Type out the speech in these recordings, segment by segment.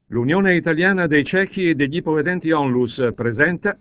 L'Unione Italiana dei Ciechi e degli Ipovedenti Onlus presenta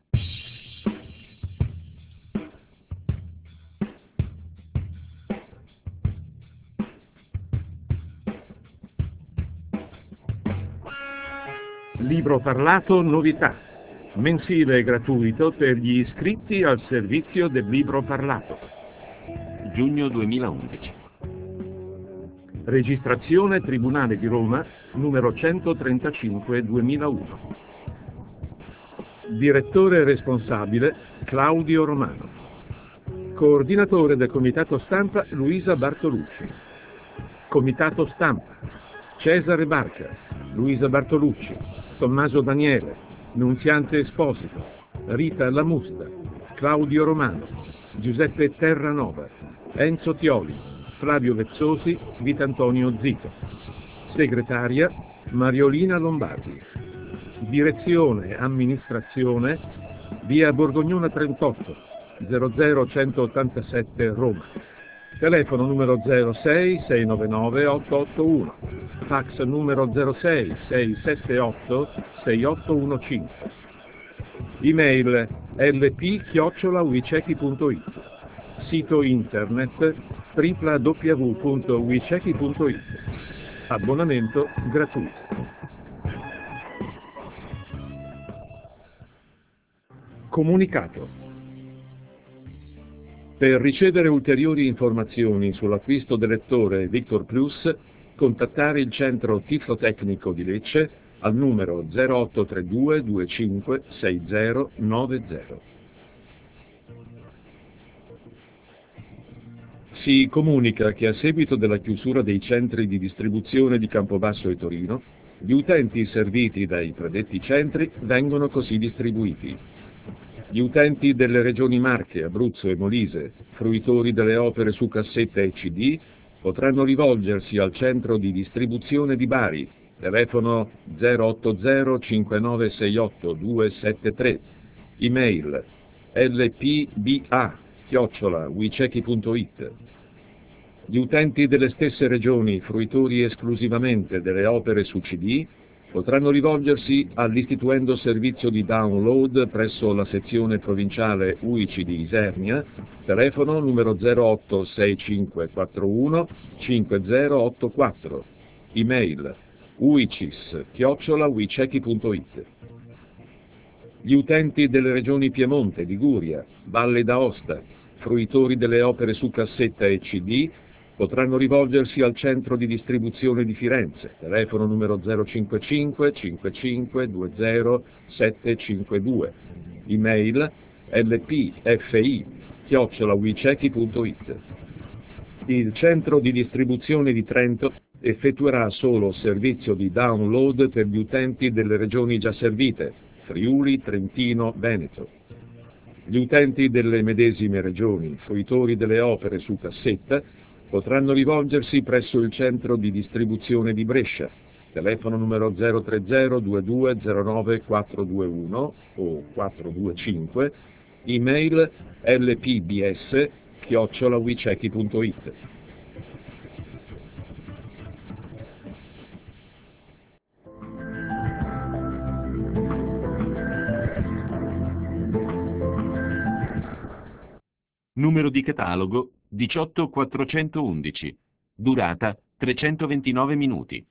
Libro parlato novità, mensile e gratuito per gli iscritti al servizio del libro parlato. Giugno 2011. Registrazione Tribunale di Roma, numero 135/2001. Direttore responsabile Claudio Romano. Coordinatore del Comitato Stampa Luisa Bartolucci. Comitato Stampa Cesare Barca, Luisa Bartolucci, Tommaso Daniele, Nunziante Esposito, Rita Lamusta, Claudio Romano, Giuseppe Terranova, Enzo Tioli, Flavio Vezzosi, Vitantonio Zito. Segretaria Mariolina Lombardi. Direzione Amministrazione via Borgognona 38 00187 Roma. Telefono numero 06 699 881, fax numero 06 678 6815. Email lp@wicechi.it. Sito internet www.wicechi.it. Abbonamento gratuito. Comunicato. Per ricevere ulteriori informazioni sull'acquisto del lettore Victor Plus, contattare il centro tiflotecnico di Lecce al numero 0832 25 6090. Si comunica che a seguito della chiusura dei centri di distribuzione di Campobasso e Torino, gli utenti serviti dai predetti centri vengono così distribuiti: gli utenti delle regioni Marche, Abruzzo e Molise, fruitori delle opere su cassetta e CD, potranno rivolgersi al centro di distribuzione di Bari, telefono 080 5968 273, email lpba@wicechi.it. Gli utenti delle stesse regioni, fruitori esclusivamente delle opere su CD, potranno rivolgersi all'Istituendo Servizio di Download presso la sezione provinciale UICI di Isernia, telefono numero 08 6541 5084, email uicis@wicechi.it. Gli utenti delle regioni Piemonte, Liguria, Valle d'Aosta, fruitori delle opere su cassetta e CD, potranno rivolgersi al centro di distribuzione di Firenze, telefono numero 055 55 20 752, email lpfi@wicechi.it. Il centro di distribuzione di Trento effettuerà solo servizio di download per gli utenti delle regioni già servite, Friuli, Trentino, Veneto. Gli utenti delle medesime regioni, fruitori delle opere su cassetta, potranno rivolgersi presso il centro di distribuzione di Brescia, telefono numero 030 22 09 421 o 425, email lpbs@wicechi.it. Numero di catalogo 18411. Durata 329 minuti.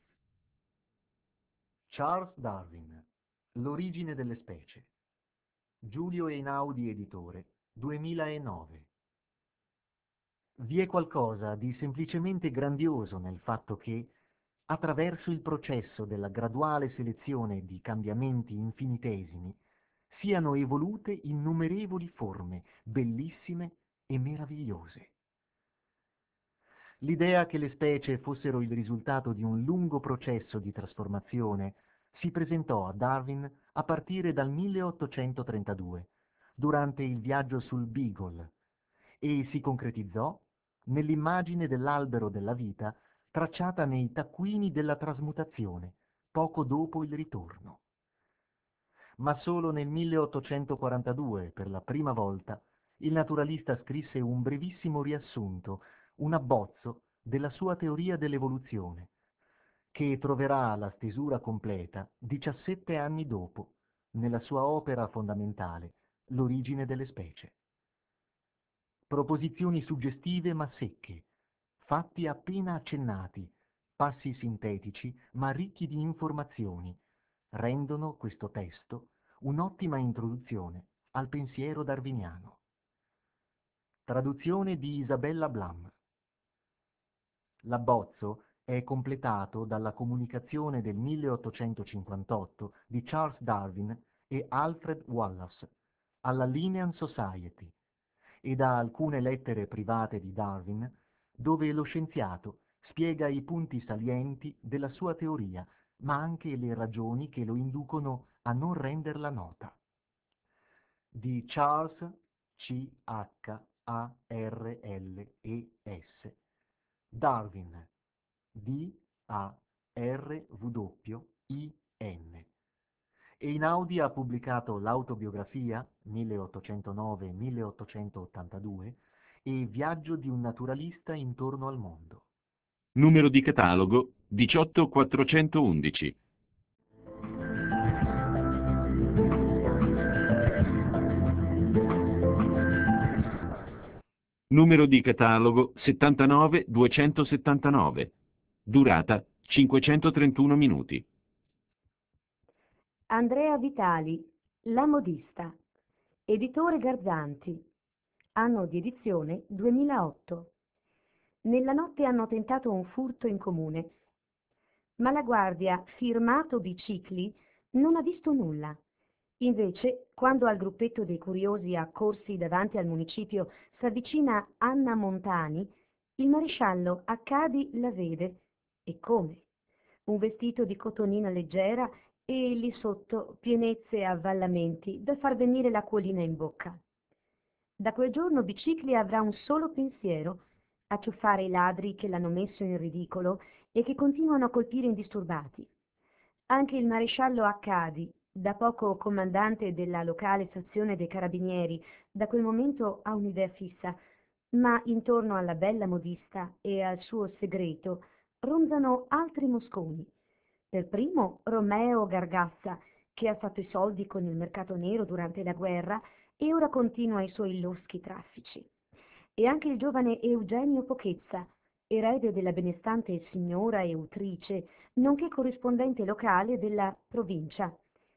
Charles Darwin, L'origine delle specie. Giulio Einaudi editore, 2009. Vi è qualcosa di semplicemente grandioso nel fatto che, attraverso il processo della graduale selezione di cambiamenti infinitesimi, siano evolute innumerevoli forme, bellissime e meravigliose. L'idea che le specie fossero il risultato di un lungo processo di trasformazione si presentò a Darwin a partire dal 1832, durante il viaggio sul Beagle, e si concretizzò nell'immagine dell'albero della vita tracciata nei taccuini della trasmutazione, poco dopo il ritorno. Ma solo nel 1842, per la prima volta, il naturalista scrisse un brevissimo riassunto, un abbozzo della sua teoria dell'evoluzione, che troverà la stesura completa 17 anni dopo, nella sua opera fondamentale, L'origine delle specie. Proposizioni suggestive ma secche, fatti appena accennati, passi sintetici ma ricchi di informazioni, rendono questo testo un'ottima introduzione al pensiero darwiniano. Traduzione di Isabella Blam. L'abbozzo è completato dalla comunicazione del 1858 di Charles Darwin e Alfred Wallace alla Linnean Society e da alcune lettere private di Darwin, dove lo scienziato spiega i punti salienti della sua teoria, ma anche le ragioni che lo inducono a non renderla nota. Di Charles Charles Darwin, Darwin, e Einaudi ha pubblicato l'autobiografia 1809-1882 e Viaggio di un naturalista intorno al mondo. Numero di catalogo 18411. Numero di catalogo 79279. Durata 531 minuti. Andrea Vitali, La modista. Editore Garzanti. Anno di edizione 2008. Nella notte hanno tentato un furto in comune, ma la guardia, firmato Bicicli, non ha visto nulla. Invece, quando al gruppetto dei curiosi accorsi davanti al municipio s'avvicina Anna Montani, il maresciallo Accadi la vede. E come? Un vestito di cotonina leggera e lì sotto pienezze e avvallamenti da far venire l'acquolina in bocca. Da quel giorno Bicicli avrà un solo pensiero: acciuffare i ladri che l'hanno messo in ridicolo e che continuano a colpire indisturbati. Anche il maresciallo Accadi, da poco comandante della locale stazione dei carabinieri, da quel momento ha un'idea fissa, ma intorno alla bella modista e al suo segreto ronzano altri mosconi. Per primo Romeo Gargassa, che ha fatto i soldi con il mercato nero durante la guerra e ora continua i suoi loschi traffici. E anche il giovane Eugenio Pochezza, erede della benestante signora Eutrice, nonché corrispondente locale della provincia.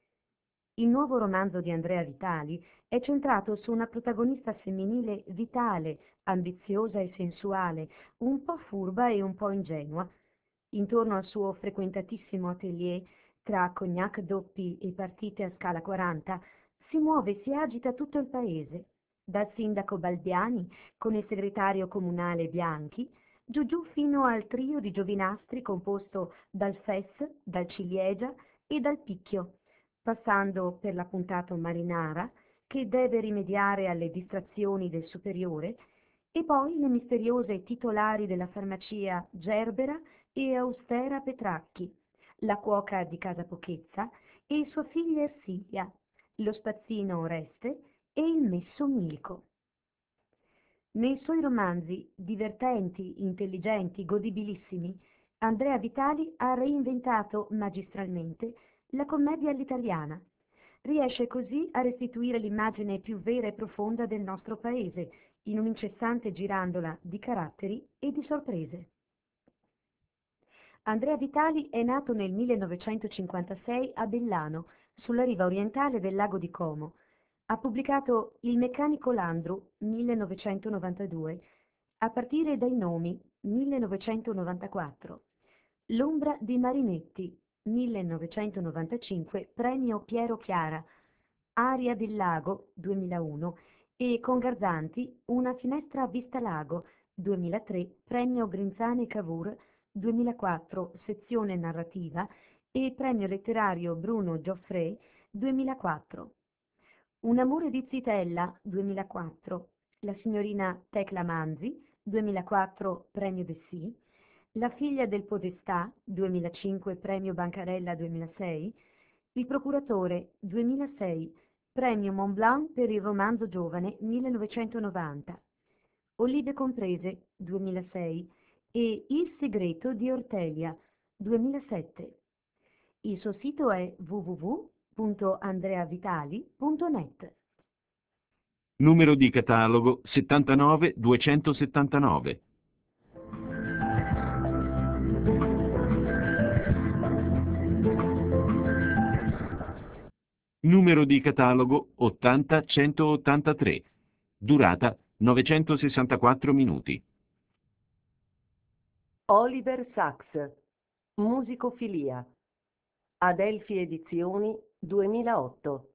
Il nuovo romanzo di Andrea Vitali è centrato su una protagonista femminile vitale, ambiziosa e sensuale, un po' furba e un po' ingenua. Intorno al suo frequentatissimo atelier, tra cognac doppi e partite a scala 40, si muove e si agita tutto il paese, dal sindaco Balbiani con il segretario comunale Bianchi, giù giù fino al trio di giovinastri composto dal Fes, dal Ciliegia e dal Picchio, passando per l'appuntato Marinara, che deve rimediare alle distrazioni del superiore, e poi le misteriose titolari della farmacia Gerbera e Austera Petracchi, la cuoca di casa Pochezza e sua figlia Ersilia, lo spazzino Oreste e il messo Milco. Nei suoi romanzi, divertenti, intelligenti, godibilissimi, Andrea Vitali ha reinventato magistralmente la commedia all'italiana. Riesce così a restituire l'immagine più vera e profonda del nostro paese, in un'incessante girandola di caratteri e di sorprese. Andrea Vitali è nato nel 1956 a Bellano, sulla riva orientale del lago di Como. Ha pubblicato Il meccanico Landru, 1992, a partire dai nomi, 1994, L'ombra di Marinetti, 1995, premio Piero Chiara, Aria del lago, 2001, e con Garzanti Una finestra a vista lago, 2003, premio Grinzane Cavour, 2004, sezione narrativa, e premio letterario Bruno Gioffré, 2004. Un amore di Zitella, 2004, La signorina Tecla Manzi, 2004, premio Dessì, La figlia del Podestà, 2005, premio Bancarella 2006, Il procuratore, 2006, premio Montblanc per il romanzo giovane 1990, Olive comprese, 2006, e Il segreto di Ortelia, 2007. Il suo sito è www.andreavitali.net. Numero di catalogo 79279. Numero di catalogo 80183. Durata 964 minuti. Oliver Sacks, Musicofilia. Adelphi Edizioni 2008.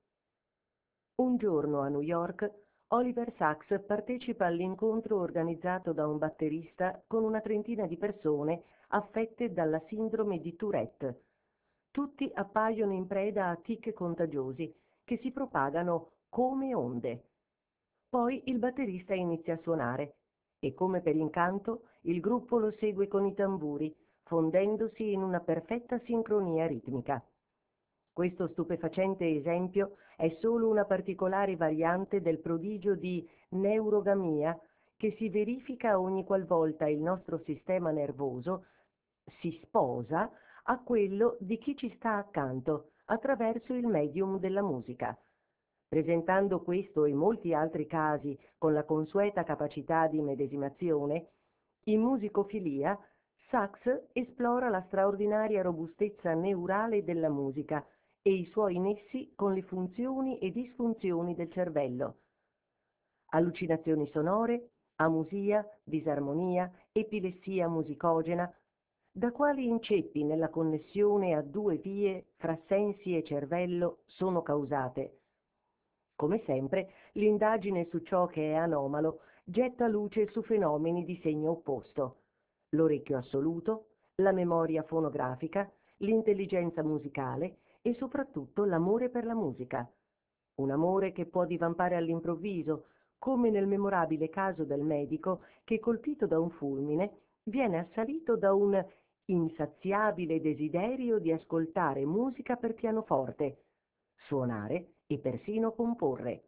Un giorno a New York, Oliver Sacks partecipa all'incontro organizzato da un batterista con una trentina di persone affette dalla sindrome di Tourette. Tutti appaiono in preda a tic contagiosi che si propagano come onde. Poi il batterista inizia a suonare e, come per incanto, il gruppo lo segue con i tamburi, fondendosi in una perfetta sincronia ritmica. Questo stupefacente esempio è solo una particolare variante del prodigio di neurogamia che si verifica ogni qualvolta il nostro sistema nervoso si sposa a quello di chi ci sta accanto attraverso il medium della musica. Presentando questo e molti altri casi con la consueta capacità di medesimazione, in Musicofilia Sacks esplora la straordinaria robustezza neurale della musica e i suoi nessi con le funzioni e disfunzioni del cervello. Allucinazioni sonore, amusia, disarmonia, epilessia musicogena, da quali inceppi nella connessione a due vie fra sensi e cervello sono causate. Come sempre, l'indagine su ciò che è anomalo getta luce su fenomeni di segno opposto: l'orecchio assoluto, la memoria fonografica, l'intelligenza musicale e soprattutto l'amore per la musica. Un amore che può divampare all'improvviso, come nel memorabile caso del medico che, colpito da un fulmine, viene assalito da un insaziabile desiderio di ascoltare musica per pianoforte, suonare e persino comporre.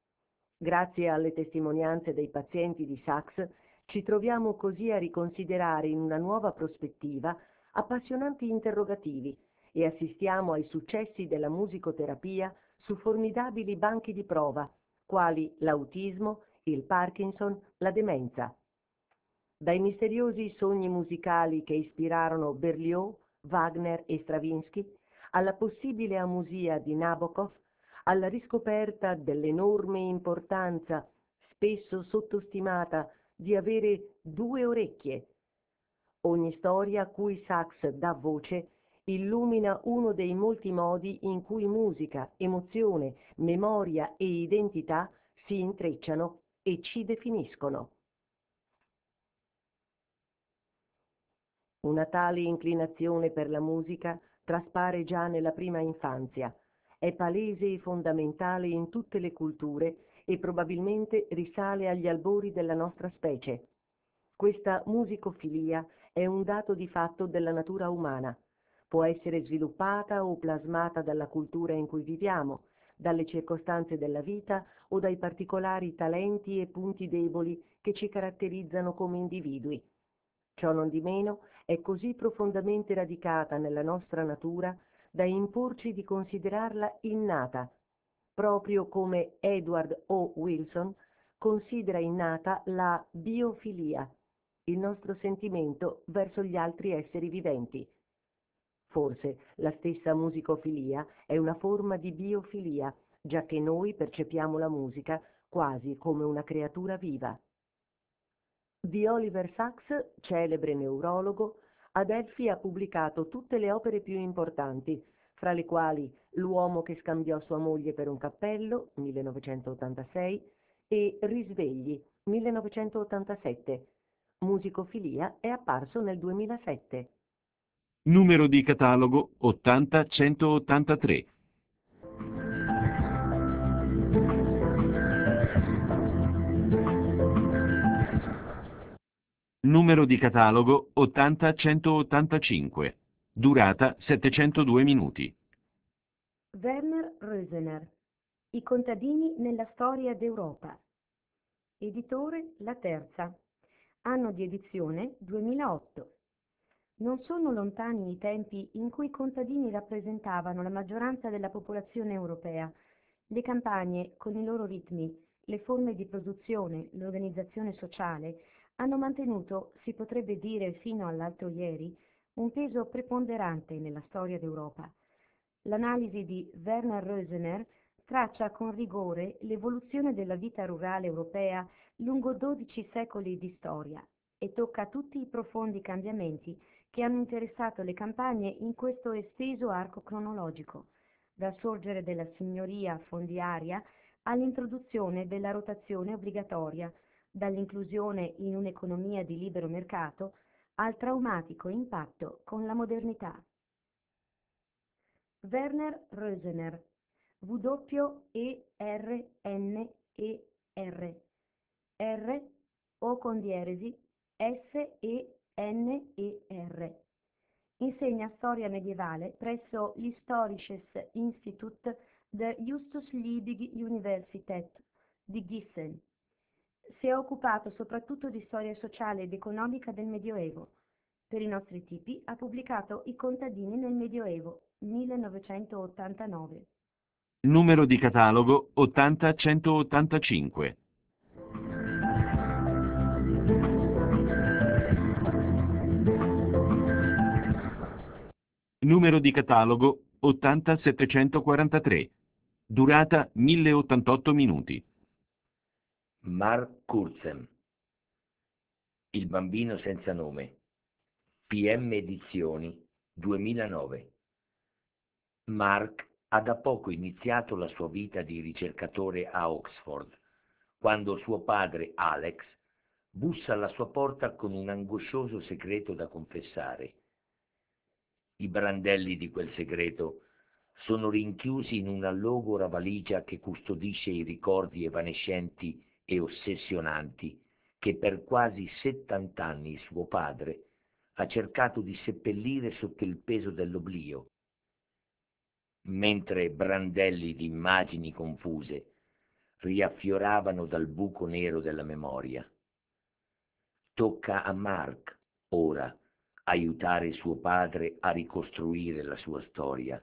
Grazie alle testimonianze dei pazienti di Sacks, ci troviamo così a riconsiderare in una nuova prospettiva appassionanti interrogativi e assistiamo ai successi della musicoterapia su formidabili banchi di prova, quali l'autismo, il Parkinson, la demenza. Dai misteriosi sogni musicali che ispirarono Berlioz, Wagner e Stravinsky, alla possibile amusia di Nabokov, alla riscoperta dell'enorme importanza, spesso sottostimata, di avere due orecchie. Ogni storia a cui Sacks dà voce illumina uno dei molti modi in cui musica, emozione, memoria e identità si intrecciano e ci definiscono. Una tale inclinazione per la musica traspare già nella prima infanzia, è palese e fondamentale in tutte le culture e probabilmente risale agli albori della nostra specie. Questa musicofilia è un dato di fatto della natura umana. Può essere sviluppata o plasmata dalla cultura in cui viviamo, dalle circostanze della vita o dai particolari talenti e punti deboli che ci caratterizzano come individui. Ciò nondimeno è così profondamente radicata nella nostra natura da imporci di considerarla innata, proprio come Edward O. Wilson considera innata la biofilia, il nostro sentimento verso gli altri esseri viventi. Forse la stessa musicofilia è una forma di biofilia, giacché noi percepiamo la musica quasi come una creatura viva. Di Oliver Sacks, celebre neurologo, Adelphi ha pubblicato tutte le opere più importanti, fra le quali L'uomo che scambiò sua moglie per un cappello, 1986, e Risvegli, 1987. Musicofilia è apparso nel 2007. Numero di catalogo 80183. Numero di catalogo 80185. Durata 702 minuti. Werner Rösener. I contadini nella storia d'Europa. Editore La Terza. Anno di edizione 2008. Non sono lontani i tempi in cui i contadini rappresentavano la maggioranza della popolazione europea. Le campagne, con i loro ritmi, le forme di produzione, l'organizzazione sociale, hanno mantenuto, si potrebbe dire fino all'altro ieri, un peso preponderante nella storia d'Europa. L'analisi di Werner Rösener traccia con rigore l'evoluzione della vita rurale europea lungo 12 secoli di storia e tocca tutti i profondi cambiamenti che hanno interessato le campagne in questo esteso arco cronologico, dal sorgere della signoria fondiaria all'introduzione della rotazione obbligatoria, dall'inclusione in un'economia di libero mercato al traumatico impatto con la modernità. Werner Rösener, W-E-R-N-E-R, R o con dieresi S-E-N-E-R. Insegna storia medievale presso l'Historisches Institut der Justus Liebig Universität di Gießen. Si è occupato soprattutto di storia sociale ed economica del Medioevo. Per i nostri tipi ha pubblicato I contadini nel Medioevo, 1989. Numero di catalogo 80185. Numero di catalogo 80743. Durata 1088 minuti. Mark Kurzem. Il bambino senza nome. PM Edizioni 2009. Mark ha da poco iniziato la sua vita di ricercatore a Oxford, quando suo padre Alex bussa alla sua porta con un angoscioso segreto da confessare. I brandelli di quel segreto sono rinchiusi in una logora valigia che custodisce i ricordi evanescenti e ossessionanti che per quasi 70 anni suo padre ha cercato di seppellire sotto il peso dell'oblio, mentre brandelli di immagini confuse riaffioravano dal buco nero della memoria. Tocca a Mark, ora, aiutare suo padre a ricostruire la sua storia.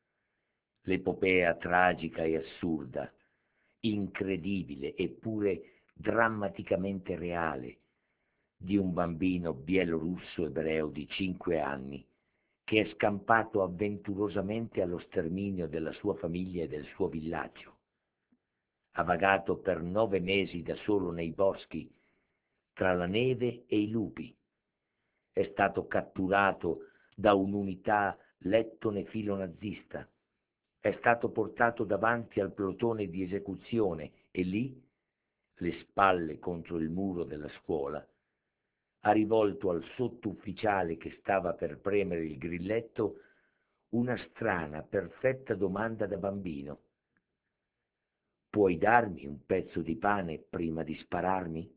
L'epopea tragica e assurda, incredibile eppure drammaticamente reale, di un bambino bielorusso ebreo di 5 anni che è scampato avventurosamente allo sterminio della sua famiglia e del suo villaggio. Ha vagato per 9 mesi da solo nei boschi, tra la neve e i lupi. È stato catturato da un'unità lettone filonazista. È stato portato davanti al plotone di esecuzione e lì, le spalle contro il muro della scuola, ha rivolto al sottufficiale che stava per premere il grilletto una strana, perfetta domanda da bambino. Puoi darmi un pezzo di pane prima di spararmi?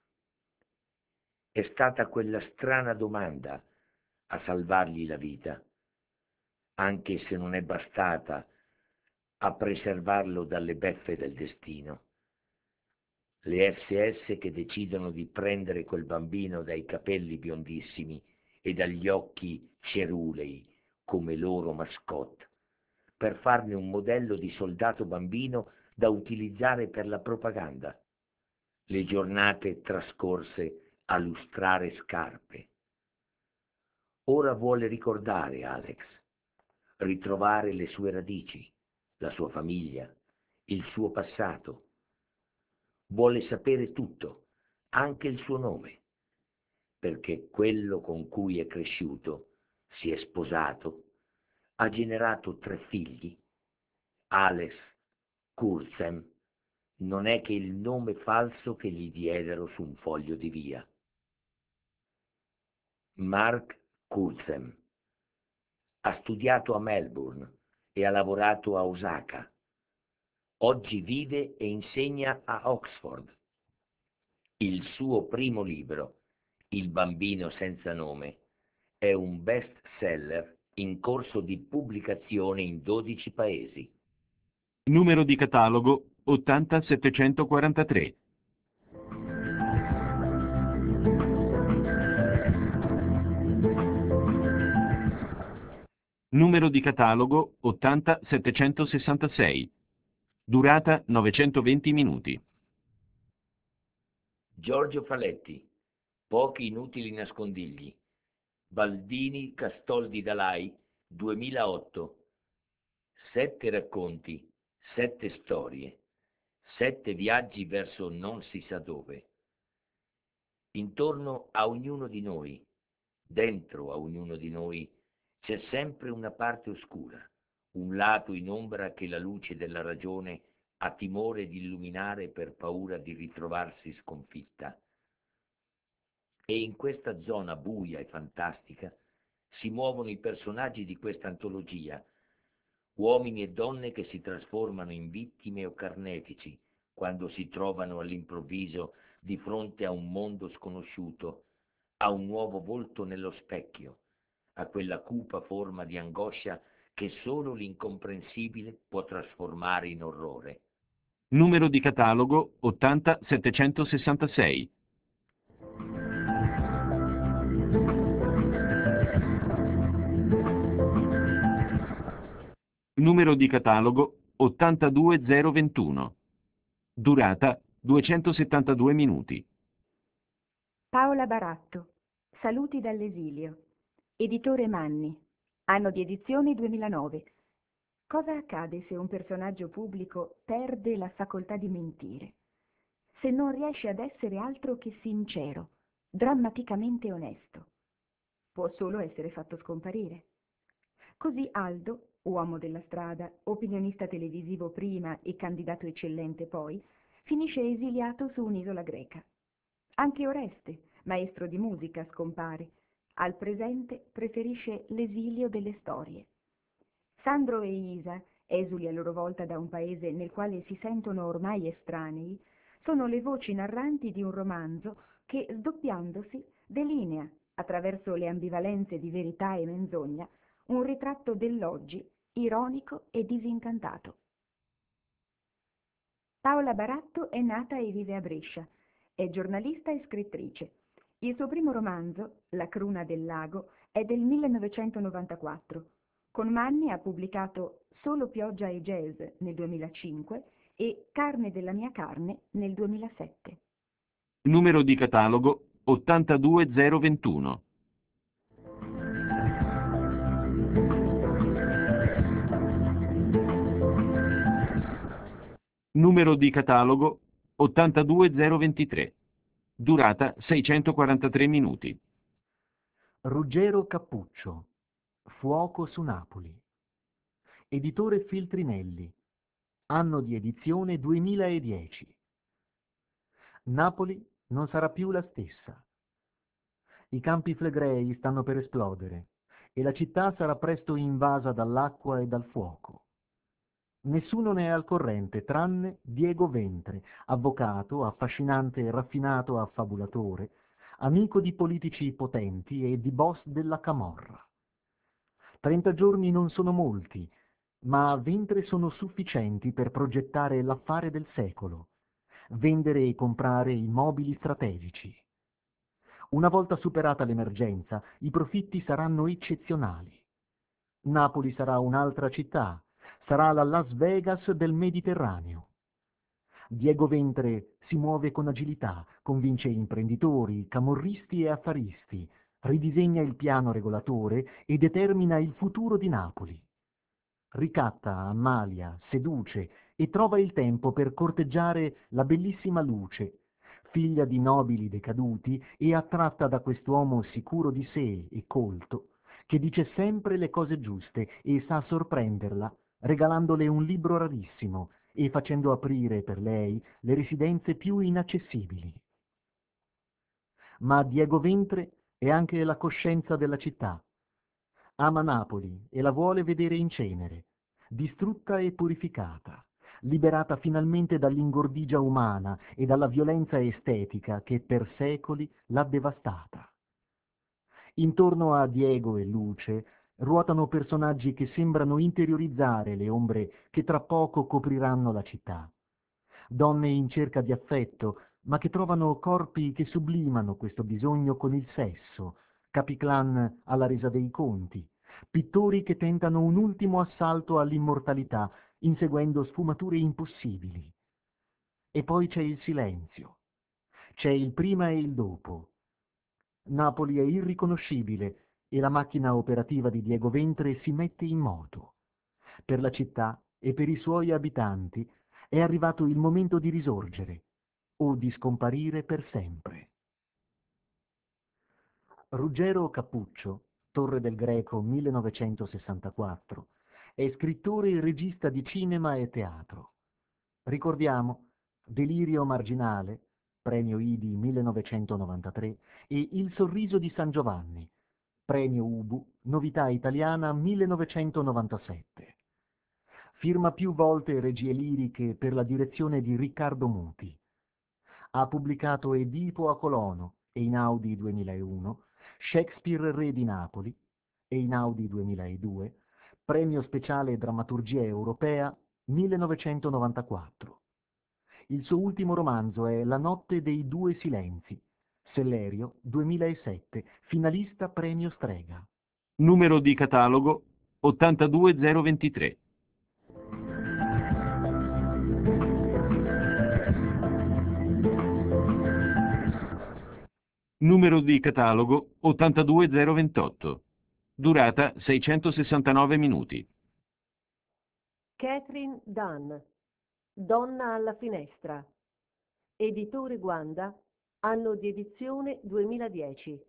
È stata quella strana domanda a salvargli la vita, anche se non è bastata a preservarlo dalle beffe del destino. Le SS che decidono di prendere quel bambino dai capelli biondissimi e dagli occhi cerulei come loro mascotte, per farne un modello di soldato bambino da utilizzare per la propaganda. Le giornate trascorse a lustrare scarpe. Ora vuole ricordare Alex, ritrovare le sue radici, la sua famiglia, il suo passato. Vuole sapere tutto, anche il suo nome, perché quello con cui è cresciuto, si è sposato, ha generato 3 figli. Alex Kurzem non è che il nome falso che gli diedero su un foglio di via. Mark Kurzem ha studiato a Melbourne e ha lavorato a Osaka. Oggi vive e insegna a Oxford. Il suo primo libro, Il bambino senza nome, è un best seller in corso di pubblicazione in 12 paesi. Numero di catalogo 80743. Numero di catalogo 80766. Durata 920 minuti. Giorgio Faletti, Pochi inutili nascondigli. Baldini Castoldi Dalai, 2008. 7 racconti, 7 storie, 7 viaggi verso non si sa dove. Intorno a ognuno di noi, dentro a ognuno di noi, c'è sempre una parte oscura, un lato in ombra che la luce della ragione ha timore di illuminare per paura di ritrovarsi sconfitta. E in questa zona buia e fantastica si muovono i personaggi di questa antologia, uomini e donne che si trasformano in vittime o carnefici quando si trovano all'improvviso di fronte a un mondo sconosciuto, a un nuovo volto nello specchio, a quella cupa forma di angoscia che solo l'incomprensibile può trasformare in orrore. Numero di catalogo 80766. Numero di catalogo 82021. Durata 272 minuti. Paola Baratto, Saluti dall'esilio. Editore Manni. Anno di edizione 2009. Cosa accade se un personaggio pubblico perde la facoltà di mentire? Se non riesce ad essere altro che sincero, drammaticamente onesto? Può solo essere fatto scomparire. Così Aldo, uomo della strada, opinionista televisivo prima e candidato eccellente poi, finisce esiliato su un'isola greca. Anche Oreste, maestro di musica, scompare. Al presente preferisce l'esilio delle storie. Sandro e Isa, esuli a loro volta da un paese nel quale si sentono ormai estranei, sono le voci narranti di un romanzo che, sdoppiandosi, delinea, attraverso le ambivalenze di verità e menzogna, un ritratto dell'oggi ironico e disincantato. Paola Baratto è nata e vive a Brescia. È giornalista e scrittrice. Il suo primo romanzo, La cruna del lago, è del 1994. Con Manni ha pubblicato Solo pioggia e jazz nel 2005 e Carne della mia carne nel 2007. Numero di catalogo 82021. Numero di catalogo 82023. Durata 643 minuti. Ruggero Cappuccio, Fuoco su Napoli. Editore Feltrinelli. Anno di edizione 2010. Napoli non sarà più la stessa. I campi flegrei stanno per esplodere e la città sarà presto invasa dall'acqua e dal fuoco. Nessuno ne è al corrente, tranne Diego Ventre, avvocato, affascinante e raffinato affabulatore, amico di politici potenti e di boss della camorra. 30 giorni non sono molti, ma a Ventre sono sufficienti per progettare l'affare del secolo, vendere e comprare immobili strategici. Una volta superata l'emergenza, i profitti saranno eccezionali. Napoli sarà un'altra città, sarà la Las Vegas del Mediterraneo. Diego Ventre si muove con agilità, convince imprenditori, camorristi e affaristi, ridisegna il piano regolatore e determina il futuro di Napoli. Ricatta, ammalia, seduce e trova il tempo per corteggiare la bellissima Luce, figlia di nobili decaduti e attratta da quest'uomo sicuro di sé e colto, che dice sempre le cose giuste e sa sorprenderla, regalandole un libro rarissimo e facendo aprire per lei le residenze più inaccessibili. Ma Diego Ventre è anche la coscienza della città. Ama Napoli e la vuole vedere in cenere, distrutta e purificata, liberata finalmente dall'ingordigia umana e dalla violenza estetica che per secoli l'ha devastata. Intorno a Diego e Luce ruotano personaggi che sembrano interiorizzare le ombre che tra poco copriranno la città. Donne in cerca di affetto, ma che trovano corpi che sublimano questo bisogno con il sesso, capiclan alla resa dei conti, pittori che tentano un ultimo assalto all'immortalità, inseguendo sfumature impossibili. E poi c'è il silenzio, c'è il prima e il dopo. Napoli è irriconoscibile e la macchina operativa di Diego Ventre si mette in moto. Per la città e per i suoi abitanti è arrivato il momento di risorgere o di scomparire per sempre. Ruggero Cappuccio, Torre del Greco 1964, è scrittore e regista di cinema e teatro. Ricordiamo Delirio marginale, premio Idi 1993, e Il sorriso di San Giovanni, premio Ubu, novità italiana 1997. Firma più volte regie liriche per la direzione di Riccardo Muti. Ha pubblicato Edipo a Colono, Einaudi 2001, Shakespeare Re di Napoli, Einaudi 2002, premio speciale drammaturgia europea 1994. Il suo ultimo romanzo è La notte dei due silenzi, Sellerio 2007, finalista premio Strega. Numero di catalogo 82023. Numero di catalogo 82028. Durata 669 minuti. Catherine Dunn, Donna alla finestra. Editore Guanda, anno di edizione 2010.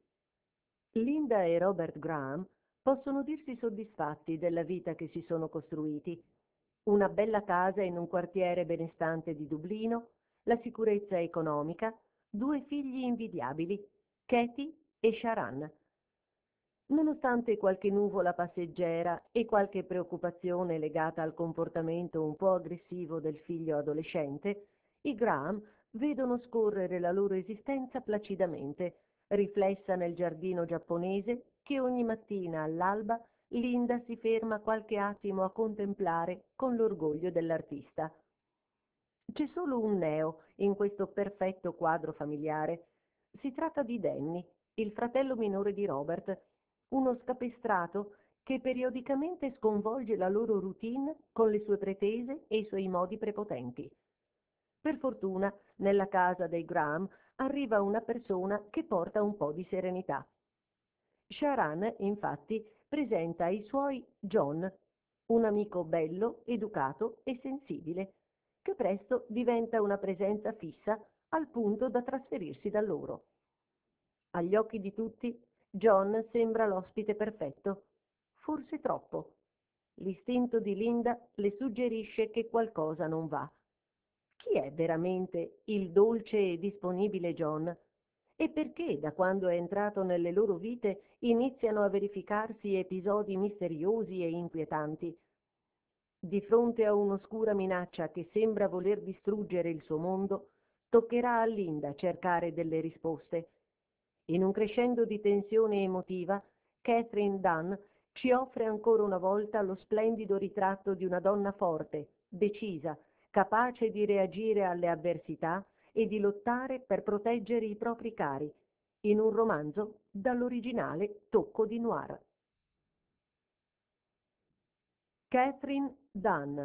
Linda e Robert Graham possono dirsi soddisfatti della vita che si sono costruiti. Una bella casa in un quartiere benestante di Dublino, la sicurezza economica, 2 figli invidiabili, Katie e Sharan. Nonostante qualche nuvola passeggera e qualche preoccupazione legata al comportamento un po' aggressivo del figlio adolescente, i Graham vedono scorrere la loro esistenza placidamente, riflessa nel giardino giapponese che ogni mattina all'alba Linda si ferma qualche attimo a contemplare con l'orgoglio dell'artista. C'è solo un neo in questo perfetto quadro familiare. Si tratta di Danny, il fratello minore di Robert, uno scapestrato che periodicamente sconvolge la loro routine con le sue pretese e i suoi modi prepotenti. Per fortuna, nella casa dei Graham arriva una persona che porta un po' di serenità. Sharan, infatti, presenta ai suoi John, un amico bello, educato e sensibile, che presto diventa una presenza fissa al punto da trasferirsi da loro. Agli occhi di tutti, John sembra l'ospite perfetto, forse troppo. L'istinto di Linda le suggerisce che qualcosa non va. Chi è veramente il dolce e disponibile John? E perché, da quando è entrato nelle loro vite, iniziano a verificarsi episodi misteriosi e inquietanti? Di fronte a un'oscura minaccia che sembra voler distruggere il suo mondo, toccherà a Linda cercare delle risposte. In un crescendo di tensione emotiva, Catherine Dunn ci offre ancora una volta lo splendido ritratto di una donna forte, decisa, capace di reagire alle avversità e di lottare per proteggere i propri cari, in un romanzo dall'originale tocco di noir. Catherine Dunn,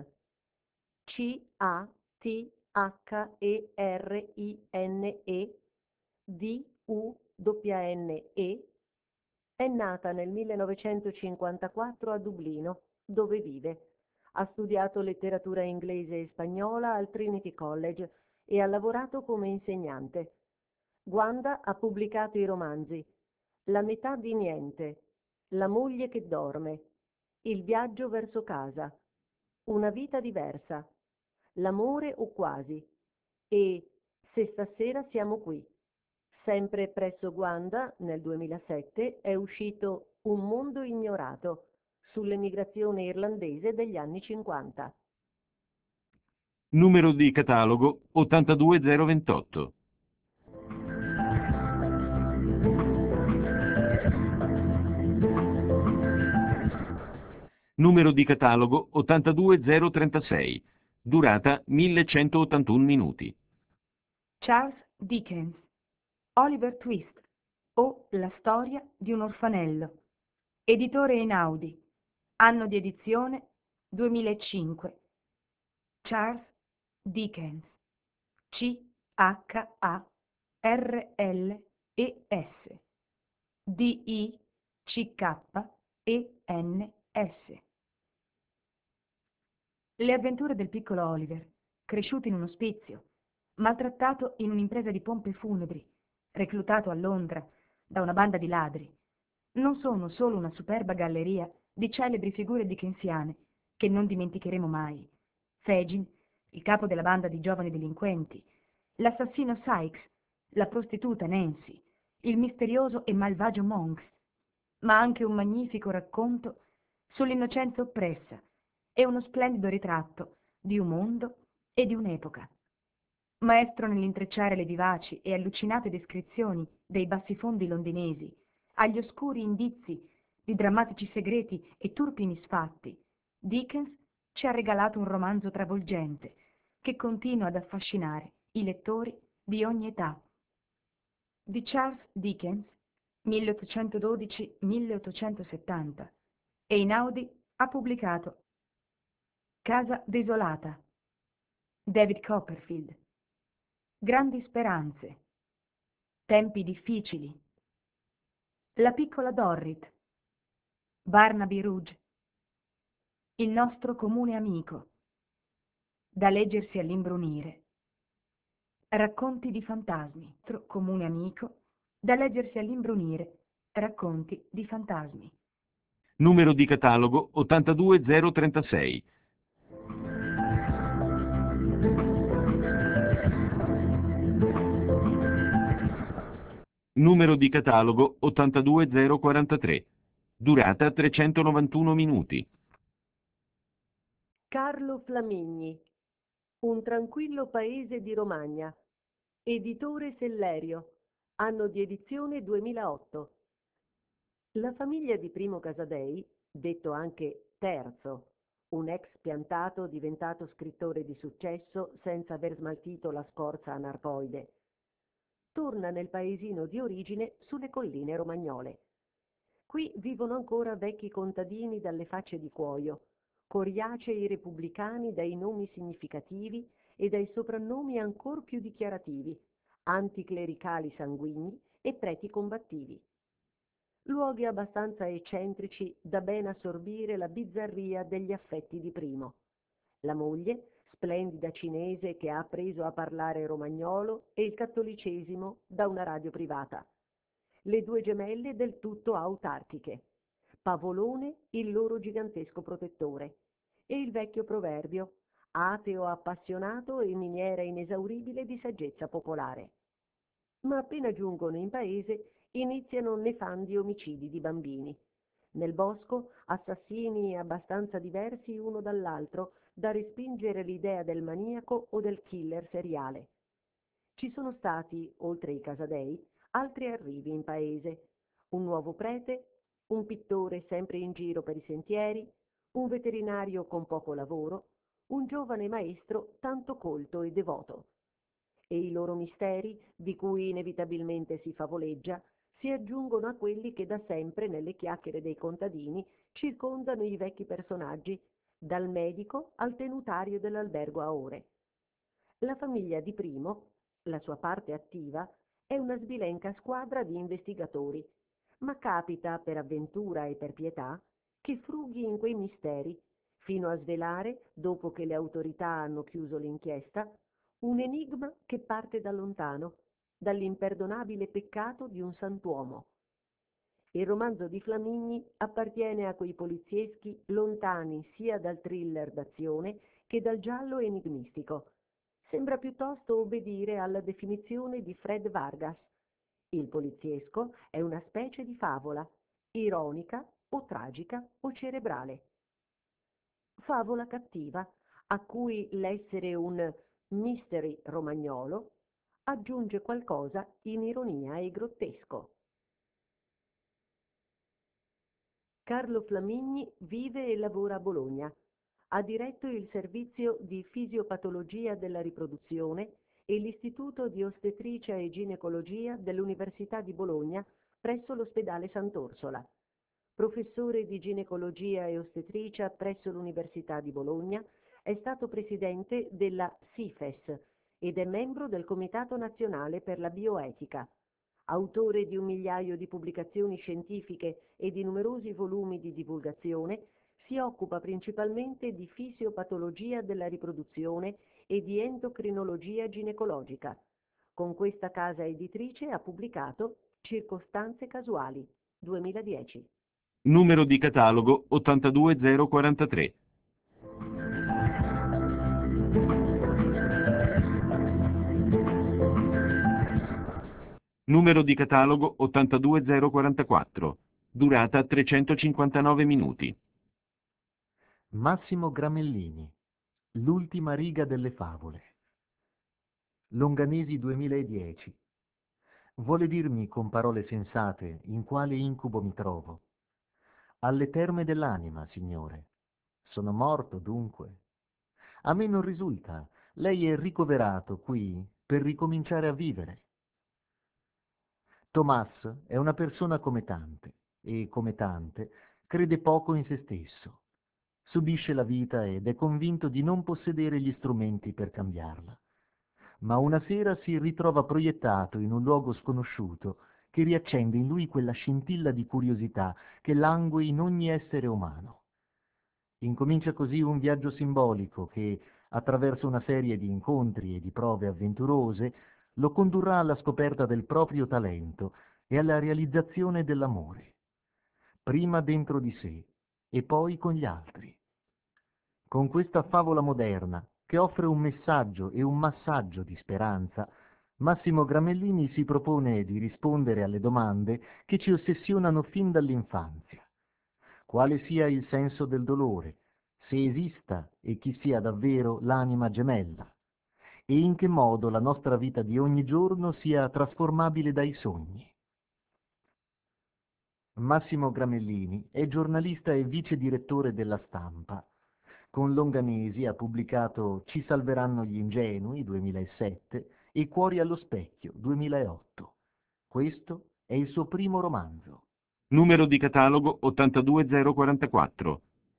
Catherine Dune, è nata nel 1954 a Dublino, dove vive. Ha studiato letteratura inglese e spagnola al Trinity College e ha lavorato come insegnante. Guanda ha pubblicato i romanzi La metà di niente, La moglie che dorme, Il viaggio verso casa, Una vita diversa, L'amore o quasi e Se stasera siamo qui. Sempre presso Guanda, nel 2007, è uscito Un mondo ignorato sull'emigrazione irlandese degli anni 50. Numero di catalogo 82028. Numero di catalogo 82036. Durata 1181 minuti. Charles Dickens, Oliver Twist o La storia di un orfanello, Editore Einaudi. Anno di edizione 2005. Charles Dickens. Charles Dickens. Le avventure del piccolo Oliver, cresciuto in un ospizio, maltrattato in un'impresa di pompe funebri, reclutato a Londra da una banda di ladri, non sono solo una superba galleria di celebri figure dickensiane che non dimenticheremo mai. Fagin, il capo della banda di giovani delinquenti, l'assassino Sykes, la prostituta Nancy, il misterioso e malvagio Monks, ma anche un magnifico racconto sull'innocenza oppressa e uno splendido ritratto di un mondo e di un'epoca. Maestro nell'intrecciare le vivaci e allucinate descrizioni dei bassifondi londinesi agli oscuri indizi di drammatici segreti e turpi misfatti, Dickens ci ha regalato un romanzo travolgente che continua ad affascinare i lettori di ogni età. Di Charles Dickens, 1812-1870, Einaudi ha pubblicato Casa desolata, David Copperfield, Grandi speranze, Tempi difficili, La piccola Dorrit, Barnaby Rudge, Il nostro comune amico, Da leggersi all'imbrunire, Racconti di fantasmi, comune amico, Da leggersi all'imbrunire, Racconti di fantasmi. Numero di catalogo 82036. Numero di catalogo 82043. Durata 391 minuti. Carlo Flamigni. Un tranquillo paese di Romagna. Editore Sellerio. Anno di edizione 2008. La famiglia di Primo Casadei, detto anche Terzo, un ex piantato diventato scrittore di successo senza aver smaltito la scorza anarcoide, torna nel paesino di origine sulle colline romagnole. Qui vivono ancora vecchi contadini dalle facce di cuoio, coriacei repubblicani dai nomi significativi e dai soprannomi ancor più dichiarativi, anticlericali sanguigni e preti combattivi. Luoghi abbastanza eccentrici da ben assorbire la bizzarria degli affetti di Primo. La moglie, splendida cinese che ha appreso a parlare romagnolo, e il cattolicesimo da una radio privata. Le due gemelle del tutto autarchiche. Pavolone, il loro gigantesco protettore. E il vecchio proverbio, ateo appassionato e miniera inesauribile di saggezza popolare. Ma appena giungono in paese iniziano nefandi omicidi di bambini. Nel bosco assassini abbastanza diversi uno dall'altro da respingere l'idea del maniaco o del killer seriale. Ci sono stati, oltre i Casadei, altri arrivi in paese. Un nuovo prete, un pittore sempre in giro per i sentieri, un veterinario con poco lavoro, un giovane maestro tanto colto e devoto. E i loro misteri, di cui inevitabilmente si favoleggia, si aggiungono a quelli che da sempre nelle chiacchiere dei contadini circondano i vecchi personaggi, dal medico al tenutario dell'albergo a ore. La famiglia di Primo, la sua parte attiva, è una sbilenca squadra di investigatori, ma capita, per avventura e per pietà, che frughi in quei misteri, fino a svelare, dopo che le autorità hanno chiuso l'inchiesta, un enigma che parte da lontano, dall'imperdonabile peccato di un santuomo. Il romanzo di Flamigni appartiene a quei polizieschi lontani sia dal thriller d'azione che dal giallo enigmistico. Sembra piuttosto obbedire alla definizione di Fred Vargas. Il poliziesco è una specie di favola, ironica o tragica o cerebrale. Favola cattiva, a cui l'essere un mystery romagnolo aggiunge qualcosa in ironia e grottesco. Carlo Flamigni vive e lavora a Bologna. Ha diretto il servizio di fisiopatologia della riproduzione e l'Istituto di ostetricia e ginecologia dell'Università di Bologna presso l'ospedale Sant'Orsola. Professore di ginecologia e ostetricia presso l'Università di Bologna, è stato presidente della SIFES ed è membro del Comitato Nazionale per la Bioetica. Autore di 1 migliaio di pubblicazioni scientifiche e di numerosi volumi di divulgazione, si occupa principalmente di fisiopatologia della riproduzione e di endocrinologia ginecologica. Con questa casa editrice ha pubblicato Circostanze casuali, 2010. Numero di catalogo 82043. Numero di catalogo 82044. Durata 359 minuti. Massimo Gramellini, L'ultima riga delle favole. Longanesi 2010. Vuole dirmi con parole sensate in quale incubo mi trovo? Alle terme dell'anima, signore. Sono morto, dunque. A me non risulta. Lei è ricoverato qui per ricominciare a vivere. Thomas è una persona come tante e, come tante, crede poco in se stesso. Subisce la vita ed è convinto di non possedere gli strumenti per cambiarla. Ma una sera si ritrova proiettato in un luogo sconosciuto che riaccende in lui quella scintilla di curiosità che langue in ogni essere umano. Incomincia così un viaggio simbolico che, attraverso una serie di incontri e di prove avventurose, lo condurrà alla scoperta del proprio talento e alla realizzazione dell'amore, prima dentro di sé e poi con gli altri. Con questa favola moderna, che offre un messaggio e un massaggio di speranza, Massimo Gramellini si propone di rispondere alle domande che ci ossessionano fin dall'infanzia. Quale sia il senso del dolore, se esista e chi sia davvero l'anima gemella, e in che modo la nostra vita di ogni giorno sia trasformabile dai sogni. Massimo Gramellini è giornalista e vice direttore della Stampa. Con Longanesi ha pubblicato Ci salveranno gli ingenui, 2007, e Cuori allo specchio, 2008. Questo è il suo primo romanzo. Numero di catalogo 82044.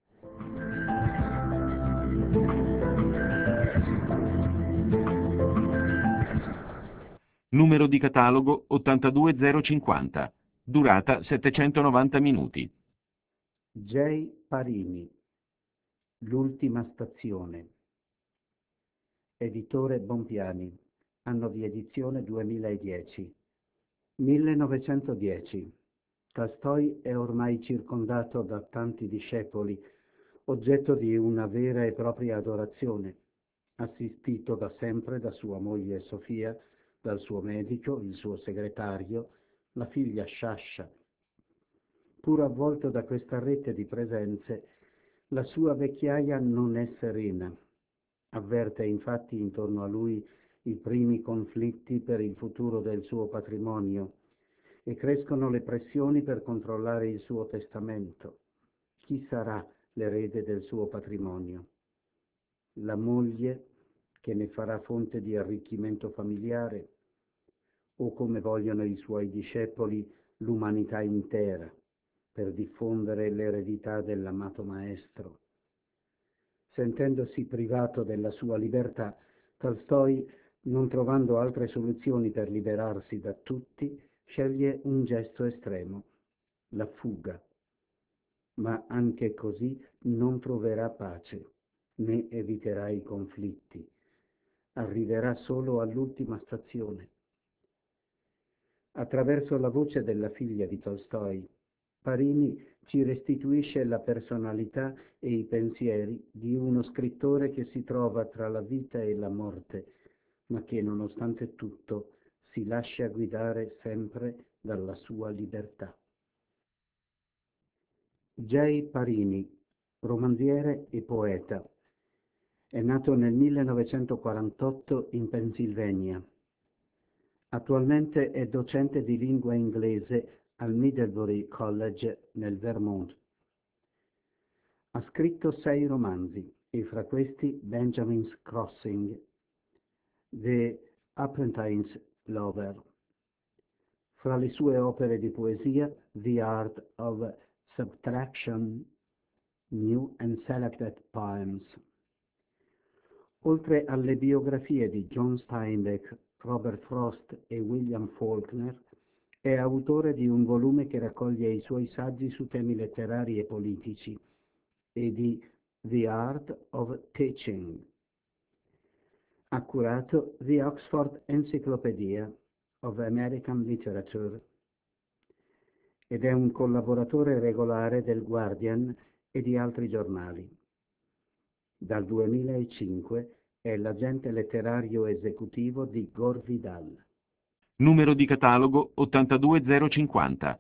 Numero di catalogo 82050. Durata 790 minuti. J. Parini, L'ultima stazione. Editore Bompiani, anno di edizione 2010. 1910. Tolstoj è ormai circondato da tanti discepoli, oggetto di una vera e propria adorazione, assistito da sempre da sua moglie Sofia, dal suo medico, il suo segretario, la figlia Sciascia. Pur avvolto da questa rete di presenze, la sua vecchiaia non è serena. Avverte infatti intorno a lui i primi conflitti per il futuro del suo patrimonio e crescono le pressioni per controllare il suo testamento. Chi sarà l'erede del suo patrimonio? La moglie che ne farà fonte di arricchimento familiare o, come vogliono i suoi discepoli, l'umanità intera per diffondere l'eredità dell'amato maestro? Sentendosi privato della sua libertà, Tolstoj, non trovando altre soluzioni per liberarsi da tutti, sceglie un gesto estremo, la fuga. Ma anche così non troverà pace, né eviterà i conflitti. Arriverà solo all'ultima stazione. Attraverso la voce della figlia di Tolstoj, Parini ci restituisce la personalità e i pensieri di uno scrittore che si trova tra la vita e la morte, ma che nonostante tutto si lascia guidare sempre dalla sua libertà. J. Parini, romanziere e poeta. È nato nel 1948 in Pennsylvania. Attualmente è docente di lingua inglese al Middlebury College nel Vermont. Ha scritto 6 romanzi e fra questi Benjamin's Crossing, The Apprentice Lover. Fra le sue opere di poesia The Art of Subtraction, New and Selected Poems. Oltre alle biografie di John Steinbeck, Robert Frost e William Faulkner, è autore di un volume che raccoglie i suoi saggi su temi letterari e politici e di The Art of Teaching. Ha curato The Oxford Encyclopedia of American Literature ed è un collaboratore regolare del Guardian e di altri giornali. Dal 2005 è l'agente letterario esecutivo di Gore Vidal. Numero di catalogo 82050.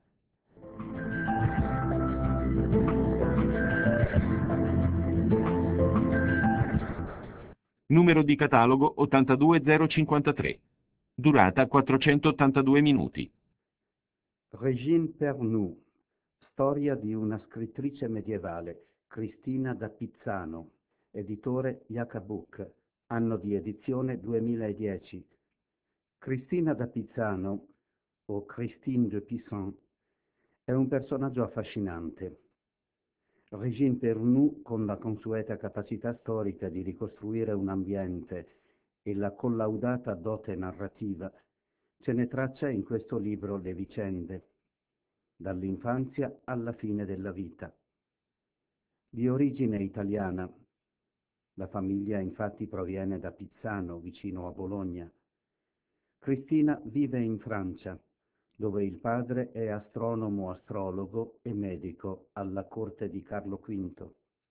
Numero di catalogo 82053. Durata 482 minuti. Régine Pernoud, storia di una scrittrice medievale, Cristina da Pizzano, editore Jakabuk, anno di edizione 2010. Cristina da Pizzano, o Christine de Pizan, è un personaggio affascinante. Régine Pernoud, con la consueta capacità storica di ricostruire un ambiente e la collaudata dote narrativa, ce ne traccia in questo libro le vicende, dall'infanzia alla fine della vita. Di origine italiana, la famiglia infatti proviene da Pizzano, vicino a Bologna. Cristina vive in Francia, dove il padre è astronomo, astrologo e medico alla corte di Carlo V.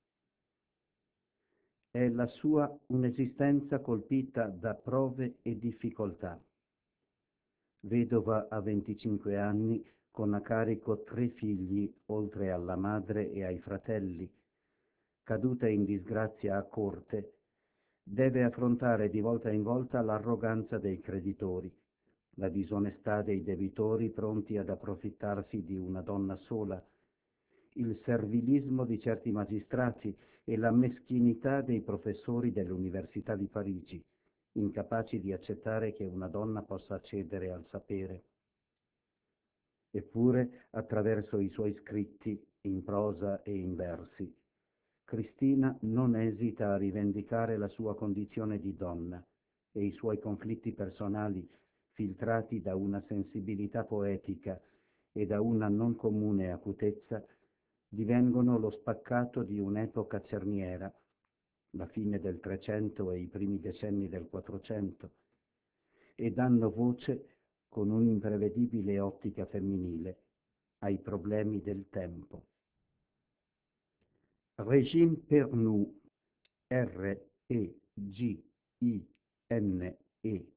È la sua un'esistenza colpita da prove e difficoltà. Vedova a 25 anni, con a carico 3 figli, oltre alla madre e ai fratelli, caduta in disgrazia a corte, deve affrontare di volta in volta l'arroganza dei creditori, la disonestà dei debitori pronti ad approfittarsi di una donna sola, il servilismo di certi magistrati e la meschinità dei professori dell'Università di Parigi, incapaci di accettare che una donna possa accedere al sapere. Eppure, attraverso i suoi scritti, in prosa e in versi, Cristina non esita a rivendicare la sua condizione di donna e i suoi conflitti personali, filtrati da una sensibilità poetica e da una non comune acutezza, divengono lo spaccato di un'epoca cerniera, la fine del Trecento e i primi decenni del Quattrocento, e danno voce, con un'imprevedibile ottica femminile, ai problemi del tempo. Régine Pernoud, R-E-G-I-N-E,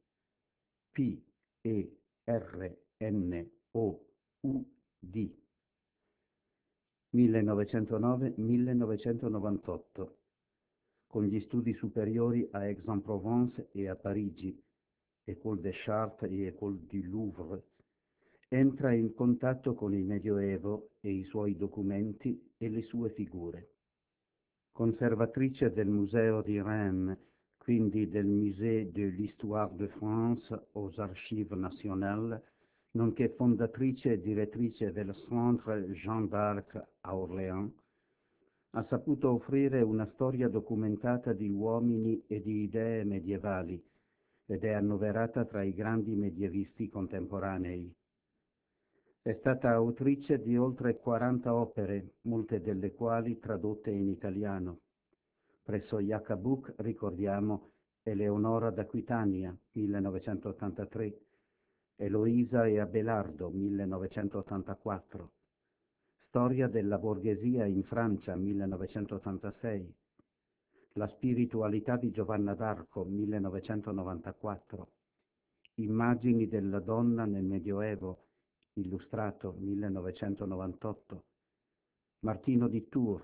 P-E-R-N-O-U-D, 1909-1998, con gli studi superiori a Aix-en-Provence e a Parigi, École des Chartes e École du Louvre, entra in contatto con il Medioevo e i suoi documenti e le sue figure. Conservatrice del Museo di Rennes, quindi del Musée de l'Histoire de France aux Archives Nationales, nonché fondatrice e direttrice del Centre Jeanne d'Arc a Orléans, ha saputo offrire una storia documentata di uomini e di idee medievali ed è annoverata tra i grandi medievisti contemporanei. È stata autrice di oltre 40 opere, molte delle quali tradotte in italiano. Presso Jakabuk ricordiamo Eleonora d'Aquitania, 1983, Eloisa e Abelardo, 1984, Storia della borghesia in Francia, 1986, La spiritualità di Giovanna d'Arco, 1994, Immagini della donna nel Medioevo, illustrato, 1998, Martino di Tours,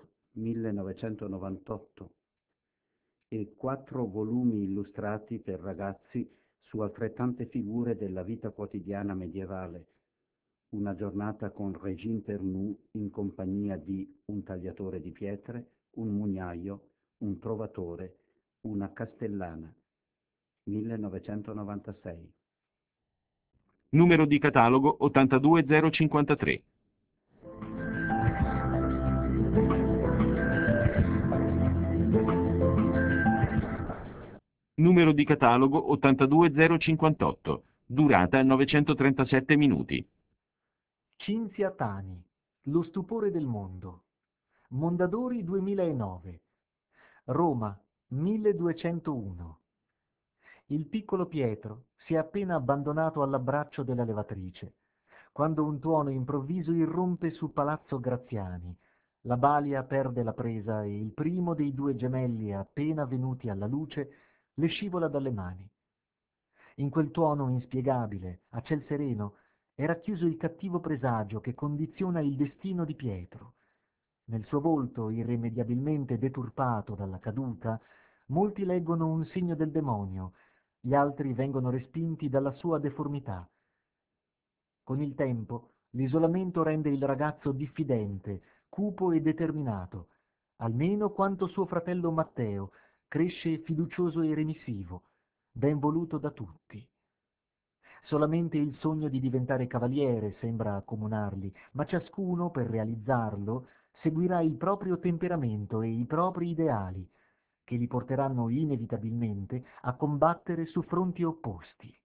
1998, e 4 volumi illustrati per ragazzi su altrettante figure della vita quotidiana medievale. Una giornata con Régine Pernoud in compagnia di un tagliatore di pietre, un mugnaio, un trovatore, una castellana, 1996. Numero di catalogo 82053. Numero di catalogo 82058. Durata 937 minuti. Cinzia Tani, Lo stupore del mondo. Mondadori 2009. Roma, 1201. Il piccolo Pietro si è appena abbandonato all'abbraccio della levatrice, quando un tuono improvviso irrompe su Palazzo Graziani. La balia perde la presa e il primo dei due gemelli appena venuti alla luce le scivola dalle mani. In quel tuono inspiegabile, a ciel sereno, è racchiuso il cattivo presagio che condiziona il destino di Pietro. Nel suo volto, irrimediabilmente deturpato dalla caduta, molti leggono un segno del demonio, gli altri vengono respinti dalla sua deformità. Con il tempo, l'isolamento rende il ragazzo diffidente, cupo e determinato, almeno quanto suo fratello Matteo, cresce fiducioso e remissivo, ben voluto da tutti. Solamente il sogno di diventare cavaliere sembra accomunarli, ma ciascuno, per realizzarlo, seguirà il proprio temperamento e i propri ideali, che li porteranno inevitabilmente a combattere su fronti opposti.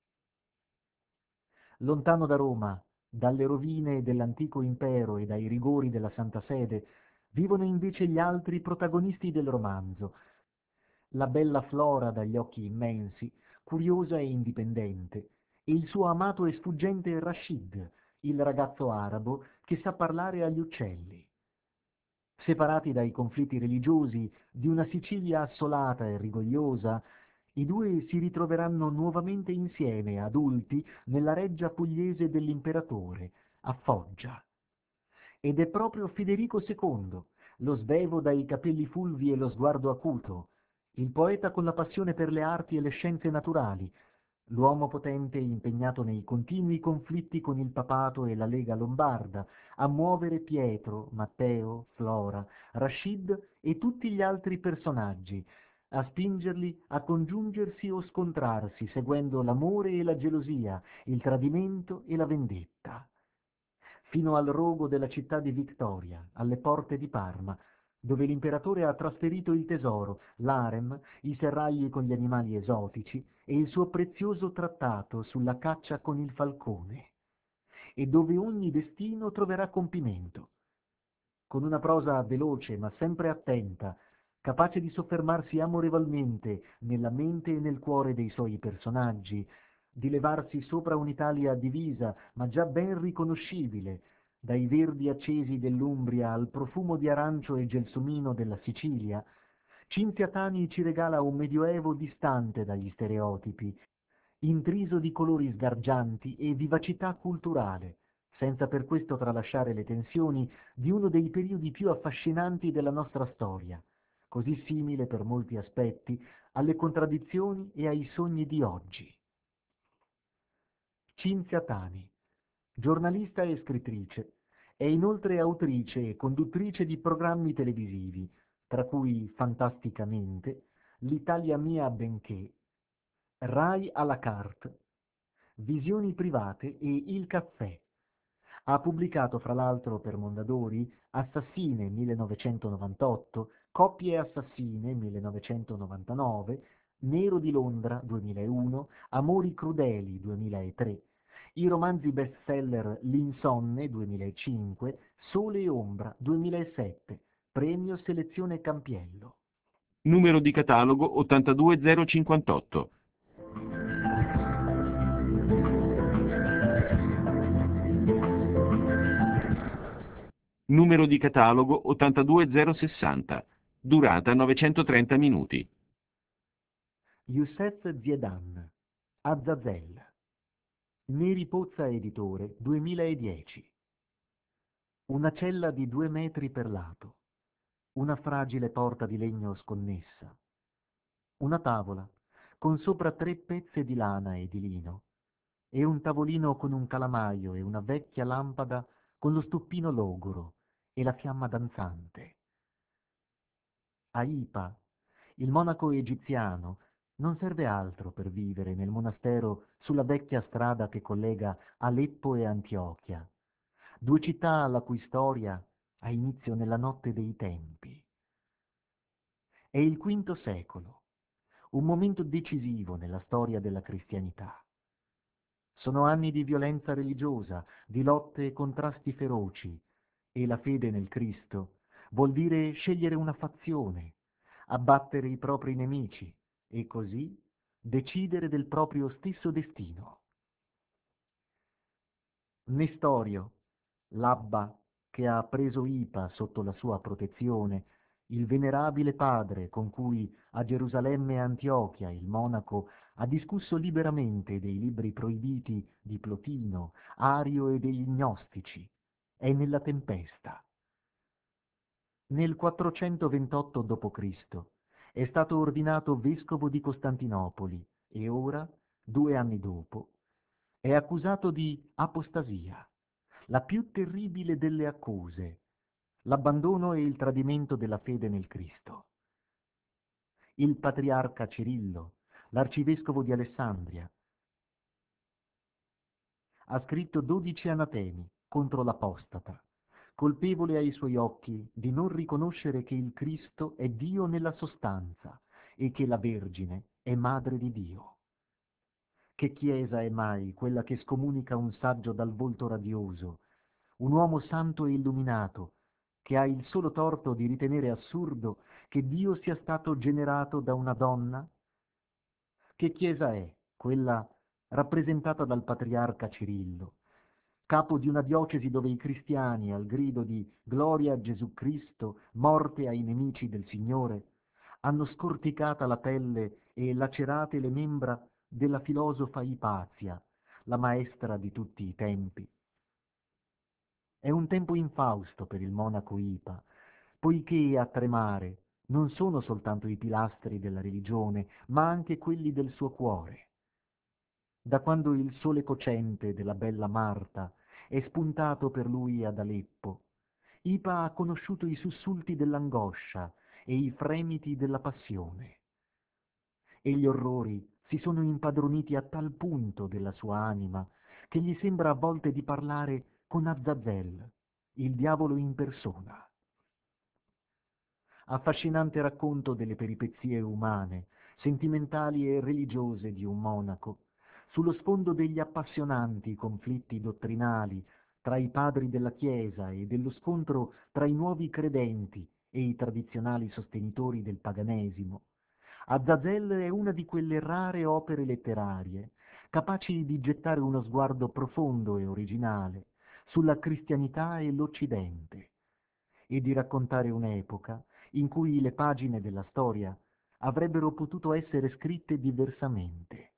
Lontano da Roma, dalle rovine dell'antico impero e dai rigori della Santa Sede, vivono invece gli altri protagonisti del romanzo. La bella Flora dagli occhi immensi, curiosa e indipendente, e il suo amato e sfuggente Rashid, il ragazzo arabo che sa parlare agli uccelli. Separati dai conflitti religiosi di una Sicilia assolata e rigogliosa, i due si ritroveranno nuovamente insieme, adulti, nella reggia pugliese dell'imperatore, a Foggia. Ed è proprio Federico II, lo svevo dai capelli fulvi e lo sguardo acuto, il poeta con la passione per le arti e le scienze naturali, l'uomo potente impegnato nei continui conflitti con il papato e la Lega Lombarda, a muovere Pietro, Matteo, Flora, Rashid e tutti gli altri personaggi, a spingerli a congiungersi o scontrarsi, seguendo l'amore e la gelosia, il tradimento e la vendetta. Fino al rogo della città di Victoria, alle porte di Parma, dove l'imperatore ha trasferito il tesoro, l'harem, i serragli con gli animali esotici e il suo prezioso trattato sulla caccia con il falcone, e dove ogni destino troverà compimento. Con una prosa veloce ma sempre attenta, capace di soffermarsi amorevolmente nella mente e nel cuore dei suoi personaggi, di levarsi sopra un'Italia divisa ma già ben riconoscibile, dai verdi accesi dell'Umbria al profumo di arancio e gelsomino della Sicilia, Cinzia Tani ci regala un medioevo distante dagli stereotipi, intriso di colori sgargianti e vivacità culturale, senza per questo tralasciare le tensioni di uno dei periodi più affascinanti della nostra storia, così simile per molti aspetti alle contraddizioni e ai sogni di oggi. Cinzia Tani, giornalista e scrittrice, è inoltre autrice e conduttrice di programmi televisivi, tra cui Fantasticamente, L'Italia mia benché, Rai à la carte, Visioni private e Il caffè. Ha pubblicato fra l'altro per Mondadori Assassine 1998, Coppie assassine 1999, Nero di Londra 2001, Amori crudeli 2003, i romanzi bestseller L'Insonne 2005, Sole e ombra 2007, premio Selezione Campiello. Numero di catalogo 82058. Numero di catalogo 82060. Durata 930 minuti. Youssef Ziedan, Azazel. Neri Pozza Editore, 2010. Una cella di 2 metri per lato. Una fragile porta di legno sconnessa. Una tavola, con sopra 3 pezze di lana e di lino. E un tavolino con un calamaio e una vecchia lampada con lo stuppino logoro e la fiamma danzante. Aipa, il monaco egiziano, non serve altro per vivere nel monastero sulla vecchia strada che collega Aleppo e Antiochia, 2 città la cui storia ha inizio nella notte dei tempi. È il V secolo, un momento decisivo nella storia della cristianità. Sono anni di violenza religiosa, di lotte e contrasti feroci, e la fede nel Cristo vuol dire scegliere una fazione, abbattere i propri nemici e così decidere del proprio stesso destino. Nestorio, l'Abba che ha preso Ipa sotto la sua protezione, il venerabile padre con cui a Gerusalemme e Antiochia il monaco ha discusso liberamente dei libri proibiti di Plotino, Ario e degli Gnostici, è nella tempesta. Nel 428 d.C. è stato ordinato vescovo di Costantinopoli e ora, 2 anni dopo, è accusato di apostasia, la più terribile delle accuse, l'abbandono e il tradimento della fede nel Cristo. Il patriarca Cirillo, l'arcivescovo di Alessandria, ha scritto 12 anatemi contro l'apostata, colpevole ai suoi occhi di non riconoscere che il Cristo è Dio nella sostanza e che la Vergine è madre di Dio. Che chiesa è mai quella che scomunica un saggio dal volto radioso, un uomo santo e illuminato, che ha il solo torto di ritenere assurdo che Dio sia stato generato da una donna? Che chiesa è quella rappresentata dal patriarca Cirillo, capo di una diocesi dove i cristiani, al grido di «Gloria a Gesù Cristo, morte ai nemici del Signore», hanno scorticata la pelle e lacerate le membra della filosofa Ipazia, la maestra di tutti i tempi? È un tempo infausto per il monaco Ipa, poiché a tremare non sono soltanto i pilastri della religione, ma anche quelli del suo cuore. Da quando il sole cocente della bella Marta è spuntato per lui ad Aleppo, Ipa ha conosciuto i sussulti dell'angoscia e i fremiti della passione. E gli orrori si sono impadroniti a tal punto della sua anima che gli sembra a volte di parlare con Azazel, il diavolo in persona. Affascinante racconto delle peripezie umane, sentimentali e religiose di un monaco, sullo sfondo degli appassionanti conflitti dottrinali tra i padri della Chiesa e dello scontro tra i nuovi credenti e i tradizionali sostenitori del paganesimo. Azazel è una di quelle rare opere letterarie capaci di gettare uno sguardo profondo e originale sulla cristianità e l'Occidente e di raccontare un'epoca in cui le pagine della storia avrebbero potuto essere scritte diversamente.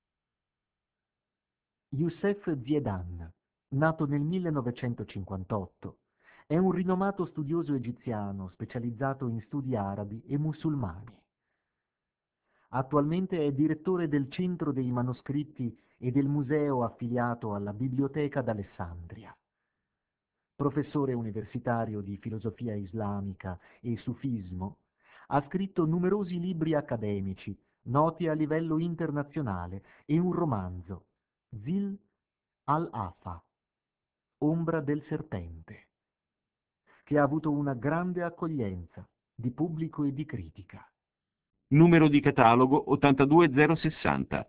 Youssef Ziedan, nato nel 1958, è un rinomato studioso egiziano specializzato in studi arabi e musulmani. Attualmente è direttore del Centro dei Manoscritti e del museo affiliato alla Biblioteca d'Alessandria. Professore universitario di filosofia islamica e sufismo, ha scritto numerosi libri accademici, noti a livello internazionale, e un romanzo, Zil al-Afa, Ombra del serpente, che ha avuto una grande accoglienza di pubblico e di critica. Numero di catalogo 82060.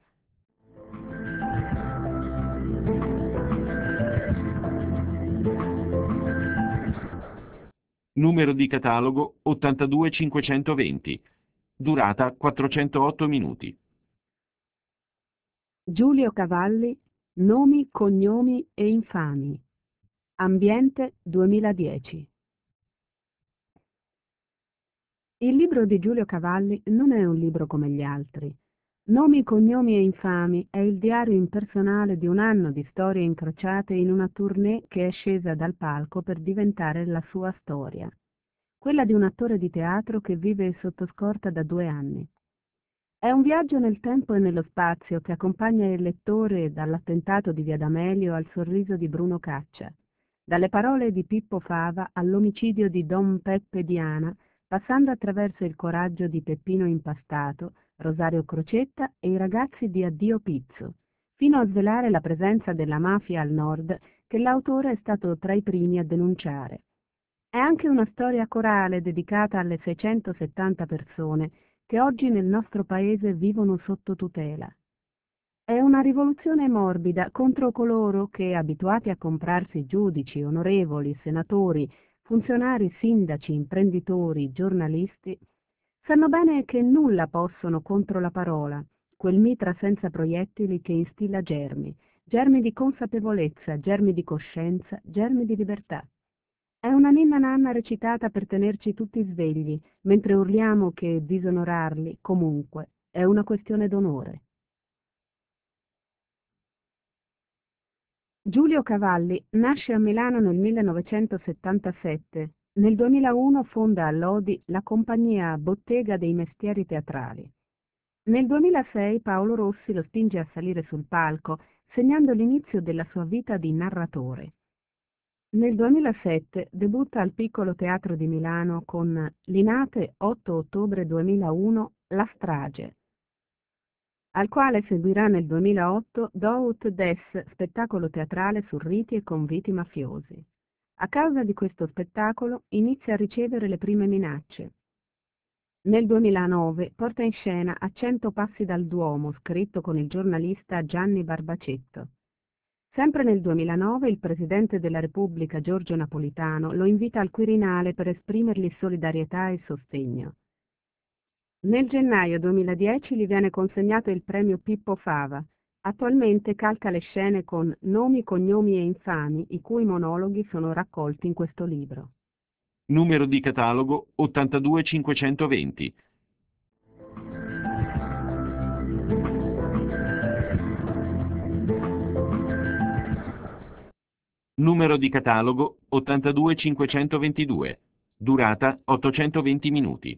Numero di catalogo 82520. Durata 408 minuti. Giulio Cavalli, nomi, cognomi e infami. Ambiente 2010. Il libro di Giulio Cavalli non è un libro come gli altri. Nomi, cognomi e infami è il diario impersonale di un anno di storie incrociate in una tournée che è scesa dal palco per diventare la sua storia, quella di un attore di teatro che vive sotto scorta da 2 anni. È un viaggio nel tempo e nello spazio che accompagna il lettore dall'attentato di Via D'Amelio al sorriso di Bruno Caccia, dalle parole di Pippo Fava all'omicidio di Don Peppe Diana, passando attraverso il coraggio di Peppino Impastato, Rosario Crocetta e i ragazzi di Addio Pizzo, fino a svelare la presenza della mafia al nord che l'autore è stato tra i primi a denunciare. È anche una storia corale dedicata alle 670 persone che oggi nel nostro paese vivono sotto tutela. È una rivoluzione morbida contro coloro che, abituati a comprarsi giudici, onorevoli, senatori, funzionari, sindaci, imprenditori, giornalisti, sanno bene che nulla possono contro la parola, quel mitra senza proiettili che instilla germi, germi di consapevolezza, germi di coscienza, germi di libertà. È una ninna nanna recitata per tenerci tutti svegli, mentre urliamo che disonorarli, comunque, è una questione d'onore. Giulio Cavalli nasce a Milano nel 1977. Nel 2001 fonda a Lodi la compagnia Bottega dei Mestieri Teatrali. Nel 2006 Paolo Rossi lo spinge a salire sul palco, segnando l'inizio della sua vita di narratore. Nel 2007 debutta al Piccolo Teatro di Milano con Linate 8 ottobre 2001 La strage, al quale seguirà nel 2008 Dout Des, spettacolo teatrale su riti e conviti mafiosi. A causa di questo spettacolo inizia a ricevere le prime minacce. Nel 2009 porta in scena A 100 passi dal Duomo, scritto con il giornalista Gianni Barbacetto. Sempre nel 2009 il Presidente della Repubblica Giorgio Napolitano lo invita al Quirinale per esprimergli solidarietà e sostegno. Nel gennaio 2010 gli viene consegnato il premio Pippo Fava. Attualmente calca le scene con Nomi, cognomi e infami, i cui monologhi sono raccolti in questo libro. Numero di catalogo 82520. Numero di catalogo 82522. Durata 820 minuti.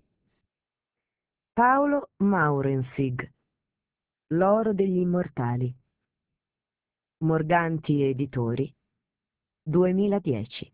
Paolo Maurensig, L'oro degli immortali. Morganti Editori, 2010.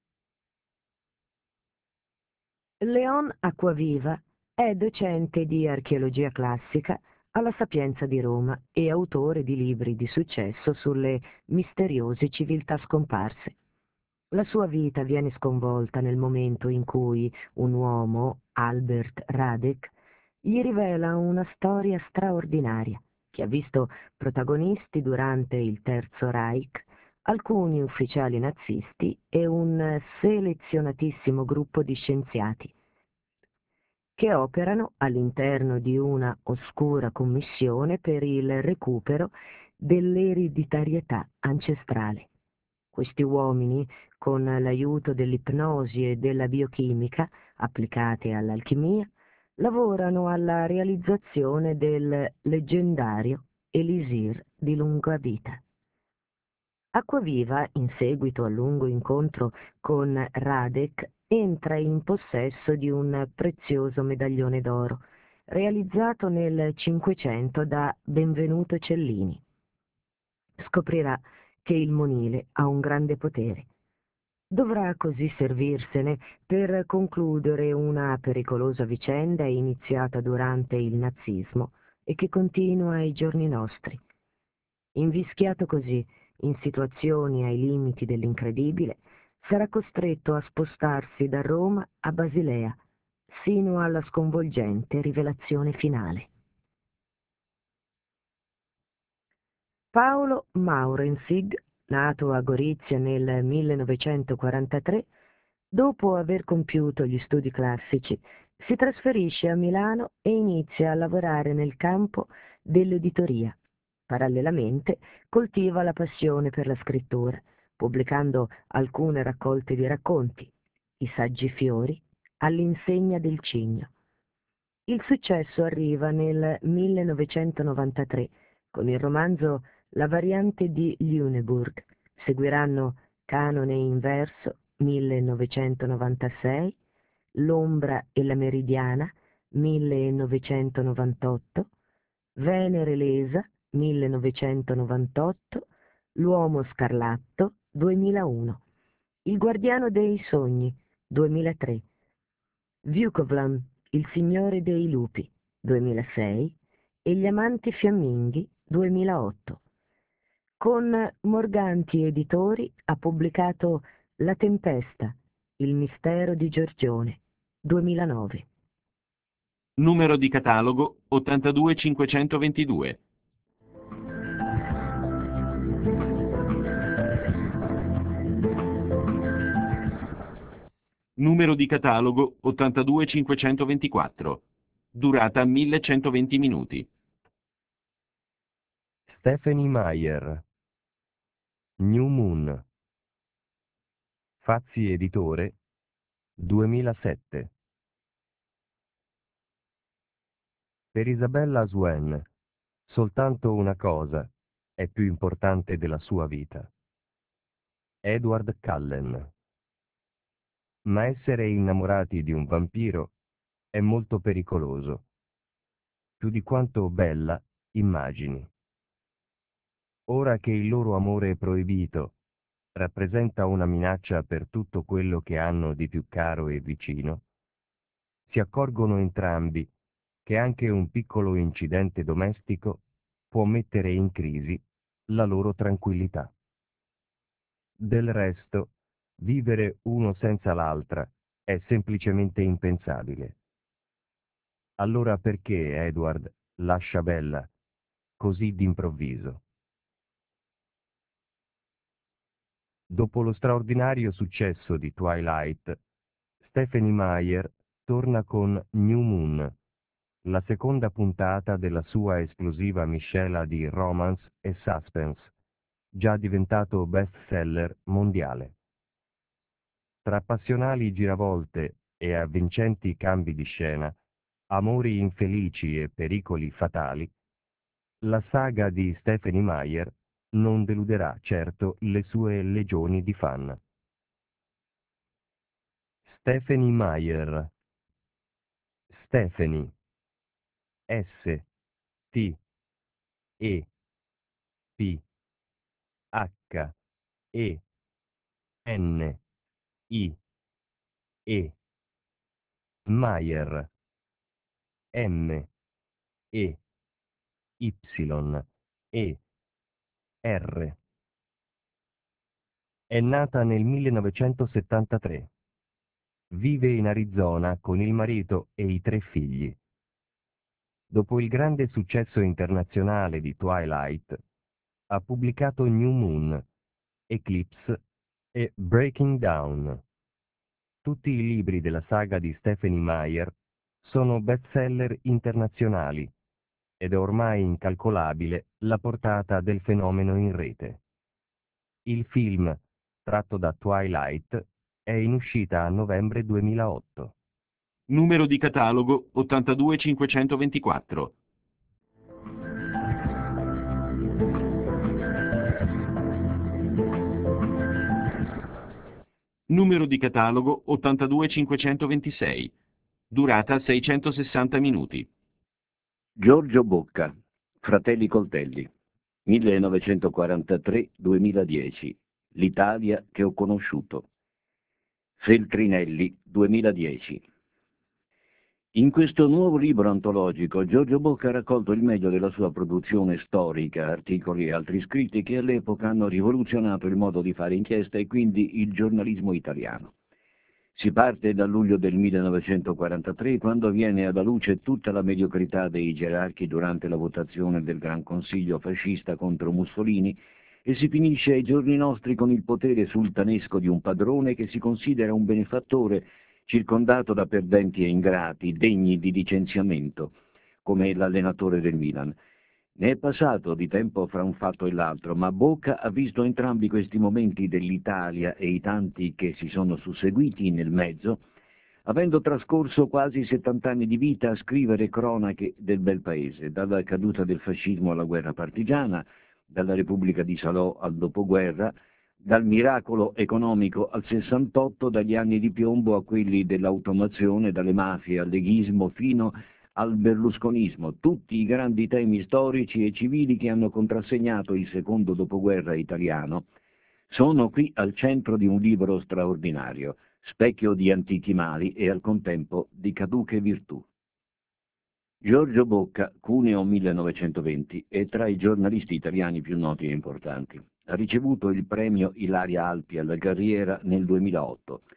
Leon Acquaviva è docente di archeologia classica alla Sapienza di Roma e autore di libri di successo sulle misteriose civiltà scomparse. La sua vita viene sconvolta nel momento in cui un uomo, Albert Radek, gli rivela una storia straordinaria che ha visto protagonisti durante il Terzo Reich alcuni ufficiali nazisti e un selezionatissimo gruppo di scienziati che operano all'interno di una oscura commissione per il recupero dell'ereditarietà ancestrale. Questi uomini, con l'aiuto dell'ipnosi e della biochimica applicate all'alchimia, lavorano alla realizzazione del leggendario elisir di lunga vita. Acquaviva, in seguito al lungo incontro con Radek, entra in possesso di un prezioso medaglione d'oro, realizzato nel Cinquecento da Benvenuto Cellini. Scoprirà che il monile ha un grande potere. Dovrà così servirsene per concludere una pericolosa vicenda iniziata durante il nazismo e che continua ai giorni nostri. Invischiato così in situazioni ai limiti dell'incredibile, sarà costretto a spostarsi da Roma a Basilea, sino alla sconvolgente rivelazione finale. Paolo Maurensig, nato a Gorizia nel 1943, dopo aver compiuto gli studi classici, si trasferisce a Milano e inizia a lavorare nel campo dell'editoria. Parallelamente coltiva la passione per la scrittura, pubblicando alcune raccolte di racconti, I saggi fiori, all'insegna del cigno. Il successo arriva nel 1993 con il romanzo La variante di Lüneburg. Seguiranno Canone in verso 1996, L'ombra e la meridiana 1998, Venere lesa 1998, L'uomo scarlatto 2001, Il guardiano dei sogni 2003, Vukovlan, il signore dei lupi 2006 e Gli amanti fiamminghi 2008. Con Morganti Editori ha pubblicato La tempesta, il mistero di Giorgione 2009. Numero di catalogo 82522. Numero di catalogo 82524. Durata 1120 minuti. Stephenie Meyer. New Moon. Fazzi Editore, 2007. Per Isabella Swen, soltanto una cosa è più importante della sua vita. Edward Cullen. Ma essere innamorati di un vampiro è molto pericoloso, più di quanto Bella immagini. Ora che il loro amore proibito rappresenta una minaccia per tutto quello che hanno di più caro e vicino, si accorgono entrambi che anche un piccolo incidente domestico può mettere in crisi la loro tranquillità. Del resto, vivere uno senza l'altra è semplicemente impensabile. Allora perché Edward lascia Bella così d'improvviso? Dopo lo straordinario successo di Twilight, Stephenie Meyer torna con New Moon, la seconda puntata della sua esplosiva miscela di romance e suspense, già diventato bestseller mondiale. Tra passionali giravolte e avvincenti cambi di scena, amori infelici e pericoli fatali, la saga di Stephenie Meyer non deluderà certo le sue legioni di fan. Stephenie Meyer. Stephenie. S. T. E. P. H. E. N. I. E. Meyer. M. E. Y. E. R. È nata nel 1973. Vive in Arizona con il marito e i 3 figli. Dopo il grande successo internazionale di Twilight, ha pubblicato New Moon, Eclipse e Breaking Down. Tutti i libri della saga di Stephenie Meyer sono bestseller internazionali ed è ormai incalcolabile la portata del fenomeno in rete. Il film, tratto da Twilight, è in uscita a novembre 2008. Numero di catalogo 82524. Numero di catalogo 82526. Durata 660 minuti. Giorgio Bocca, Fratelli Coltelli, 1943-2010, L'Italia che ho conosciuto. Feltrinelli, 2010. In questo nuovo libro antologico Giorgio Bocca ha raccolto il meglio della sua produzione storica, articoli e altri scritti che all'epoca hanno rivoluzionato il modo di fare inchiesta e quindi il giornalismo italiano. Si parte dal luglio del 1943, quando viene alla luce tutta la mediocrità dei gerarchi durante la votazione del Gran Consiglio fascista contro Mussolini, e si finisce ai giorni nostri con il potere sultanesco di un padrone che si considera un benefattore circondato da perdenti e ingrati, degni di licenziamento, come l'allenatore del Milan. Ne è passato di tempo fra un fatto e l'altro, ma Bocca ha visto entrambi questi momenti dell'Italia e i tanti che si sono susseguiti nel mezzo, avendo trascorso quasi 70 anni di vita a scrivere cronache del bel paese, dalla caduta del fascismo alla guerra partigiana, dalla Repubblica di Salò al dopoguerra, dal miracolo economico al 68, dagli anni di piombo a quelli dell'automazione, dalle mafie al leghismo fino al berlusconismo, tutti i grandi temi storici e civili che hanno contrassegnato il secondo dopoguerra italiano, sono qui al centro di un libro straordinario, specchio di antichi mali e al contempo di caduche virtù. Giorgio Bocca, Cuneo 1920, è tra i giornalisti italiani più noti e importanti. Ha ricevuto il premio Ilaria Alpi alla carriera nel 2008.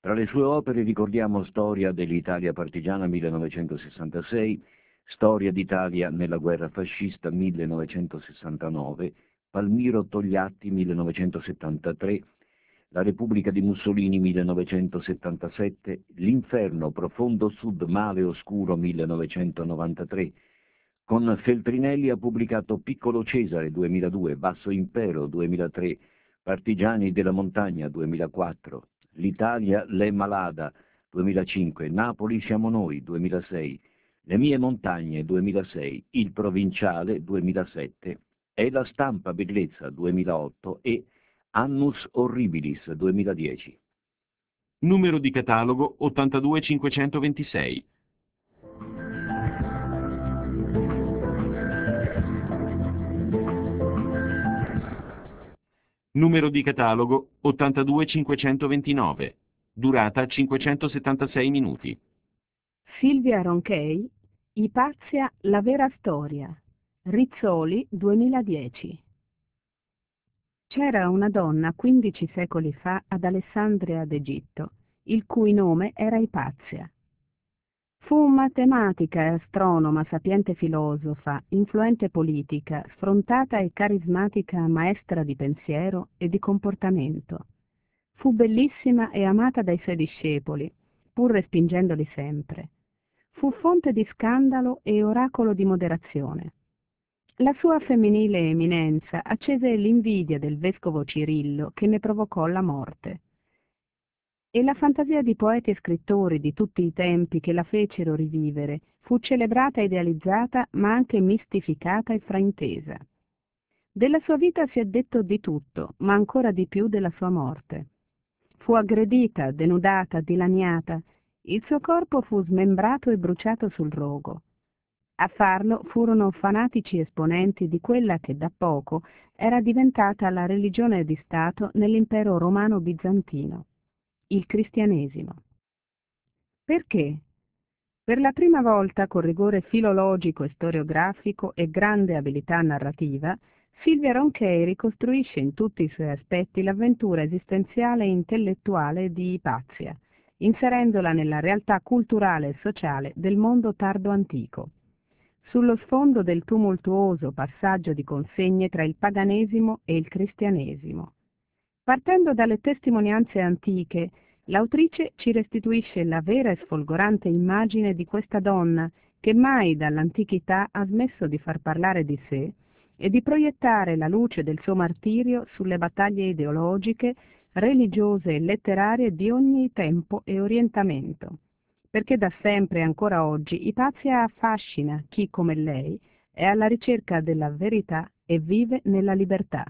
Tra le sue opere ricordiamo Storia dell'Italia partigiana 1966, Storia d'Italia nella guerra fascista 1969, Palmiro Togliatti 1973, La Repubblica di Mussolini 1977, L'inferno profondo sud male oscuro 1993. Con Feltrinelli ha pubblicato Piccolo Cesare 2002, Basso Impero 2003, Partigiani della montagna 2004, L'Italia l'è malada 2005, Napoli siamo noi 2006, Le mie montagne 2006, Il Provinciale 2007, È la stampa bellezza 2008 e Annus Horribilis 2010. Numero di catalogo 82526. Numero di catalogo 82529. Durata 576 minuti. Silvia Ronchey, Ipazia, la vera storia. Rizzoli, 2010. C'era una donna 15 secoli fa ad Alessandria d'Egitto, il cui nome era Ipazia. Fu matematica e astronoma, sapiente filosofa, influente politica, sfrontata e carismatica maestra di pensiero e di comportamento. Fu bellissima e amata dai suoi discepoli, pur respingendoli sempre. Fu fonte di scandalo e oracolo di moderazione. La sua femminile eminenza accese l'invidia del vescovo Cirillo, che ne provocò la morte. E la fantasia di poeti e scrittori di tutti i tempi che la fecero rivivere fu celebrata e idealizzata, ma anche mistificata e fraintesa. Della sua vita si è detto di tutto, ma ancora di più della sua morte. Fu aggredita, denudata, dilaniata. Il suo corpo fu smembrato e bruciato sul rogo. A farlo furono fanatici esponenti di quella che da poco era diventata la religione di Stato nell'impero romano bizantino, il cristianesimo. Perché? Per la prima volta, con rigore filologico e storiografico e grande abilità narrativa, Silvia Ronchey ricostruisce in tutti i suoi aspetti l'avventura esistenziale e intellettuale di Ipazia, inserendola nella realtà culturale e sociale del mondo tardo antico, sullo sfondo del tumultuoso passaggio di consegne tra il paganesimo e il cristianesimo. Partendo dalle testimonianze antiche, l'autrice ci restituisce la vera e sfolgorante immagine di questa donna che mai dall'antichità ha smesso di far parlare di sé e di proiettare la luce del suo martirio sulle battaglie ideologiche, religiose e letterarie di ogni tempo e orientamento, perché da sempre e ancora oggi Ipazia affascina chi, come lei, è alla ricerca della verità e vive nella libertà.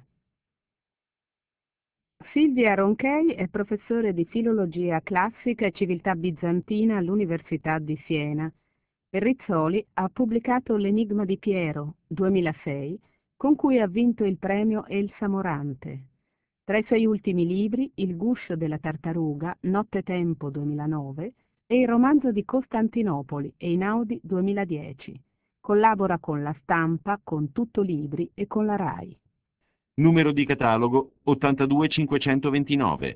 Silvia Ronchey è professore di filologia classica e civiltà bizantina all'Università di Siena. Per Rizzoli ha pubblicato L'Enigma di Piero, 2006, con cui ha vinto il premio Elsa Morante. Tra i suoi ultimi libri Il guscio della tartaruga, Nottetempo 2009 e il romanzo di Costantinopoli, Einaudi 2010. Collabora con La Stampa, con Tutto Libri e con la RAI. Numero di catalogo 82529.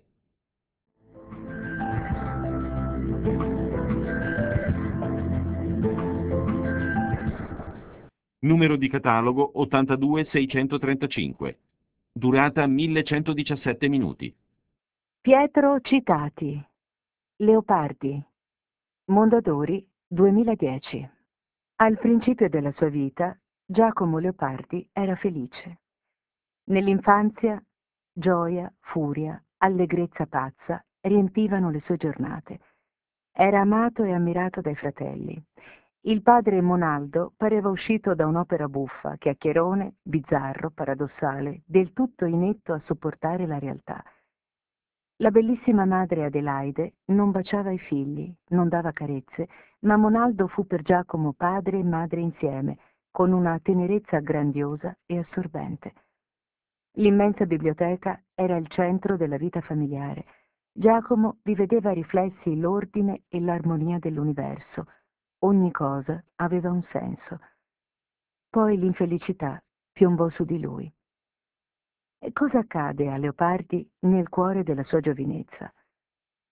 Numero di catalogo 82635. Durata 1117 minuti. Pietro Citati. Leopardi. Mondadori 2010. Al principio della sua vita, Giacomo Leopardi era felice. Nell'infanzia, gioia, furia, allegrezza pazza riempivano le sue giornate. Era amato e ammirato dai fratelli. Il padre Monaldo pareva uscito da un'opera buffa, chiacchierone, bizzarro, paradossale, del tutto inetto a sopportare la realtà. La bellissima madre Adelaide non baciava i figli, non dava carezze, ma Monaldo fu per Giacomo padre e madre insieme, con una tenerezza grandiosa e assorbente. L'immensa biblioteca era il centro della vita familiare. Giacomo vi vedeva riflessi l'ordine e l'armonia dell'universo. Ogni cosa aveva un senso. Poi l'infelicità piombò su di lui. E cosa accade a Leopardi nel cuore della sua giovinezza?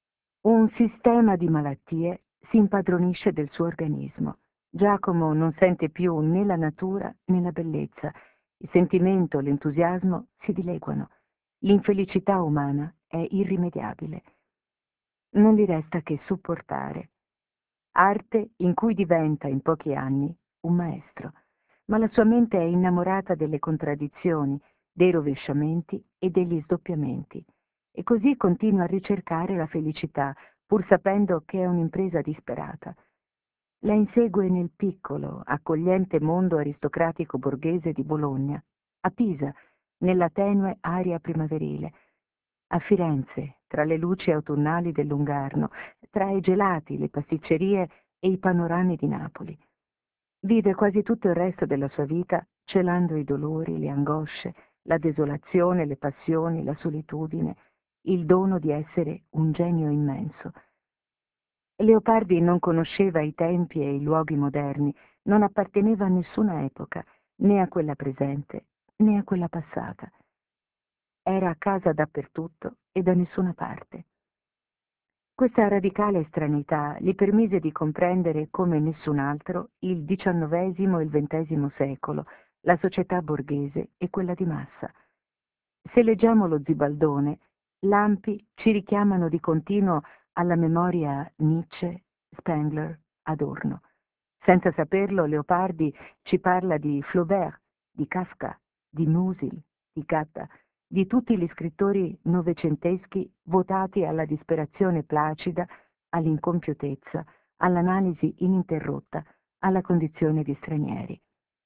Un sistema di malattie si impadronisce del suo organismo. Giacomo non sente più né la natura né la bellezza. Il sentimento, l'entusiasmo si dileguano. L'infelicità umana è irrimediabile. Non gli resta che sopportare. Arte in cui diventa in pochi anni un maestro, ma la sua mente è innamorata delle contraddizioni, dei rovesciamenti e degli sdoppiamenti, e così continua a ricercare la felicità, pur sapendo che è un'impresa disperata. La insegue nel piccolo, accogliente mondo aristocratico borghese di Bologna, a Pisa, nella tenue aria primaverile, a Firenze, tra le luci autunnali del Lungarno, tra i gelati, le pasticcerie e i panorami di Napoli. Vive quasi tutto il resto della sua vita celando i dolori, le angosce, la desolazione, le passioni, la solitudine, il dono di essere un genio immenso. Leopardi non conosceva i tempi e i luoghi moderni, non apparteneva a nessuna epoca, né a quella presente, né a quella passata. Era a casa dappertutto e da nessuna parte. Questa radicale estraneità gli permise di comprendere come nessun altro il XIX e il XX secolo, la società borghese e quella di massa. Se leggiamo lo Zibaldone, lampi ci richiamano di continuo alla memoria Nietzsche, Spengler, Adorno. Senza saperlo, Leopardi ci parla di Flaubert, di Kafka, di Musil, di Gatta, di tutti gli scrittori novecenteschi votati alla disperazione placida, all'incompiutezza, all'analisi ininterrotta, alla condizione di stranieri.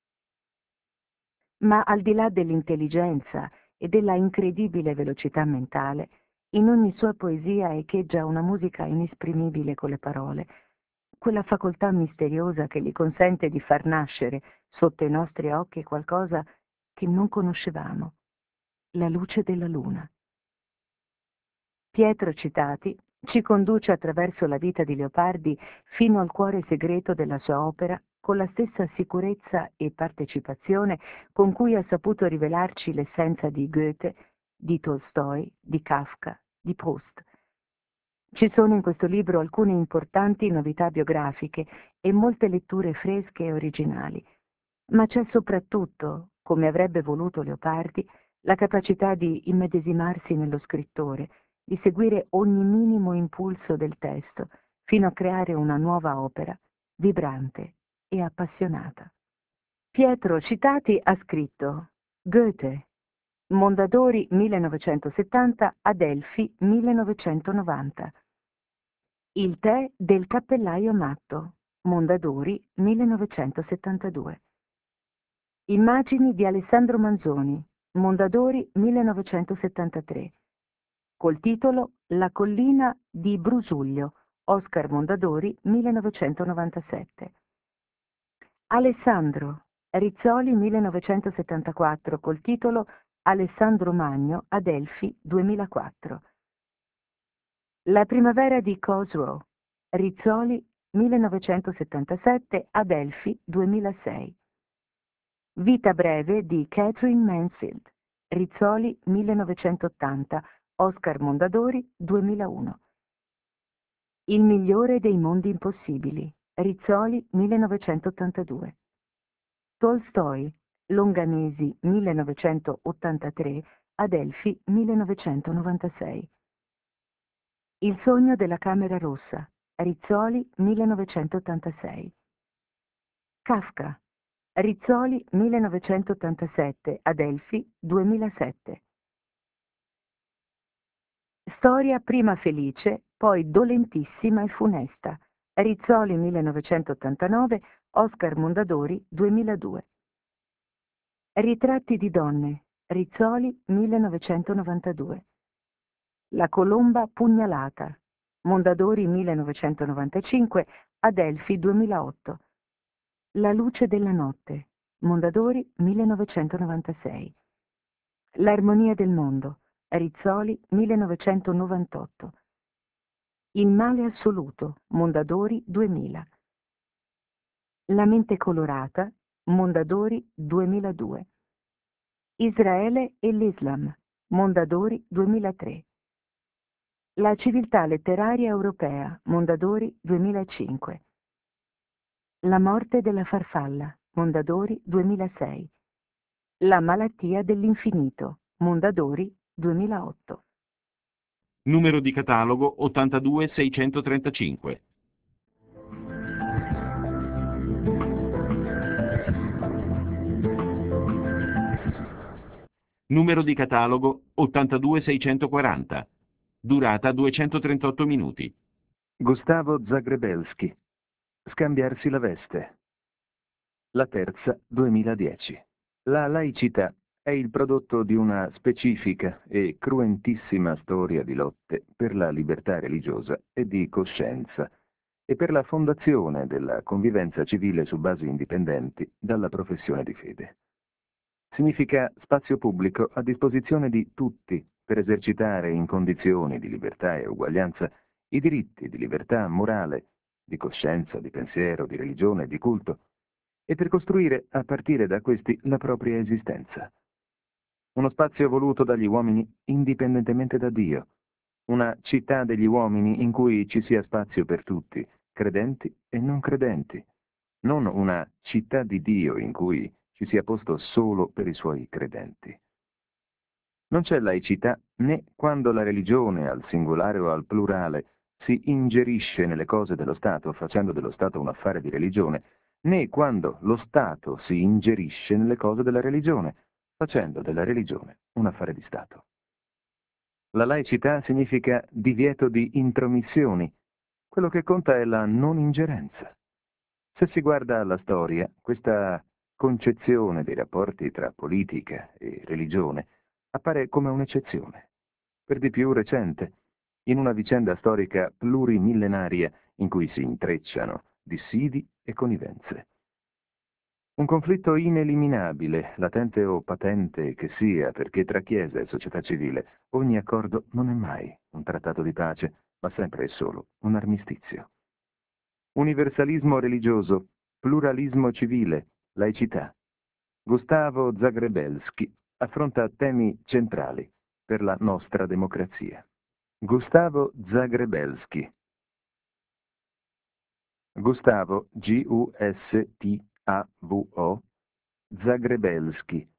Ma al di là dell'intelligenza e della incredibile velocità mentale, in ogni sua poesia echeggia una musica inesprimibile con le parole, quella facoltà misteriosa che gli consente di far nascere sotto i nostri occhi qualcosa che non conoscevamo, la luce della luna. Pietro Citati ci conduce attraverso la vita di Leopardi fino al cuore segreto della sua opera con la stessa sicurezza e partecipazione con cui ha saputo rivelarci l'essenza di Goethe, di Tolstoi, di Kafka, di Proust. Ci sono in questo libro alcune importanti novità biografiche e molte letture fresche e originali, ma c'è soprattutto, come avrebbe voluto Leopardi, la capacità di immedesimarsi nello scrittore, di seguire ogni minimo impulso del testo, fino a creare una nuova opera, vibrante e appassionata. Pietro Citati ha scritto Goethe, Mondadori 1970, Adelphi 1990. Il tè del cappellaio matto, Mondadori 1972. Immagini di Alessandro Manzoni, Mondadori 1973. Col titolo La collina di Brusuglio, Oscar Mondadori 1997. Alessandro, Rizzoli 1974, col titolo Alessandro Magno, Adelphi 2004. La primavera di Cosroe, Rizzoli 1977, Adelphi 2006. Vita breve di Catherine Mansfield, Rizzoli 1980, Oscar Mondadori 2001. Il migliore dei mondi impossibili, Rizzoli 1982. Tolstoi, Longanesi 1983, Adelphi 1996. Il sogno della Camera Rossa, Rizzoli 1986. Kafka, Rizzoli 1987, Adelphi 2007. Storia prima felice, poi dolentissima e funesta, Rizzoli 1989, Oscar Mondadori 2002. Ritratti di donne, Rizzoli 1992. La colomba pugnalata, Mondadori 1995, Adelphi 2008. La luce della notte, Mondadori 1996. L'armonia del mondo, Rizzoli 1998. Il male assoluto, Mondadori 2000. La mente colorata, Mondadori 2002. Israele e l'Islam, Mondadori 2003. La civiltà letteraria europea, Mondadori 2005. La morte della farfalla, Mondadori 2006. La malattia dell'infinito, Mondadori 2008. Numero di catalogo 82635. Numero di catalogo 82640. Durata 238 minuti. Gustavo Zagrebelsky. Scambiarsi la veste. La terza, 2010. La laicità è il prodotto di una specifica e cruentissima storia di lotte per la libertà religiosa e di coscienza e per la fondazione della convivenza civile su basi indipendenti dalla professione di fede. Significa spazio pubblico a disposizione di tutti per esercitare in condizioni di libertà e uguaglianza i diritti di libertà morale, di coscienza, di pensiero, di religione, di culto, e per costruire a partire da questi la propria esistenza. Uno spazio voluto dagli uomini indipendentemente da Dio, una città degli uomini in cui ci sia spazio per tutti, credenti e non credenti, non una città di Dio in cui ci sia posto solo per i suoi credenti. Non c'è laicità né quando la religione, al singolare o al plurale, si ingerisce nelle cose dello Stato facendo dello Stato un affare di religione, né quando lo Stato si ingerisce nelle cose della religione, facendo della religione un affare di Stato. La laicità significa divieto di intromissioni. Quello che conta è la non ingerenza. Se si guarda alla storia, questa concezione dei rapporti tra politica e religione appare come un'eccezione, per di più recente, in una vicenda storica plurimillenaria in cui si intrecciano dissidi e connivenze. Un conflitto ineliminabile, latente o patente che sia, perché tra Chiesa e società civile ogni accordo non è mai un trattato di pace, ma sempre e solo un armistizio. Universalismo religioso, pluralismo civile, laicità. Gustavo Zagrebelsky affronta temi centrali per la nostra democrazia. Gustavo Zagrebelsky. Gustavo, G-U-S-T-A-V-O, Zagrebelsky,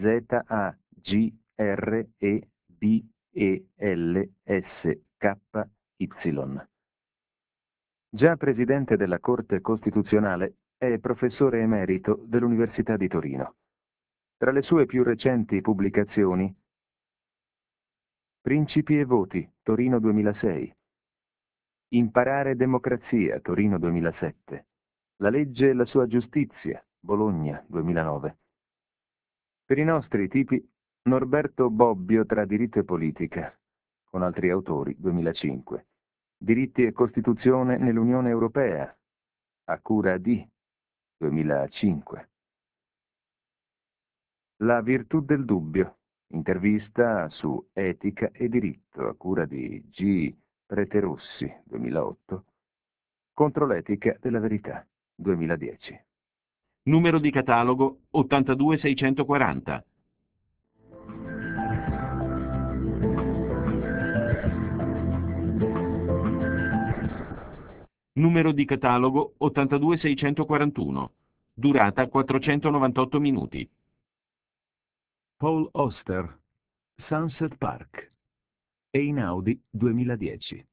Z-A-G-R-E-B-E-L-S-K-Y. Già presidente della Corte Costituzionale, è professore emerito dell'Università di Torino. Tra le sue più recenti pubblicazioni: Principi e voti, Torino 2006. Imparare democrazia, Torino 2007. La legge e la sua giustizia, Bologna 2009. Per i nostri tipi, Norberto Bobbio tra diritto e politica, con altri autori 2005. Diritti e Costituzione nell'Unione Europea, a cura di 2005. La virtù del dubbio, intervista su etica e diritto, a cura di G. Preterossi 2008. Contro l'etica della verità 2010. Numero di catalogo 82640. Numero di catalogo 82641. Durata 498 minuti. Paul Auster, Sunset Park. Einaudi 2010.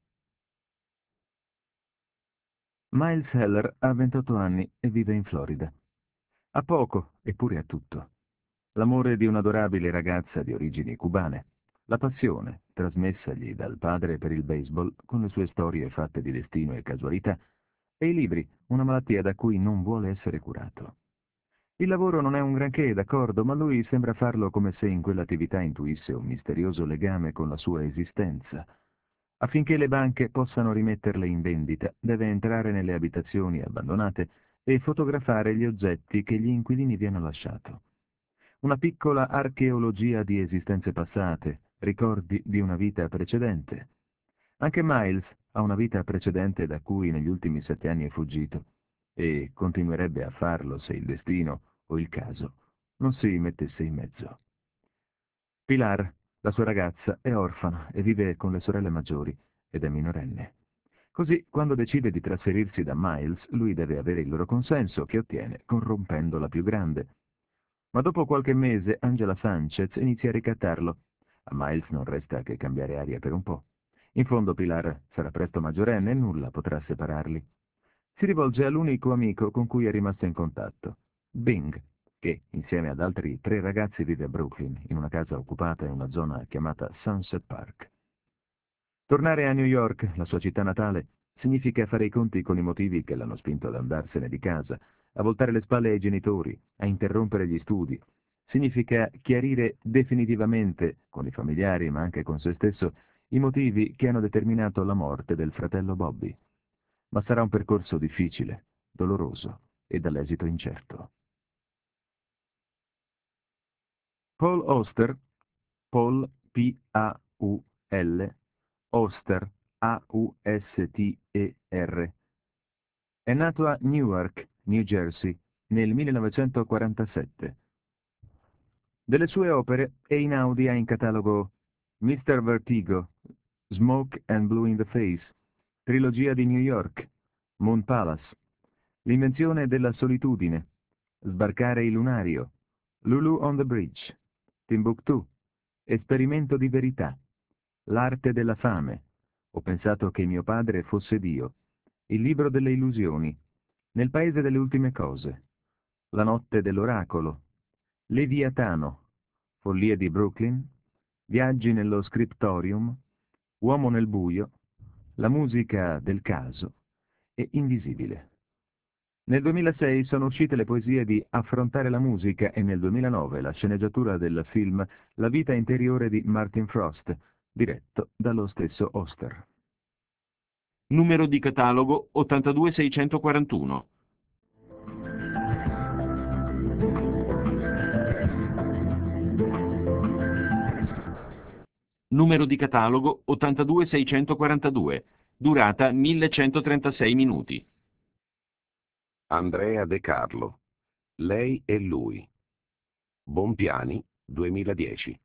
Miles Heller ha 28 anni e vive in Florida. Ha poco, eppure ha tutto. L'amore di un'adorabile ragazza di origini cubane, la passione, trasmessagli dal padre per il baseball, con le sue storie fatte di destino e casualità, e i libri, una malattia da cui non vuole essere curato. Il lavoro non è un granché, d'accordo, ma lui sembra farlo come se in quell'attività intuisse un misterioso legame con la sua esistenza. Affinché le banche possano rimetterle in vendita, deve entrare nelle abitazioni abbandonate e fotografare gli oggetti che gli inquilini vi hanno lasciato. Una piccola archeologia di esistenze passate, ricordi di una vita precedente. Anche Miles ha una vita precedente da cui negli ultimi 7 anni è fuggito, e continuerebbe a farlo se il destino o il caso non si mettesse in mezzo. Pilar, la sua ragazza, è orfana e vive con le sorelle maggiori, ed è minorenne. Così, quando decide di trasferirsi da Miles, lui deve avere il loro consenso, che ottiene corrompendo la più grande. Ma dopo qualche mese Angela Sanchez inizia a ricattarlo. A Miles non resta che cambiare aria per un po'. In fondo Pilar sarà presto maggiorenne e nulla potrà separarli. Si rivolge all'unico amico con cui è rimasto in contatto, Bing, che, insieme ad altri 3 ragazzi, vive a Brooklyn, in una casa occupata in una zona chiamata Sunset Park. Tornare a New York, la sua città natale, significa fare i conti con i motivi che l'hanno spinto ad andarsene di casa, a voltare le spalle ai genitori, a interrompere gli studi. Significa chiarire definitivamente, con i familiari ma anche con se stesso, i motivi che hanno determinato la morte del fratello Bobby. Ma sarà un percorso difficile, doloroso e dall'esito incerto. Paul Auster, Paul P-A-U-L, Auster, A-U-S-T-E-R, è nato a Newark, New Jersey, nel 1947. Delle sue opere, Einaudi ha in catalogo Mr. Vertigo, Smoke and Blue in the Face, Trilogia di New York, Moon Palace, L'invenzione della solitudine, Sbarcare il lunario, Lulu on the Bridge, Timbuktu, Esperimento di verità, L'arte della fame, Ho pensato che mio padre fosse Dio, Il libro delle illusioni, Nel paese delle ultime cose, La notte dell'oracolo, Leviatano, Follie di Brooklyn, Viaggi nello scriptorium, Uomo nel buio, La musica del caso e Invisibile. Nel 2006 sono uscite le poesie di Affrontare la musica e nel 2009 la sceneggiatura del film La vita interiore di Martin Frost, diretto dallo stesso Auster. Numero di catalogo 82641. Numero di catalogo 82642. Durata 1136 minuti. Andrea De Carlo. Lei e lui. Bompiani, 2010.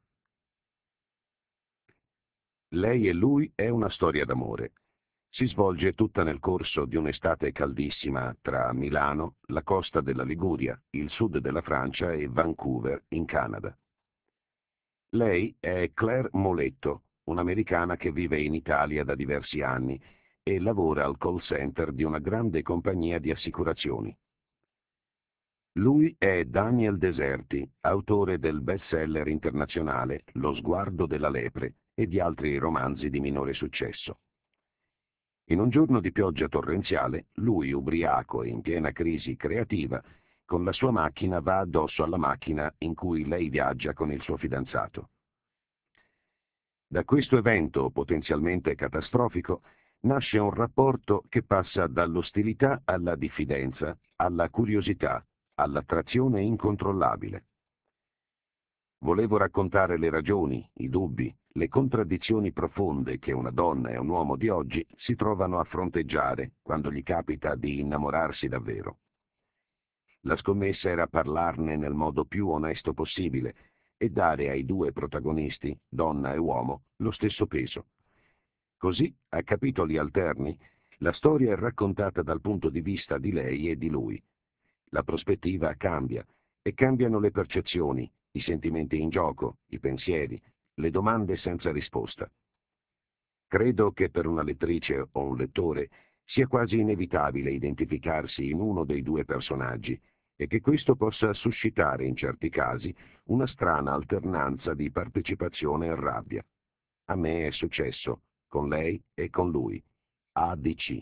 Lei e lui è una storia d'amore. Si svolge tutta nel corso di un'estate caldissima tra Milano, la costa della Liguria, il sud della Francia e Vancouver, in Canada. Lei è Claire Moletto, un'americana che vive in Italia da diversi anni e lavora al call center di una grande compagnia di assicurazioni. Lui è Daniel Deserti, autore del bestseller internazionale Lo sguardo della lepre e di altri romanzi di minore successo. In un giorno di pioggia torrenziale, lui, ubriaco e in piena crisi creativa, con la sua macchina va addosso alla macchina in cui lei viaggia con il suo fidanzato. Da questo evento potenzialmente catastrofico nasce un rapporto che passa dall'ostilità alla diffidenza, alla curiosità, all'attrazione incontrollabile. Volevo raccontare le ragioni, i dubbi, le contraddizioni profonde che una donna e un uomo di oggi si trovano a fronteggiare quando gli capita di innamorarsi davvero. La scommessa era parlarne nel modo più onesto possibile e dare ai 2 protagonisti, donna e uomo, lo stesso peso. Così, a capitoli alterni, la storia è raccontata dal punto di vista di lei e di lui. La prospettiva cambia e cambiano le percezioni, i sentimenti in gioco, i pensieri, le domande senza risposta. Credo che per una lettrice o un lettore sia quasi inevitabile identificarsi in uno dei 2 personaggi e che questo possa suscitare in certi casi una strana alternanza di partecipazione e rabbia. A me è successo, con lei e con lui. ADC.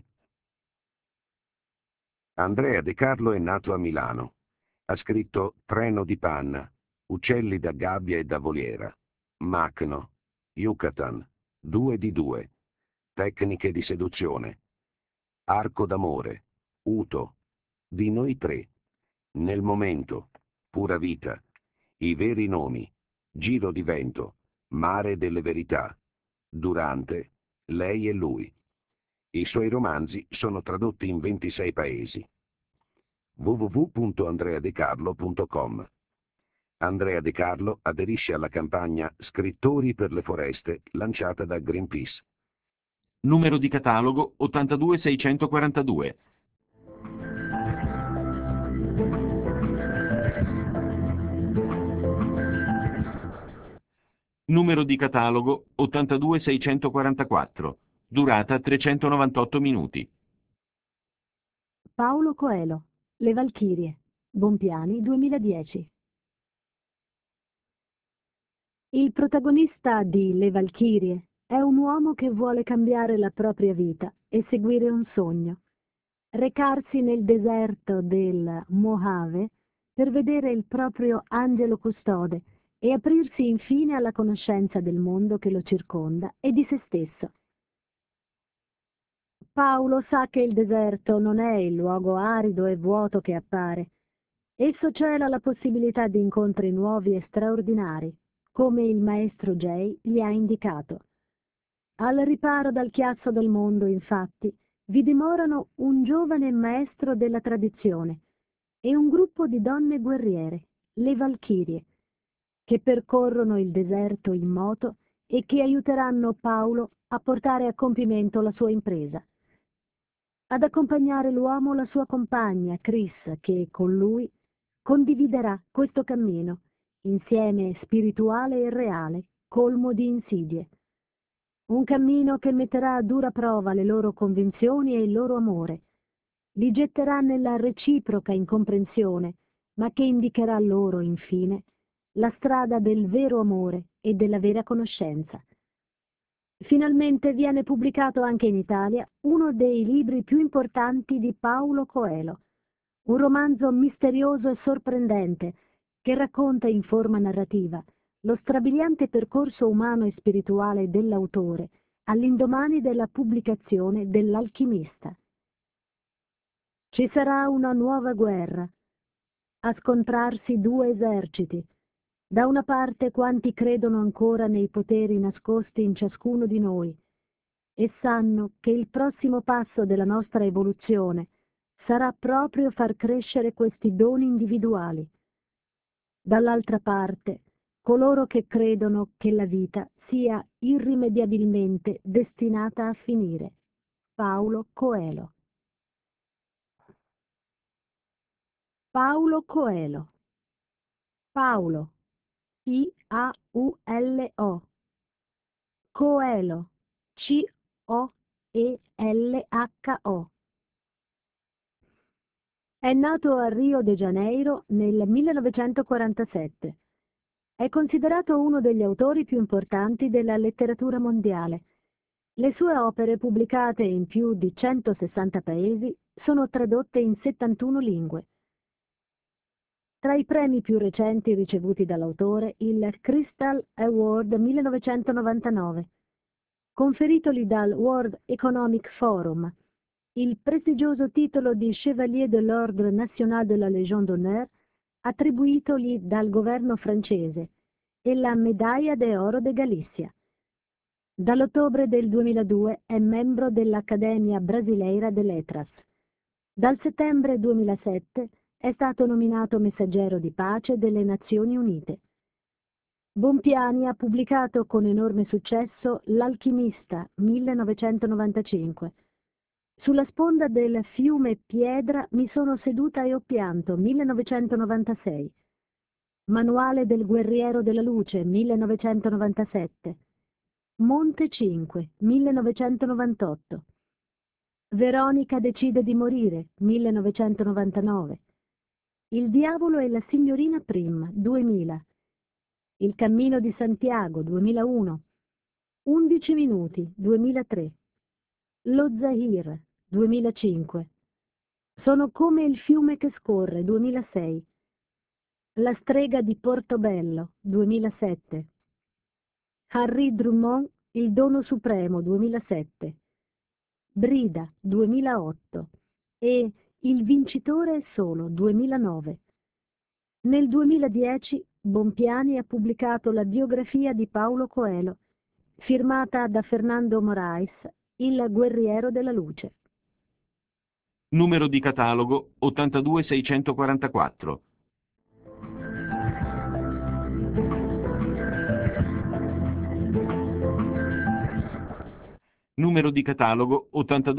Andrea De Carlo è nato a Milano. Ha scritto Treno di panna, Uccelli da gabbia e da voliera, Macno, Yucatan, 2 di 2, Tecniche di seduzione, Arco d'amore, Uto, Di noi 3, Nel momento, Pura vita, I veri nomi, Giro di vento, Mare delle verità, Durante, Lei e lui. I suoi romanzi sono tradotti in 26 paesi. www.andreadecarlo.com. Andrea De Carlo aderisce alla campagna Scrittori per le foreste lanciata da Greenpeace. Numero di catalogo 82642. Numero di catalogo 82644. Durata 398 minuti. Paolo Coelho, Le Valchirie, Bompiani 2010. Il protagonista di Le Valchirie è un uomo che vuole cambiare la propria vita e seguire un sogno. Recarsi nel deserto del Mojave per vedere il proprio angelo custode e aprirsi infine alla conoscenza del mondo che lo circonda e di se stesso. Paolo sa che il deserto non è il luogo arido e vuoto che appare. Esso cela la possibilità di incontri nuovi e straordinari, come il maestro Jay gli ha indicato. Al riparo dal chiasso del mondo, infatti, vi dimorano un giovane maestro della tradizione e un gruppo di donne guerriere, le Valchirie, che percorrono il deserto in moto e che aiuteranno Paolo a portare a compimento la sua impresa. Ad accompagnare l'uomo la sua compagna, Chris, che con lui condividerà questo cammino, insieme spirituale e reale, colmo di insidie. Un cammino che metterà a dura prova le loro convinzioni e il loro amore, li getterà nella reciproca incomprensione, ma che indicherà loro, infine, la strada del vero amore e della vera conoscenza. Finalmente viene pubblicato anche in Italia uno dei libri più importanti di Paolo Coelho, un romanzo misterioso e sorprendente che racconta in forma narrativa lo strabiliante percorso umano e spirituale dell'autore all'indomani della pubblicazione dell'Alchimista. Ci sarà una nuova guerra, a scontrarsi due eserciti. Da una parte quanti credono ancora nei poteri nascosti in ciascuno di noi e sanno che il prossimo passo della nostra evoluzione sarà proprio far crescere questi doni individuali. Dall'altra parte, coloro che credono che la vita sia irrimediabilmente destinata a finire. Paolo Coelho. Paolo Coelho. Paolo. Paulo. Coelho. Coelho. È nato a Rio de Janeiro nel 1947. È considerato uno degli autori più importanti della letteratura mondiale. Le sue opere, pubblicate in più di 160 paesi, sono tradotte in 71 lingue. Tra i premi più recenti ricevuti dall'autore, il Crystal Award 1999, conferitogli dal World Economic Forum, il prestigioso titolo di Chevalier de l'Ordre National de la Légion d'Honneur, attribuitogli dal governo francese, e la Medaglia de Oro de Galicia. Dall'ottobre del 2002 è membro dell'Accademia Brasileira de Letras. Dal settembre 2007 è stato nominato messaggero di pace delle Nazioni Unite. Bompiani ha pubblicato con enorme successo L'Alchimista 1995. Sulla sponda del fiume Piedra mi sono seduta e ho pianto 1996. Manuale del guerriero della luce 1997. Monte 5 1998. Veronica decide di morire 1999. Il diavolo e la signorina Prim 2000. Il cammino di Santiago 2001. 11 minuti 2003. Lo Zahir 2005. Sono come il fiume che scorre 2006. La strega di Portobello 2007. Harry Drummond, il dono supremo 2007. Brida 2008 e Il vincitore è solo 2009. Nel 2010 Bompiani ha pubblicato la biografia di Paolo Coelho, firmata da Fernando Moraes, il guerriero della luce. Numero di catalogo 82644. Numero di catalogo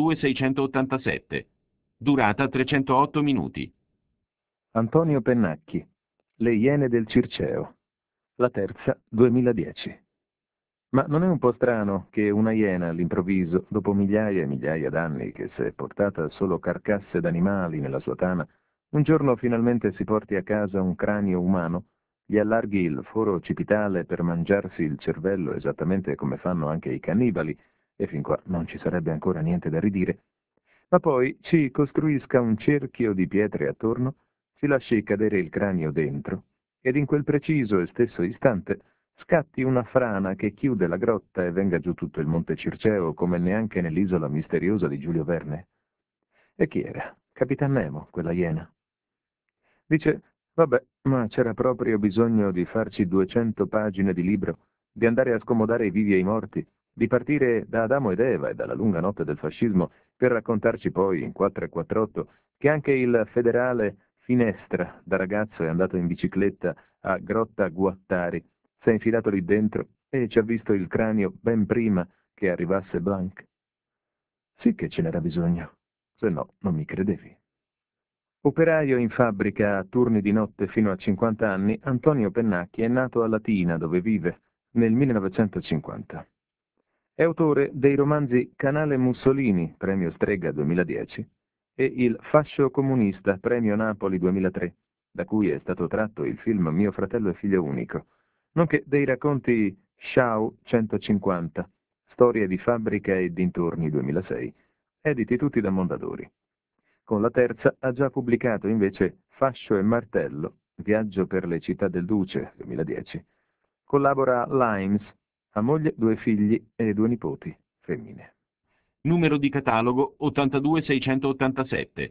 82687. Durata 308 minuti. Antonio Pennacchi, Le Iene del Circeo. La terza, 2010. Ma non è un po' strano che una iena all'improvviso, dopo migliaia e migliaia d'anni che si è portata solo carcasse d'animali nella sua tana, un giorno finalmente si porti a casa un cranio umano, gli allarghi il foro occipitale per mangiarsi il cervello esattamente come fanno anche i cannibali, e fin qua non ci sarebbe ancora niente da ridire, ma poi ci costruisca un cerchio di pietre attorno, ci lasci cadere il cranio dentro, ed in quel preciso e stesso istante scatti una frana che chiude la grotta e venga giù tutto il Monte Circeo come neanche nell'isola misteriosa di Giulio Verne. E chi era? Capitan Nemo, quella iena. Dice, vabbè, ma c'era proprio bisogno di farci 200 pagine di libro, di andare a scomodare i vivi e i morti, di partire da Adamo ed Eva e dalla lunga notte del fascismo per raccontarci poi in 448 che anche il federale Finestra, da ragazzo, è andato in bicicletta a Grotta Guattari, si è infilato lì dentro e ci ha visto il cranio ben prima che arrivasse Blanc. Sì che ce n'era bisogno, se no non mi credevi. Operaio in fabbrica a turni di notte fino a 50 anni, Antonio Pennacchi è nato a Latina, dove vive, nel 1950. È autore dei romanzi Canale Mussolini, premio Strega 2010, e Il fascio comunista, premio Napoli 2003, da cui è stato tratto il film Mio fratello e figlio unico, nonché dei racconti Sciau 150, Storie di fabbrica e dintorni 2006, editi tutti da Mondadori. Con la terza ha già pubblicato invece Fascio e Martello, Viaggio per le città del Duce 2010. Collabora Limes, ha moglie, 2 figli e 2 nipoti, femmine. Numero di catalogo 82687.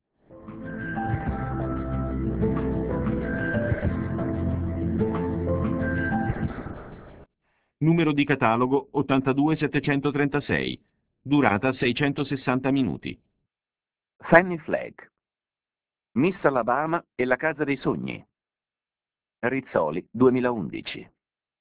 Numero di catalogo 82736. Durata 660 minuti. Fanny Flagg. Miss Alabama e la casa dei sogni. Rizzoli, 2011.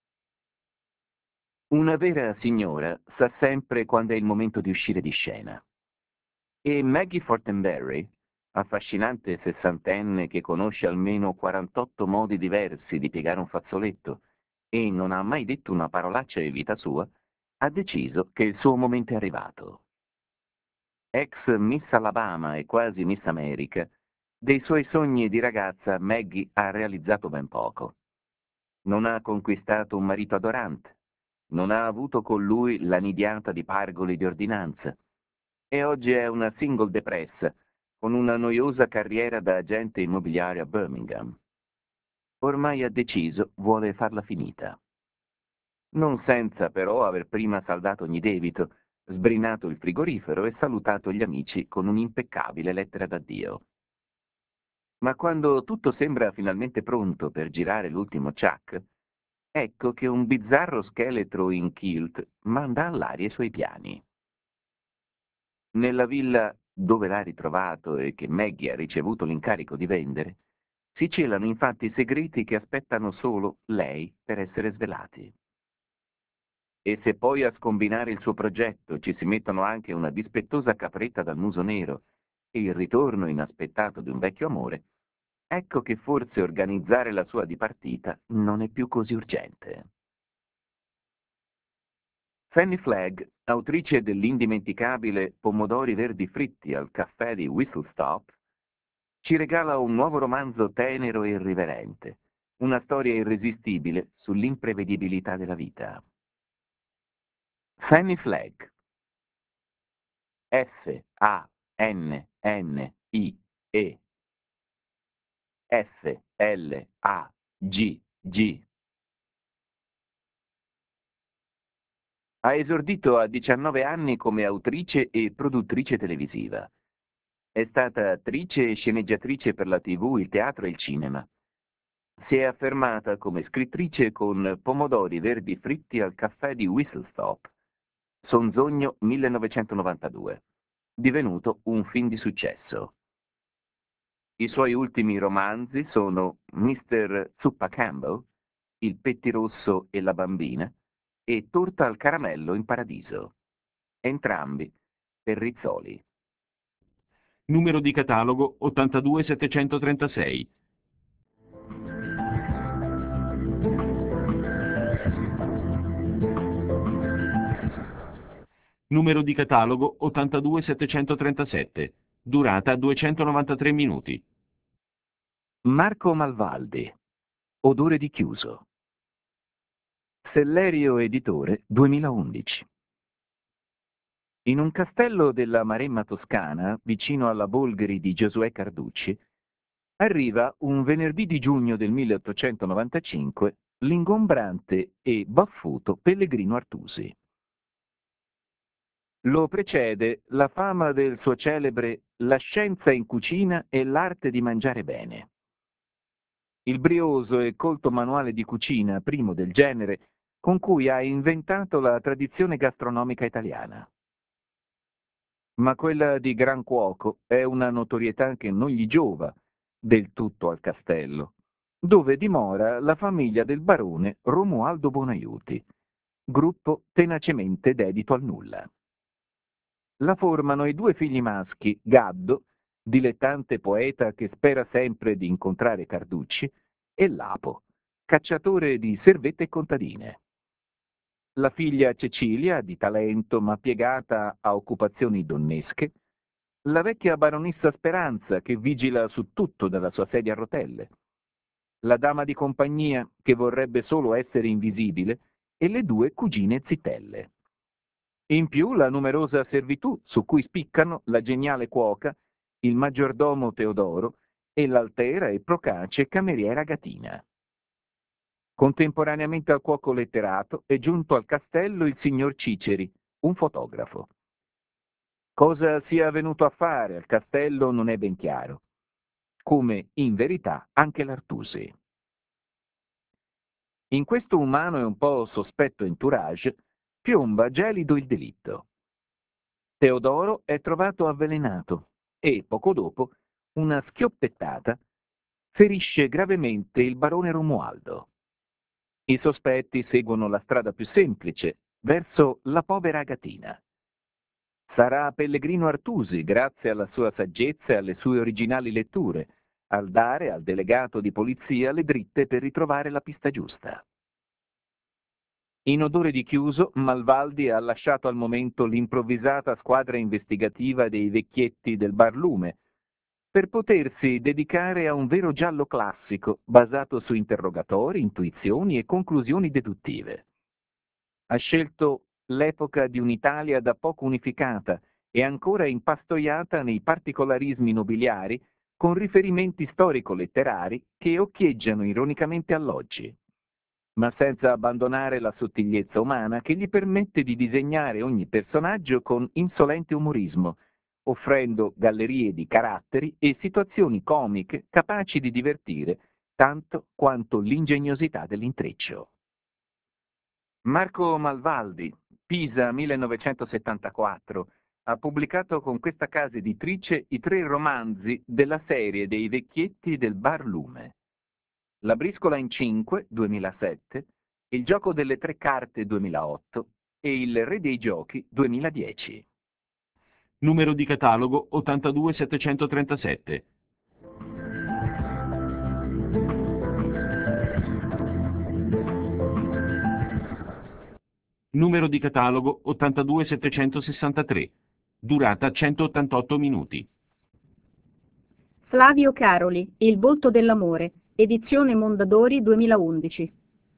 Una vera signora sa sempre quando è il momento di uscire di scena. E Maggie Fortenberry, affascinante sessantenne che conosce almeno 48 modi diversi di piegare un fazzoletto e non ha mai detto una parolaccia in vita sua, ha deciso che il suo momento è arrivato. Ex Miss Alabama e quasi Miss America, dei suoi sogni di ragazza Maggie ha realizzato ben poco. Non ha conquistato un marito adorante, non ha avuto con lui la nidiata di pargoli di ordinanza, e oggi è una single depressa, con una noiosa carriera da agente immobiliare a Birmingham. Ormai ha deciso, vuole farla finita. Non senza però aver prima saldato ogni debito, sbrinato il frigorifero e salutato gli amici con un'impeccabile lettera d'addio. Ma quando tutto sembra finalmente pronto per girare l'ultimo ciak, ecco che un bizzarro scheletro in kilt manda all'aria i suoi piani. Nella villa dove l'ha ritrovato e che Maggie ha ricevuto l'incarico di vendere, si celano infatti segreti che aspettano solo lei per essere svelati. E se poi a scombinare il suo progetto ci si mettono anche una dispettosa capretta dal muso nero e il ritorno inaspettato di un vecchio amore, ecco che forse organizzare la sua dipartita non è più così urgente. Fanny Flagg, autrice dell'indimenticabile Pomodori verdi fritti al caffè di Whistle Stop, ci regala un nuovo romanzo tenero e irriverente, una storia irresistibile sull'imprevedibilità della vita. Fanny Flagg. F-A-N-N-I-E. F-L-A-G-G. Ha esordito a 19 anni come autrice e produttrice televisiva. È stata attrice e sceneggiatrice per la TV, il teatro e il cinema. Si è affermata come scrittrice con Pomodori verdi fritti al caffè di Whistle Stop, Sonzogno 1992, divenuto un film di successo. I suoi ultimi romanzi sono Mr. Zuppa Campbell, Il pettirosso e la bambina e Torta al caramello in paradiso. entrambi per Rizzoli. Numero di catalogo 82736. Numero di catalogo 82737. Durata 293 minuti. Marco Malvaldi. Odore di chiuso. Sellerio Editore 2011. In un castello della Maremma toscana, vicino alla Bolgheri di Giosuè Carducci, arriva un venerdì di giugno del 1895 l'ingombrante e baffuto Pellegrino Artusi. Lo precede la fama del suo celebre La scienza in cucina e l'arte di mangiare bene. Il brioso e colto manuale di cucina, primo del genere, con cui ha inventato la tradizione gastronomica italiana. Ma quella di gran cuoco è una notorietà che non gli giova del tutto al castello, dove dimora la famiglia del barone Romualdo Bonaiuti, gruppo tenacemente dedito al nulla. La formano i due figli maschi, Gaddo, dilettante poeta che spera sempre di incontrare Carducci, e Lapo, cacciatore di servette e contadine. La figlia Cecilia, di talento ma piegata a occupazioni donnesche, la vecchia baronessa Speranza che vigila su tutto dalla sua sedia a rotelle, la dama di compagnia che vorrebbe solo essere invisibile e le due cugine zitelle. In più la numerosa servitù su cui spiccano la geniale cuoca, il maggiordomo Teodoro e l'altera e procace cameriera Gatina. Contemporaneamente al cuoco letterato è giunto al castello il signor Ciceri, un fotografo. Cosa sia venuto a fare al castello non è ben chiaro, come in verità anche l'Artusi. In questo umano e un po' sospetto entourage piomba gelido il delitto. Teodoro è trovato avvelenato e, poco dopo, una schioppettata ferisce gravemente il barone Romualdo. I sospetti seguono la strada più semplice, verso la povera Agatina. Sarà Pellegrino Artusi, grazie alla sua saggezza e alle sue originali letture, al dare al delegato di polizia le dritte per ritrovare la pista giusta. In odore di chiuso, Malvaldi ha lasciato al momento l'improvvisata squadra investigativa dei vecchietti del Barlume, per potersi dedicare a un vero giallo classico basato su interrogatori, intuizioni e conclusioni deduttive. Ha scelto l'epoca di un'Italia da poco unificata e ancora impastoiata nei particolarismi nobiliari con riferimenti storico-letterari che occhieggiano ironicamente all'oggi, ma senza abbandonare la sottigliezza umana che gli permette di disegnare ogni personaggio con insolente umorismo, offrendo gallerie di caratteri e situazioni comiche capaci di divertire tanto quanto l'ingegnosità dell'intreccio. Marco Malvaldi, Pisa 1974, ha pubblicato con questa casa editrice i 3 romanzi della serie dei vecchietti del Barlume. La briscola in 5, 2007, Il gioco delle 3 carte 2008 e Il re dei giochi 2010. Numero di catalogo 82737. Numero di catalogo 82763. Durata 188 minuti. Flavio Caroli, Il volto dell'amore, edizione Mondadori 2011.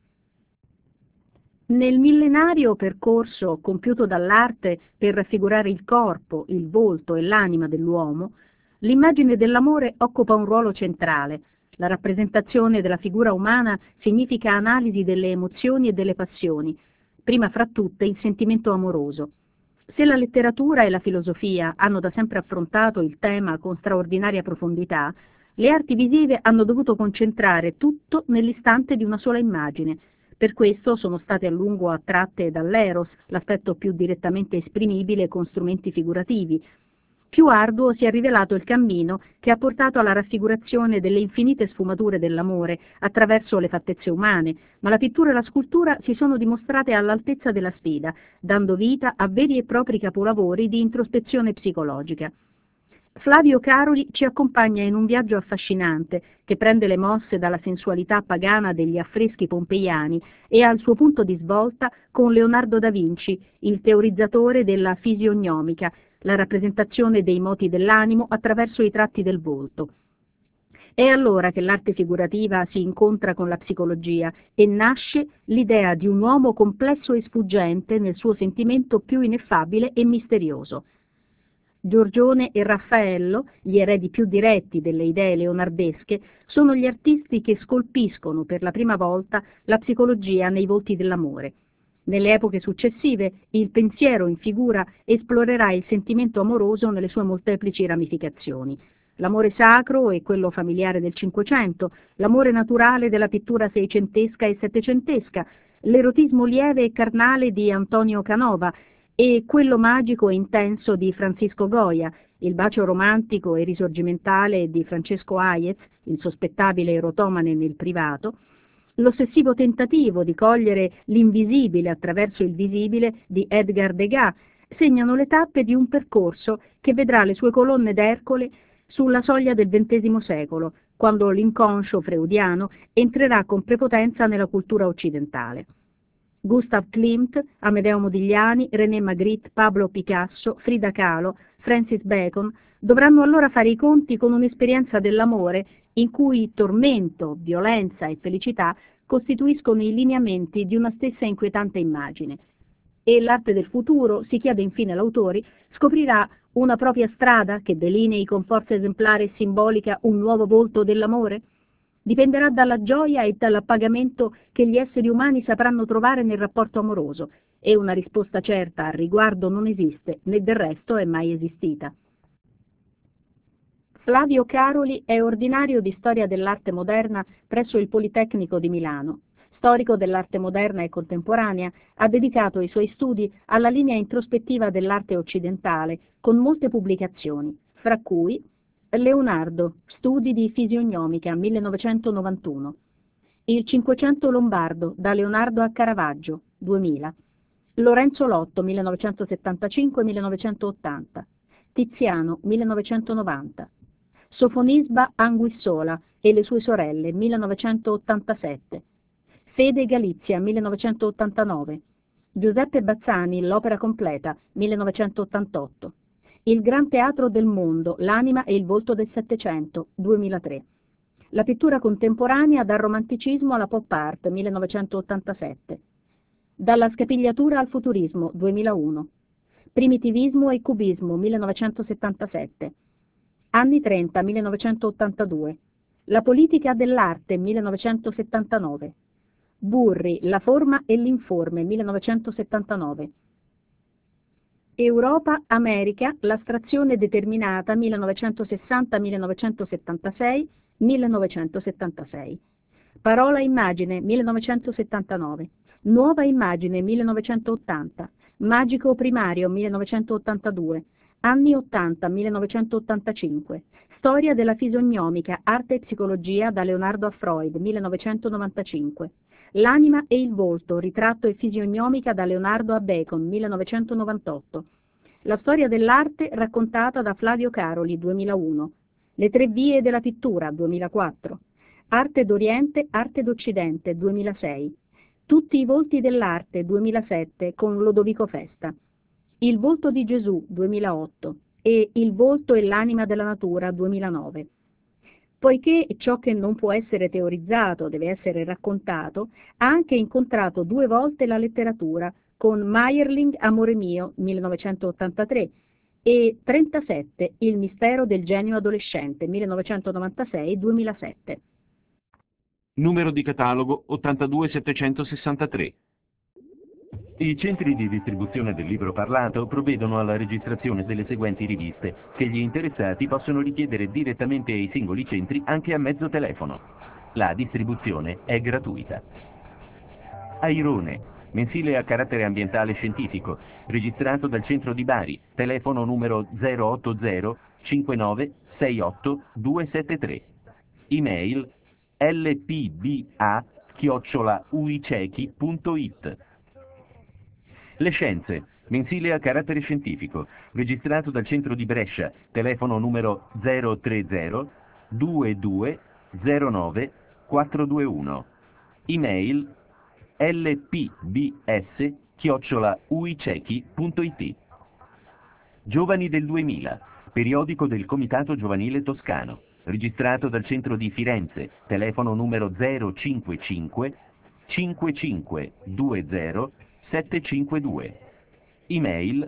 Nel millenario percorso compiuto dall'arte per raffigurare il corpo, il volto e l'anima dell'uomo, l'immagine dell'amore occupa un ruolo centrale. La rappresentazione della figura umana significa analisi delle emozioni e delle passioni, prima fra tutte il sentimento amoroso. Se la letteratura e la filosofia hanno da sempre affrontato il tema con straordinaria profondità, le arti visive hanno dovuto concentrare tutto nell'istante di una sola immagine. Per questo sono state a lungo attratte dall'eros, l'aspetto più direttamente esprimibile con strumenti figurativi. più arduo si è rivelato il cammino che ha portato alla raffigurazione delle infinite sfumature dell'amore attraverso le fattezze umane, ma la pittura e la scultura si sono dimostrate all'altezza della sfida, dando vita a veri e propri capolavori di introspezione psicologica. Flavio Caroli ci accompagna in un viaggio affascinante che prende le mosse dalla sensualità pagana degli affreschi pompeiani e ha il suo punto di svolta con Leonardo da Vinci, il teorizzatore della fisionomica, la rappresentazione dei moti dell'animo attraverso i tratti del volto. È allora che l'arte figurativa si incontra con la psicologia e nasce l'idea di un uomo complesso e sfuggente nel suo sentimento più ineffabile e misterioso. Giorgione e Raffaello, gli eredi più diretti delle idee leonardesche, sono gli artisti che scolpiscono per la prima volta la psicologia nei volti dell'amore. Nelle epoche successive il pensiero in figura esplorerà il sentimento amoroso nelle sue molteplici ramificazioni. L'amore sacro e quello familiare del Cinquecento, l'amore naturale della pittura seicentesca e settecentesca, l'erotismo lieve e carnale di Antonio Canova e quello magico e intenso di Francisco Goya, il bacio romantico e risorgimentale di Francesco Hayez, insospettabile erotomane nel privato, l'ossessivo tentativo di cogliere l'invisibile attraverso il visibile di Edgar Degas segnano le tappe di un percorso che vedrà le sue colonne d'Ercole sulla soglia del XX secolo, quando l'inconscio freudiano entrerà con prepotenza nella cultura occidentale. Gustav Klimt, Amedeo Modigliani, René Magritte, Pablo Picasso, Frida Kahlo, Francis Bacon dovranno allora fare i conti con un'esperienza dell'amore in cui tormento, violenza e felicità costituiscono i lineamenti di una stessa inquietante immagine. E l'arte del futuro, si chiede infine l'autori, scoprirà una propria strada che delinei con forza esemplare e simbolica un nuovo volto dell'amore? Dipenderà dalla gioia e dall'appagamento che gli esseri umani sapranno trovare nel rapporto amoroso, e una risposta certa al riguardo non esiste, né del resto è mai esistita. Flavio Caroli è ordinario di storia dell'arte moderna presso il Politecnico di Milano. Storico dell'arte moderna e contemporanea, ha dedicato i suoi studi alla linea introspettiva dell'arte occidentale, con molte pubblicazioni, fra cui Leonardo, Studi di fisionomica, 1991, Il Cinquecento lombardo, da Leonardo a Caravaggio, 2000, Lorenzo Lotto, 1975-1980, Tiziano, 1990, Sofonisba Anguissola e le sue sorelle, 1987, Fede Galizia, 1989, Giuseppe Bazzani, l'opera completa, 1988, Il Gran Teatro del Mondo, l'anima e il volto del Settecento, 2003, La pittura contemporanea dal romanticismo alla pop art, 1987, Dalla scapigliatura al futurismo, 2001, Primitivismo e cubismo, 1977, Anni 30, 1982, La politica dell'arte, 1979, Burri, La forma e l'informe, 1979, Europa, America, l'astrazione determinata, 1960-1976, 1976, Parola immagine, 1979, Nuova immagine, 1980, Magico primario, 1982, Anni 80, 1985, Storia della fisionomica, arte e psicologia da Leonardo a Freud, 1995, L'anima e il volto, ritratto e fisionomica da Leonardo a Bacon, 1998, La storia dell'arte raccontata da Flavio Caroli, 2001, Le tre vie della pittura, 2004, Arte d'Oriente, arte d'Occidente, 2006, Tutti i volti dell'arte, 2007, con Lodovico Festa, Il volto di Gesù, 2008, e Il volto e l'anima della natura, 2009. Poiché ciò che non può essere teorizzato deve essere raccontato, ha anche incontrato 2 volte la letteratura, con Mayerling, Amore mio, 1983, e 37, Il mistero del genio adolescente, 1996-2007. Numero di catalogo 82763. I centri di distribuzione del libro parlato provvedono alla registrazione delle seguenti riviste, che gli interessati possono richiedere direttamente ai singoli centri anche a mezzo telefono. La distribuzione è gratuita. Airone, mensile a carattere ambientale scientifico, registrato dal centro di Bari, telefono numero 080 59 68 273. Email lpba@uicechi.it. Le Scienze, mensile a carattere scientifico, registrato dal centro di Brescia, telefono numero 030 22 09 421. Email lpbs@uicechi.it. Giovani del 2000, periodico del Comitato Giovanile Toscano, registrato dal centro di Firenze, telefono numero 055 5520 752. Email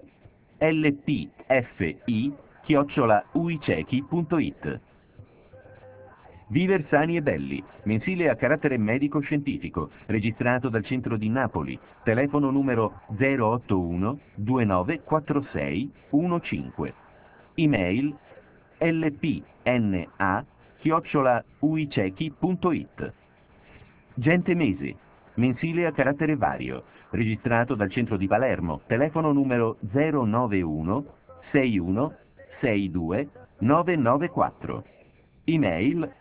lpfi@uicechi.it. Viver sani e belli, mensile a carattere medico-scientifico, registrato dal centro di Napoli, telefono numero 081 2946 15. Email lpna@uicechi.it. Gente Mese, mensile a carattere vario, registrato dal centro di Palermo, telefono numero 091 61 62 994. Email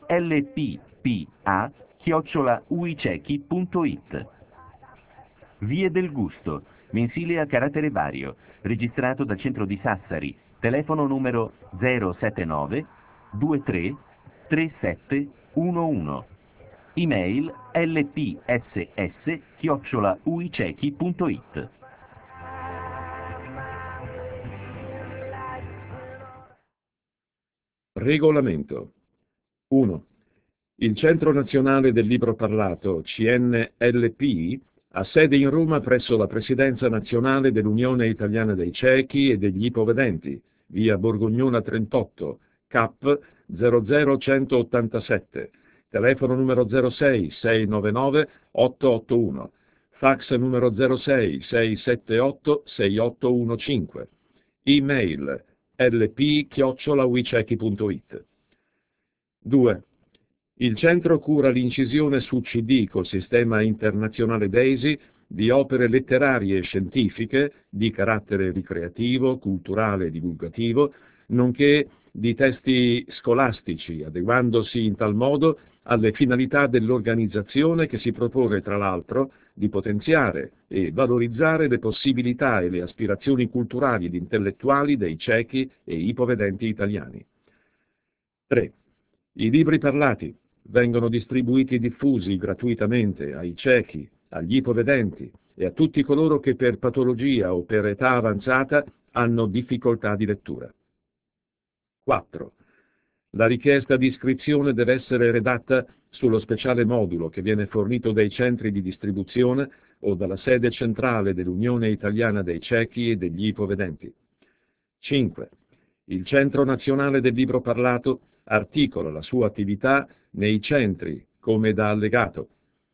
lppa@uicechi.it. Vie del Gusto, mensile a carattere vario, registrato dal centro di Sassari, telefono numero 079 23 37 11. Email lpss@uicechi.it. Regolamento. 1. Il Centro Nazionale del Libro Parlato, CNLP, ha sede in Roma presso la Presidenza Nazionale dell'Unione Italiana dei Ciechi e degli Ipovedenti, via Borgognona 38, CAP 00187, telefono numero 06 699 881, fax numero 06 678 6815, email lp@uicechi.it. 2. Il centro cura l'incisione su CD col sistema internazionale DAISY di opere letterarie e scientifiche di carattere ricreativo, culturale e divulgativo, nonché di testi scolastici, adeguandosi in tal modo alle finalità dell'organizzazione che si propone, tra l'altro, di potenziare e valorizzare le possibilità e le aspirazioni culturali ed intellettuali dei ciechi e ipovedenti italiani. 3. I libri parlati vengono distribuiti e diffusi gratuitamente ai ciechi, agli ipovedenti e a tutti coloro che per patologia o per età avanzata hanno difficoltà di lettura. 4. La richiesta di iscrizione deve essere redatta sullo speciale modulo che viene fornito dai centri di distribuzione o dalla sede centrale dell'Unione Italiana dei Ciechi e degli Ipovedenti. 5. Il Centro Nazionale del Libro Parlato articola la sua attività nei centri come da allegato.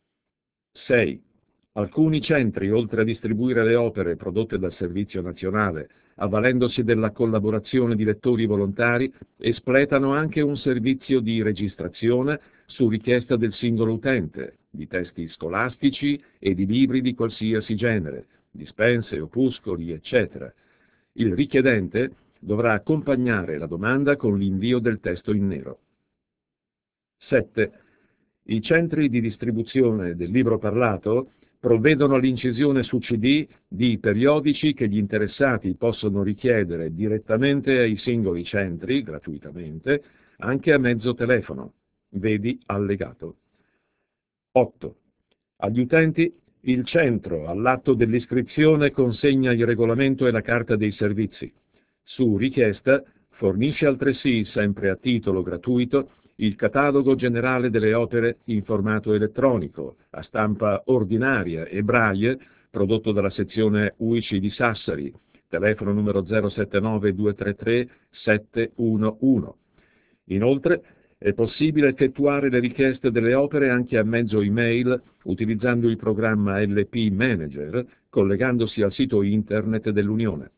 6. Alcuni centri, oltre a distribuire le opere prodotte dal Servizio Nazionale, avvalendosi della collaborazione di lettori volontari, espletano anche un servizio di registrazione su richiesta del singolo utente, di testi scolastici e di libri di qualsiasi genere, dispense, opuscoli, eccetera. Il richiedente dovrà accompagnare la domanda con l'invio del testo in nero. 7. I centri di distribuzione del libro parlato provvedono all'incisione su CD di periodici che gli interessati possono richiedere direttamente ai singoli centri, gratuitamente, anche a mezzo telefono. Vedi allegato. 8. Agli utenti il centro, all'atto dell'iscrizione, consegna il regolamento e la carta dei servizi. Su richiesta, fornisce altresì, sempre a titolo gratuito, il catalogo generale delle opere in formato elettronico, a stampa ordinaria e braille, prodotto dalla sezione UICI di Sassari, telefono numero 079 233 711. Inoltre, è possibile effettuare le richieste delle opere anche a mezzo email utilizzando il programma LP Manager, collegandosi al sito internet dell'Unione.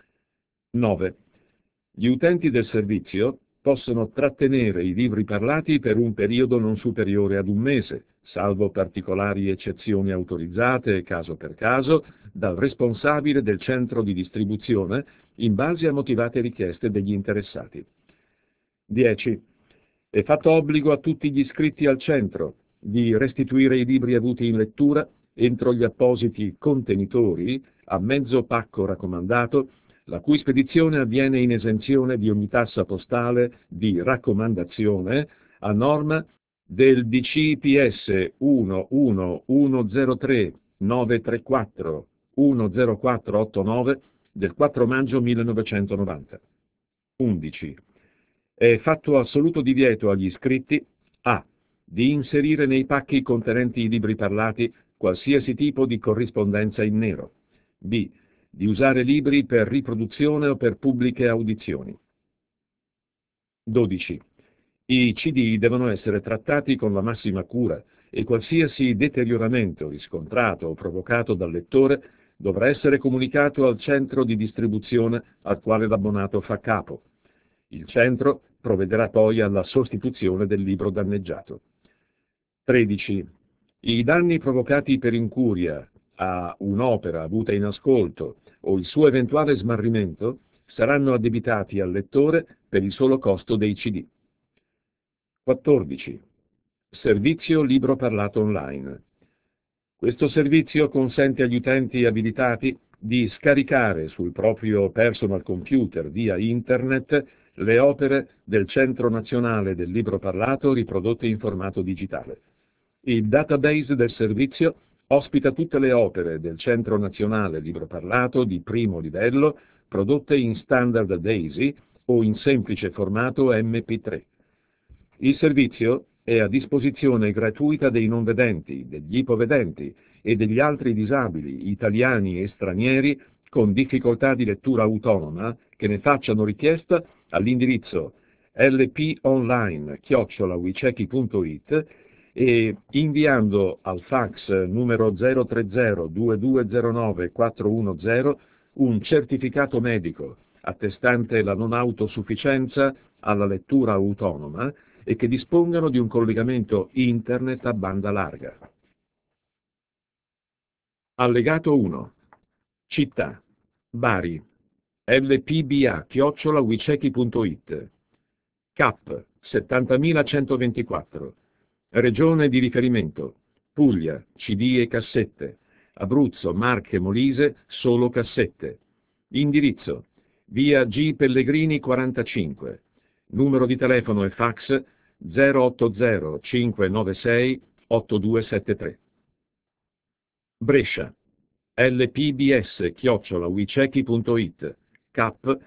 9. Gli utenti del servizio possono trattenere i libri parlati per un periodo non superiore ad un mese, salvo particolari eccezioni autorizzate caso per caso, dal responsabile del centro di distribuzione in base a motivate richieste degli interessati. 10. È fatto obbligo a tutti gli iscritti al centro di restituire i libri avuti in lettura entro gli appositi contenitori a mezzo pacco raccomandato, la cui spedizione avviene in esenzione di ogni tassa postale di raccomandazione a norma del DCPS 11103934 10489 del 4 maggio 1990. 11. È fatto assoluto divieto agli iscritti a. Di inserire nei pacchi contenenti i libri parlati qualsiasi tipo di corrispondenza in nero. B. Di usare libri per riproduzione o per pubbliche audizioni. 12. I CD devono essere trattati con la massima cura e qualsiasi deterioramento riscontrato o provocato dal lettore dovrà essere comunicato al centro di distribuzione al quale l'abbonato fa capo. Il centro provvederà poi alla sostituzione del libro danneggiato. 13. I danni provocati per incuria a un'opera avuta in ascolto o il suo eventuale smarrimento saranno addebitati al lettore per il solo costo dei CD. 14. Servizio libro parlato online. Questo servizio consente agli utenti abilitati di scaricare sul proprio personal computer via Internet le opere del Centro Nazionale del Libro Parlato riprodotte in formato digitale. Il database del servizio ospita tutte le opere del Centro Nazionale Libro Parlato di primo livello prodotte in standard DAISY o in semplice formato MP3. Il servizio è a disposizione gratuita dei non vedenti, degli ipovedenti e degli altri disabili, italiani e stranieri, con difficoltà di lettura autonoma, che ne facciano richiesta all'indirizzo lponline@wicheki.it e inviando al fax numero 030-2209-410 un certificato medico attestante la non autosufficienza alla lettura autonoma e che dispongano di un collegamento Internet a banda larga. Allegato 1. Città. Bari. lpba@wicheki.it. CAP 70124. Regione di riferimento. Puglia, CD e cassette. Abruzzo, Marche, Molise, solo cassette. Indirizzo: via G. Pellegrini 45. Numero di telefono e fax 080 596 8273. Brescia. lpbs@wicheki.it. CAP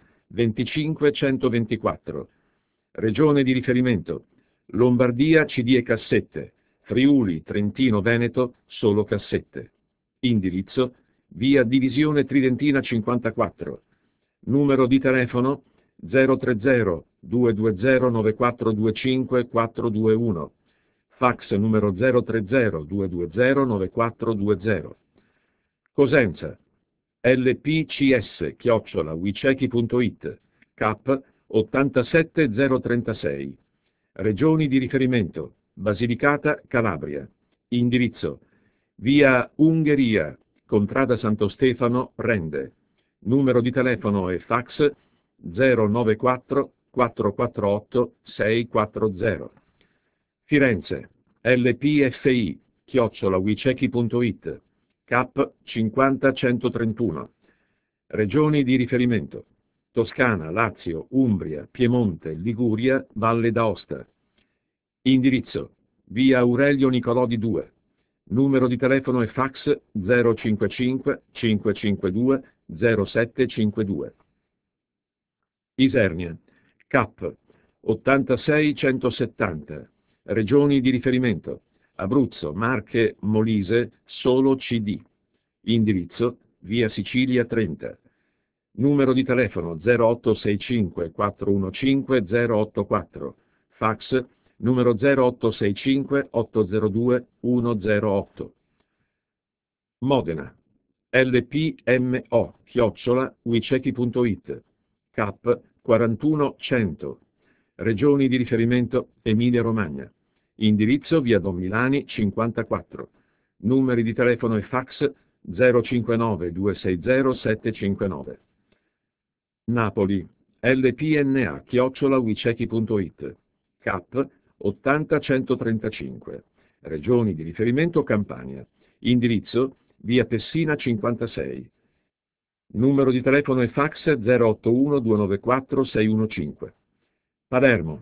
25124. Regione di riferimento: Lombardia, CD e cassette. Friuli, Trentino, Veneto, solo cassette. Indirizzo: via Divisione Tridentina 54. Numero di telefono 030 220 9425 421. Fax numero 030 220 9420. Cosenza. lpcs@wicheki.it. CAP 87036. Regioni di riferimento: Basilicata, Calabria. Indirizzo: via Ungheria, contrada Santo Stefano, Rende. Numero di telefono e fax 094 448 640. Firenze. lpfi@wicheki.it. CAP 50131. Regioni di riferimento: Toscana, Lazio, Umbria, Piemonte, Liguria, Valle d'Aosta. Indirizzo: via Aurelio Nicolodi 2. Numero di telefono e fax 055 552 0752. Isernia. CAP 86170. Regioni di riferimento: Abruzzo, Marche, Molise, solo CD. Indirizzo: via Sicilia 30. Numero di telefono 0865 415 084. Fax numero 0865 802 108. Modena. lpmo@wicheki.it. CAP 41100. Regioni di riferimento: Emilia Romagna. indirizzo via Don Milani 54, numeri di telefono e fax 059 260 759. Napoli, lpna@wicechi.it, CAP 80135, regioni di riferimento Campania, indirizzo via Tessina 56, numero di telefono e fax 081 294 615. Palermo,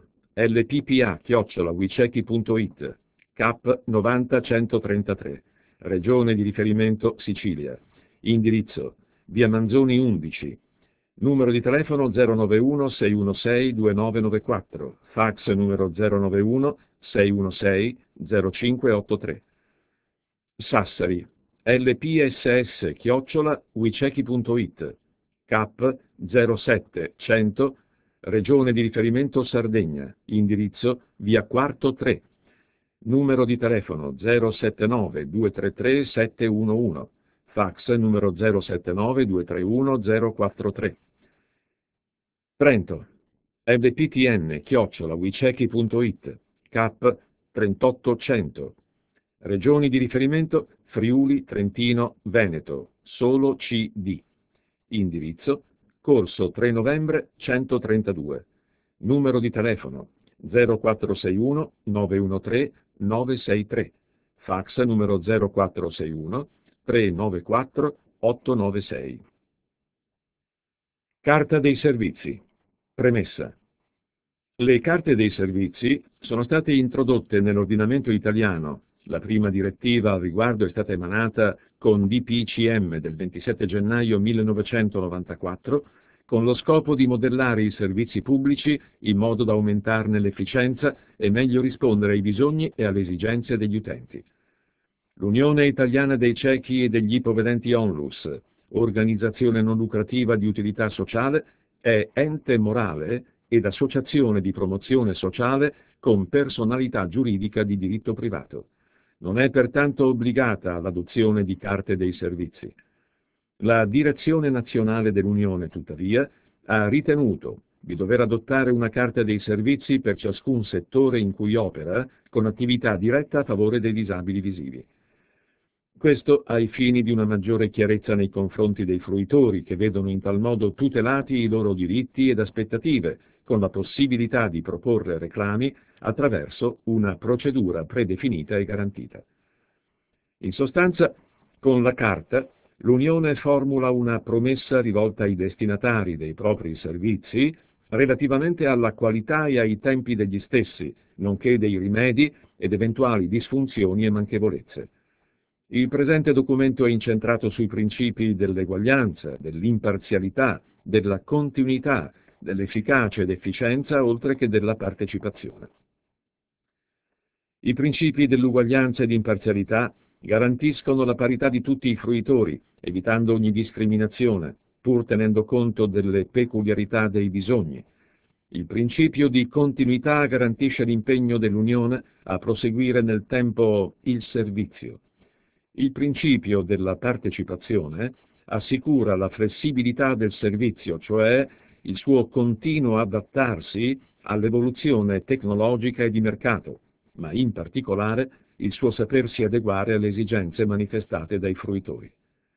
lppa@wicechi.it, CAP 90133, regione di riferimento Sicilia, indirizzo via Manzoni 11, numero di telefono 091 616 2994, fax numero 091 616 0583. Sassari, lpss@wicechi.it, CAP 07 100, regione di riferimento Sardegna, indirizzo via Quarto 3, numero di telefono 079 233 711, fax numero 079 231 043. Trento, ldptn@wicechi.it, CAP 38100, regioni di riferimento Friuli, Trentino, Veneto, solo CD, indirizzo Corso 3 novembre 132, numero di telefono 0461 913 963, fax numero 0461 394 896. Carta dei servizi. Premessa. Le carte dei servizi sono state introdotte nell'ordinamento italiano. La prima direttiva al riguardo è stata emanata con DPCM del 27 gennaio 1994 con lo scopo di modellare i servizi pubblici in modo da aumentarne l'efficienza e meglio rispondere ai bisogni e alle esigenze degli utenti. L'Unione Italiana dei Ciechi e degli Ipovedenti Onlus, organizzazione non lucrativa di utilità sociale, è ente morale ed associazione di promozione sociale con personalità giuridica di diritto privato. Non è pertanto obbligata all'adozione di carte dei servizi. La Direzione Nazionale dell'Unione, tuttavia, ha ritenuto di dover adottare una carta dei servizi per ciascun settore in cui opera con attività diretta a favore dei disabili visivi. Questo ai fini di una maggiore chiarezza nei confronti dei fruitori che vedono in tal modo tutelati i loro diritti ed aspettative, con la possibilità di proporre reclami attraverso una procedura predefinita e garantita. In sostanza, con la Carta, l'Unione formula una promessa rivolta ai destinatari dei propri servizi relativamente alla qualità e ai tempi degli stessi, nonché dei rimedi ed eventuali disfunzioni e manchevolezze. Il presente documento è incentrato sui principi dell'eguaglianza, dell'imparzialità, della continuità, dell'efficacia ed efficienza, oltre che della partecipazione. I principi dell'uguaglianza ed imparzialità garantiscono la parità di tutti i fruitori, evitando ogni discriminazione, pur tenendo conto delle peculiarità dei bisogni. Il principio di continuità garantisce l'impegno dell'Unione a proseguire nel tempo il servizio. Il principio della partecipazione assicura la flessibilità del servizio, cioè il suo continuo adattarsi all'evoluzione tecnologica e di mercato, ma in particolare il suo sapersi adeguare alle esigenze manifestate dai fruitori.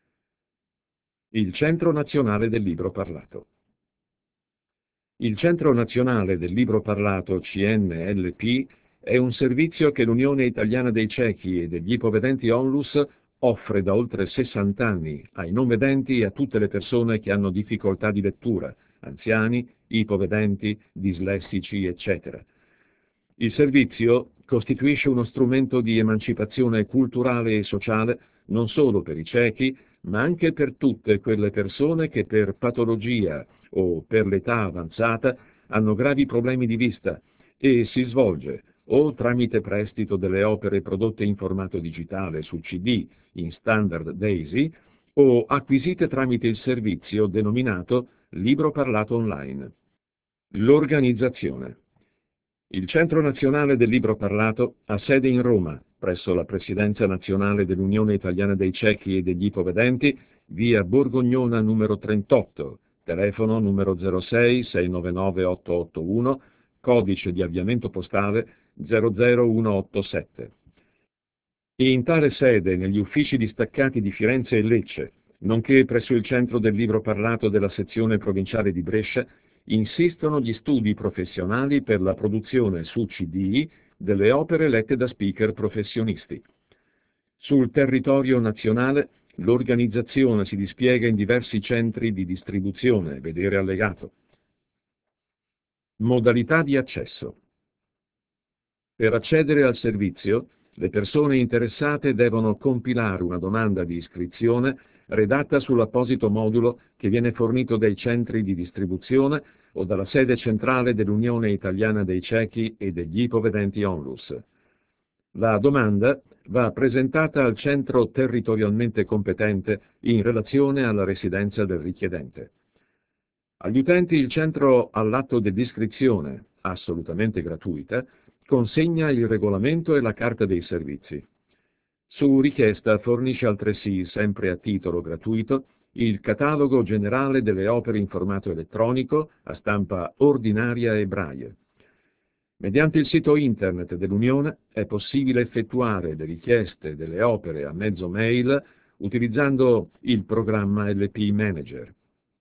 Il Centro Nazionale del Libro Parlato. Il Centro Nazionale del Libro Parlato, CNLP, è un servizio che l'Unione Italiana dei Ciechi e degli Ipovedenti Onlus offre da oltre 60 anni ai non vedenti e a tutte le persone che hanno difficoltà di lettura, anziani, ipovedenti, dislessici, eccetera. Il servizio costituisce uno strumento di emancipazione culturale e sociale non solo per i ciechi, ma anche per tutte quelle persone che per patologia o per l'età avanzata hanno gravi problemi di vista e si svolge o tramite prestito delle opere prodotte in formato digitale su CD in standard DAISY o acquisite tramite il servizio denominato Libro Parlato Online. L'organizzazione. Il Centro Nazionale del Libro Parlato ha sede in Roma, presso la Presidenza Nazionale dell'Unione Italiana dei Ciechi e degli Ipovedenti, via Borgognona numero 38, telefono numero 06 699 881, codice di avviamento postale 00187. In tale sede, negli uffici distaccati di Firenze e Lecce, nonché presso il Centro del Libro Parlato della sezione provinciale di Brescia, insistono gli studi professionali per la produzione su CD delle opere lette da speaker professionisti. Sul territorio nazionale l'organizzazione si dispiega in diversi centri di distribuzione, vedere allegato. Modalità di accesso. Per accedere al servizio, le persone interessate devono compilare una domanda di iscrizione redatta sull'apposito modulo che viene fornito dai centri di distribuzione o dalla sede centrale dell'Unione Italiana dei Ciechi e degli Ipovedenti Onlus. La domanda va presentata al centro territorialmente competente in relazione alla residenza del richiedente. Agli utenti il centro, all'atto dell'iscrizione, assolutamente gratuita, consegna il regolamento e la carta dei servizi. Su richiesta fornisce altresì, sempre a titolo gratuito, il catalogo generale delle opere in formato elettronico a stampa ordinaria e braille. Mediante il sito internet dell'Unione è possibile effettuare le richieste delle opere a mezzo mail utilizzando il programma LP Manager.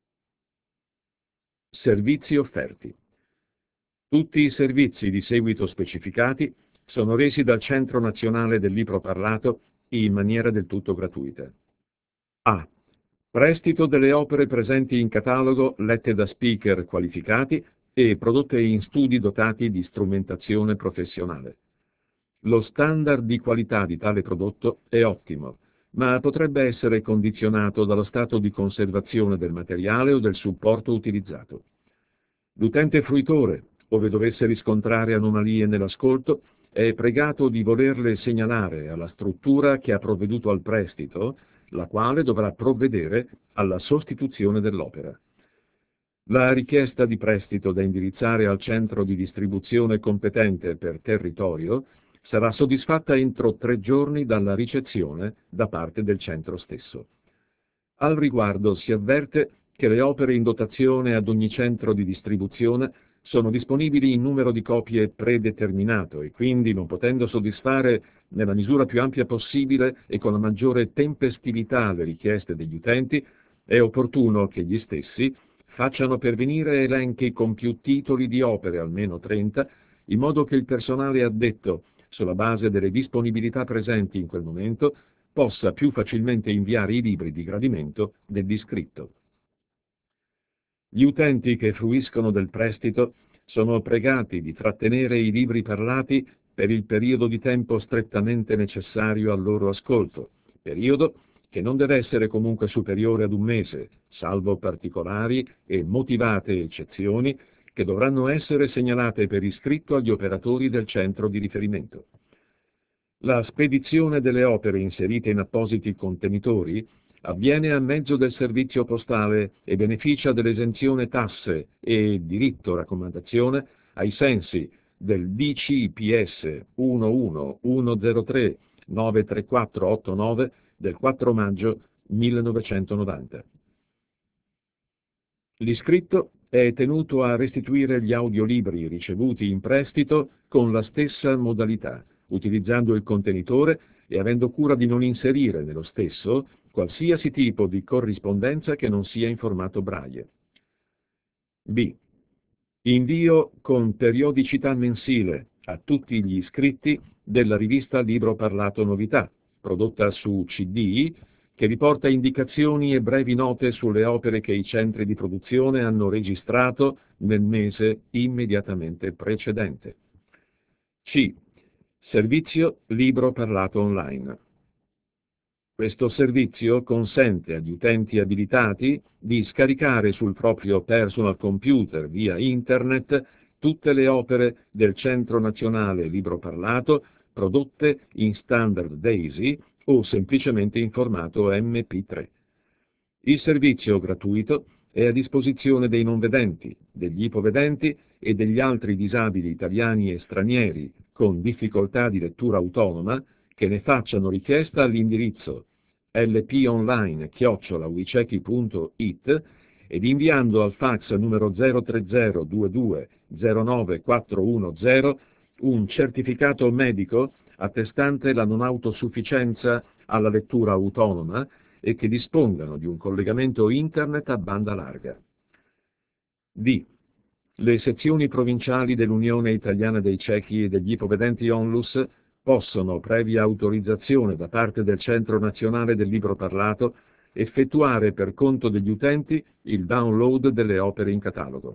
Servizi offerti. Tutti i servizi di seguito specificati sono resi dal Centro Nazionale del Libro Parlato in maniera del tutto gratuita. A. Prestito delle opere presenti in catalogo lette da speaker qualificati e prodotte in studi dotati di strumentazione professionale. Lo standard di qualità di tale prodotto è ottimo, ma potrebbe essere condizionato dallo stato di conservazione del materiale o del supporto utilizzato. L'utente fruitore, ove dovesse riscontrare anomalie nell'ascolto, è pregato di volerle segnalare alla struttura che ha provveduto al prestito, la quale dovrà provvedere alla sostituzione dell'opera. La richiesta di prestito da indirizzare al centro di distribuzione competente per territorio sarà soddisfatta entro 3 giorni dalla ricezione da parte del centro stesso. Al riguardo si avverte che le opere in dotazione ad ogni centro di distribuzione sono disponibili in numero di copie predeterminato e quindi, non potendo soddisfare nella misura più ampia possibile e con la maggiore tempestività le richieste degli utenti, è opportuno che gli stessi facciano pervenire elenchi con più titoli di opere, almeno 30, in modo che il personale addetto, sulla base delle disponibilità presenti in quel momento, possa più facilmente inviare i libri di gradimento dell'iscritto. Gli utenti che fruiscono del prestito sono pregati di trattenere i libri parlati per il periodo di tempo strettamente necessario al loro ascolto, periodo che non deve essere comunque superiore ad 1 mese, salvo particolari e motivate eccezioni che dovranno essere segnalate per iscritto agli operatori del centro di riferimento. La spedizione delle opere inserite in appositi contenitori avviene a mezzo del servizio postale e beneficia dell'esenzione tasse e diritto raccomandazione ai sensi del DCPS 11103 93489 del 4 maggio 1990. L'iscritto è tenuto a restituire gli audiolibri ricevuti in prestito con la stessa modalità, utilizzando il contenitore e avendo cura di non inserire nello stesso qualsiasi tipo di corrispondenza che non sia in formato braille. B. Invio con periodicità mensile a tutti gli iscritti della rivista Libro Parlato Novità, prodotta su CD, che riporta indicazioni e brevi note sulle opere che i centri di produzione hanno registrato nel mese immediatamente precedente. C. Servizio Libro Parlato Online. Questo servizio consente agli utenti abilitati di scaricare sul proprio personal computer via Internet tutte le opere del Centro Nazionale Libro Parlato prodotte in standard DAISY o semplicemente in formato MP3. Il servizio gratuito è a disposizione dei non vedenti, degli ipovedenti e degli altri disabili italiani e stranieri con difficoltà di lettura autonoma che ne facciano richiesta all'indirizzo lponline@wicechi.it ed inviando al fax numero 03022 09410 un certificato medico attestante la non autosufficienza alla lettura autonoma e che dispongano di un collegamento Internet a banda larga. D. Le sezioni provinciali dell'Unione Italiana dei Ciechi e degli Ipovedenti Onlus possono, previa autorizzazione da parte del Centro Nazionale del Libro Parlato, effettuare per conto degli utenti il download delle opere in catalogo.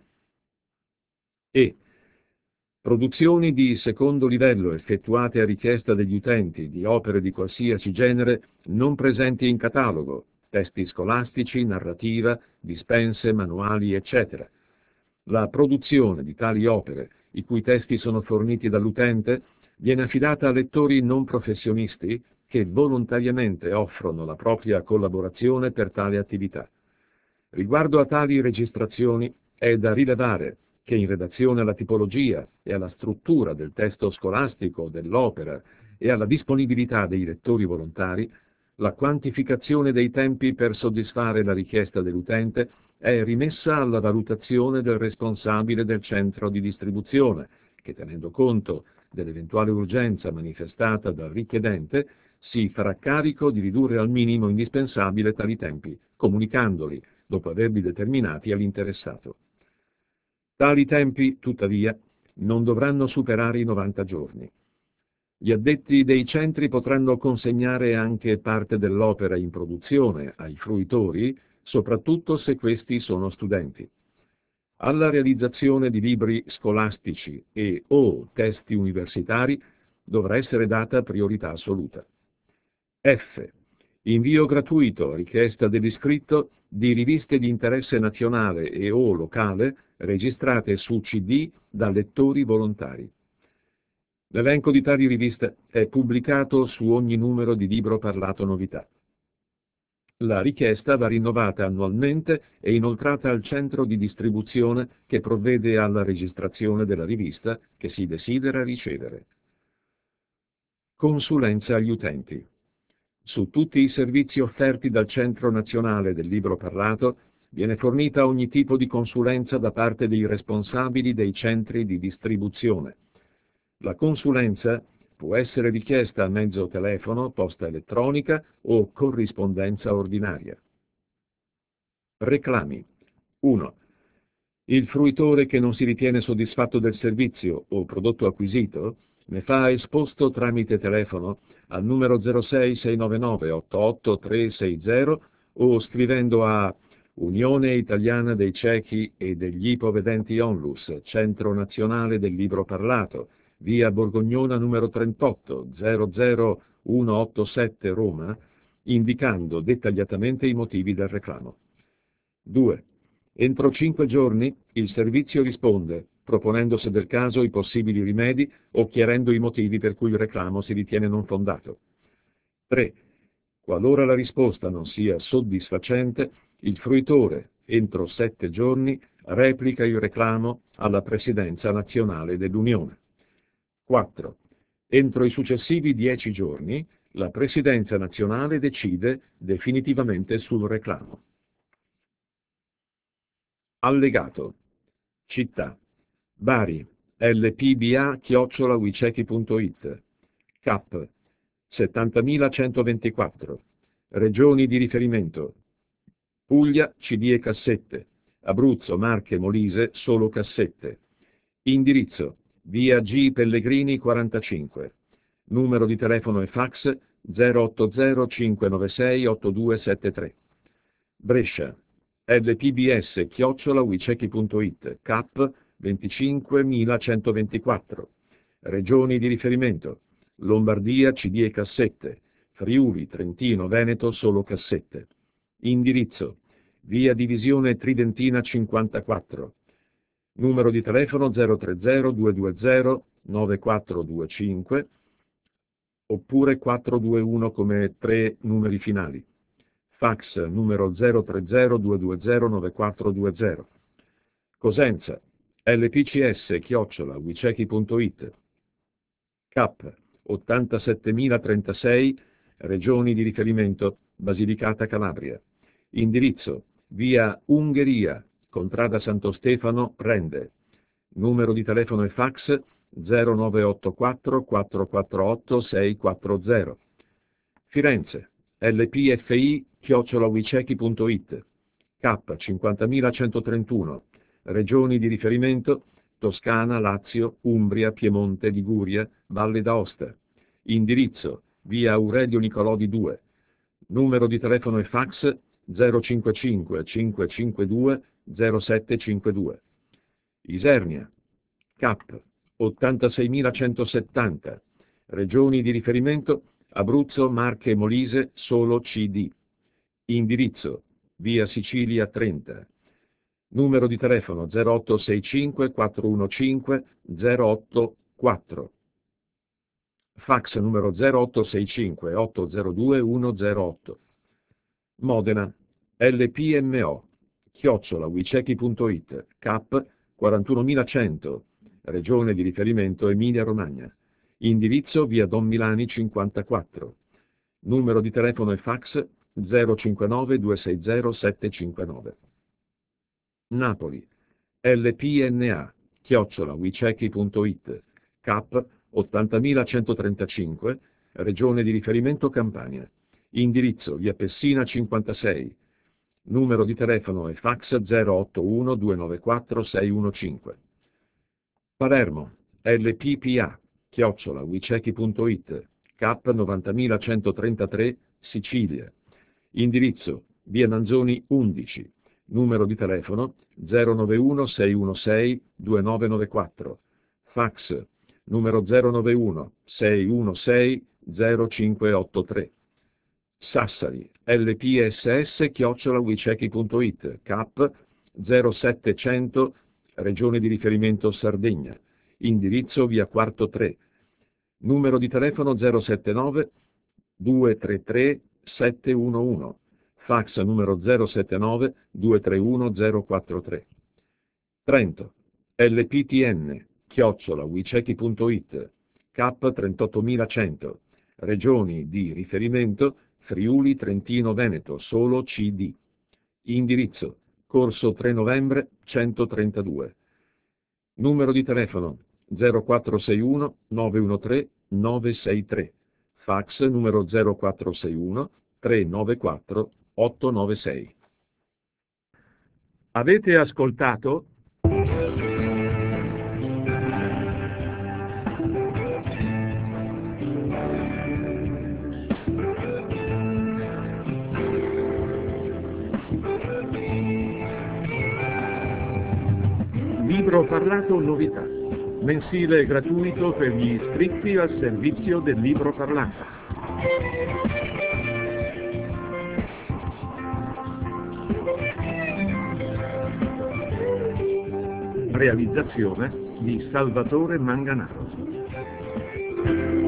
E. Produzioni di secondo livello effettuate a richiesta degli utenti di opere di qualsiasi genere non presenti in catalogo, testi scolastici, narrativa, dispense, manuali, eccetera. La produzione di tali opere, i cui testi sono forniti dall'utente, viene affidata a lettori non professionisti che volontariamente offrono la propria collaborazione per tale attività. Riguardo a tali registrazioni è da rilevare che in relazione alla tipologia e alla struttura del testo scolastico dell'opera e alla disponibilità dei lettori volontari, la quantificazione dei tempi per soddisfare la richiesta dell'utente è rimessa alla valutazione del responsabile del centro di distribuzione, che, tenendo conto dell'eventuale urgenza manifestata dal richiedente, si farà carico di ridurre al minimo indispensabile tali tempi, comunicandoli, dopo averli determinati, all'interessato. Tali tempi, tuttavia, non dovranno superare i 90 giorni. Gli addetti dei centri potranno consegnare anche parte dell'opera in produzione ai fruitori, soprattutto se questi sono studenti. Alla realizzazione di libri scolastici e/o testi universitari dovrà essere data priorità assoluta. F. Invio gratuito, a richiesta dell'iscritto, di riviste di interesse nazionale e/o locale registrate su CD da lettori volontari. L'elenco di tali riviste è pubblicato su ogni numero di Libro Parlato Novità. La richiesta va rinnovata annualmente e inoltrata al centro di distribuzione che provvede alla registrazione della rivista che si desidera ricevere. Consulenza agli utenti. Su tutti i servizi offerti dal Centro Nazionale del Libro Parlato viene fornita ogni tipo di consulenza da parte dei responsabili dei centri di distribuzione. La consulenza può essere richiesta a mezzo telefono, posta elettronica o corrispondenza ordinaria. Reclami. 1. Il fruitore che non si ritiene soddisfatto del servizio o prodotto acquisito ne fa esposto tramite telefono al numero 06-699 88360 o scrivendo a Unione Italiana dei Ciechi e degli Ipovedenti Onlus, Centro Nazionale del Libro Parlato, via Borgognona numero 38, 00187 Roma, indicando dettagliatamente i motivi del reclamo. 2. Entro 5 giorni il servizio risponde, proponendo se del caso i possibili rimedi o chiarendo i motivi per cui il reclamo si ritiene non fondato. 3. Qualora la risposta non sia soddisfacente, il fruitore, entro 7 giorni, replica il reclamo alla Presidenza nazionale dell'Unione. 4. Entro i successivi 10 giorni, la Presidenza nazionale decide definitivamente sul reclamo. Allegato. Città. Bari, lpba@wicechi.it. Cap. 70.124. Regioni di riferimento. Puglia, CD e cassette. Abruzzo, Marche, Molise, solo cassette. Indirizzo: via G. Pellegrini 45. Numero di telefono e fax 080 596 8273. Brescia, lpbs@wicechi.it. Cap 25.124. Regioni di riferimento: Lombardia, CD e cassette. Friuli, Trentino, Veneto, solo cassette. Indirizzo: via Divisione Tridentina 54. Numero di telefono 030 220 9425 oppure 421 come 3 numeri finali. Fax numero 030 220 9420. Cosenza, lpcs@wicechi.it. Cap 87.036, Regioni di riferimento: Basilicata, Calabria. Indirizzo: via Ungheria, contrada Santo Stefano, Rende. Numero di telefono e fax 0984 448 640. Firenze, lpfi@wicechi.it, K 50131, regioni di riferimento Toscana, Lazio, Umbria, Piemonte, Liguria, Valle d'Aosta. Indirizzo via Aurelio Nicolodi 2, numero di telefono e fax 055 552 0752. Isernia, K 86170, regioni di riferimento Abruzzo, Marche e Molise, solo CD. Indirizzo via Sicilia 30, numero di telefono 0865 415 084, fax numero 0865 802 108. Modena, lpmo@wicechi.it, Cap 41100, regione di riferimento Emilia-Romagna. Indirizzo via Don Milani 54, numero di telefono e fax 059 260 759. Napoli, lpna@wicechi.it, Cap 80135, regione di riferimento Campania. Indirizzo via Pessina 56, numero di telefono e fax 081 294 615. Palermo, lppa@wicechi.it, Cap 90133, Sicilia. Indirizzo via Manzoni 11, numero di telefono 091 616 2994, fax numero 091 616 0583. Sassari, lpss@wicechi.it, Cap 0700, regione di riferimento Sardegna. Indirizzo via Quarto 3, numero di telefono 079 233 711, fax numero 079 231 043. Trento, lptn@wicechi.it, Cap 38100, regioni di riferimento Friuli, Trentino, Veneto, solo CD. Indirizzo Corso 3 novembre 132, numero di telefono 0461 913 963, fax numero 0461 394 896. Avete ascoltato Libro Parlato Novità, mensile e gratuito per gli iscritti al servizio del Libro Parlato. Realizzazione di Salvatore Manganaro.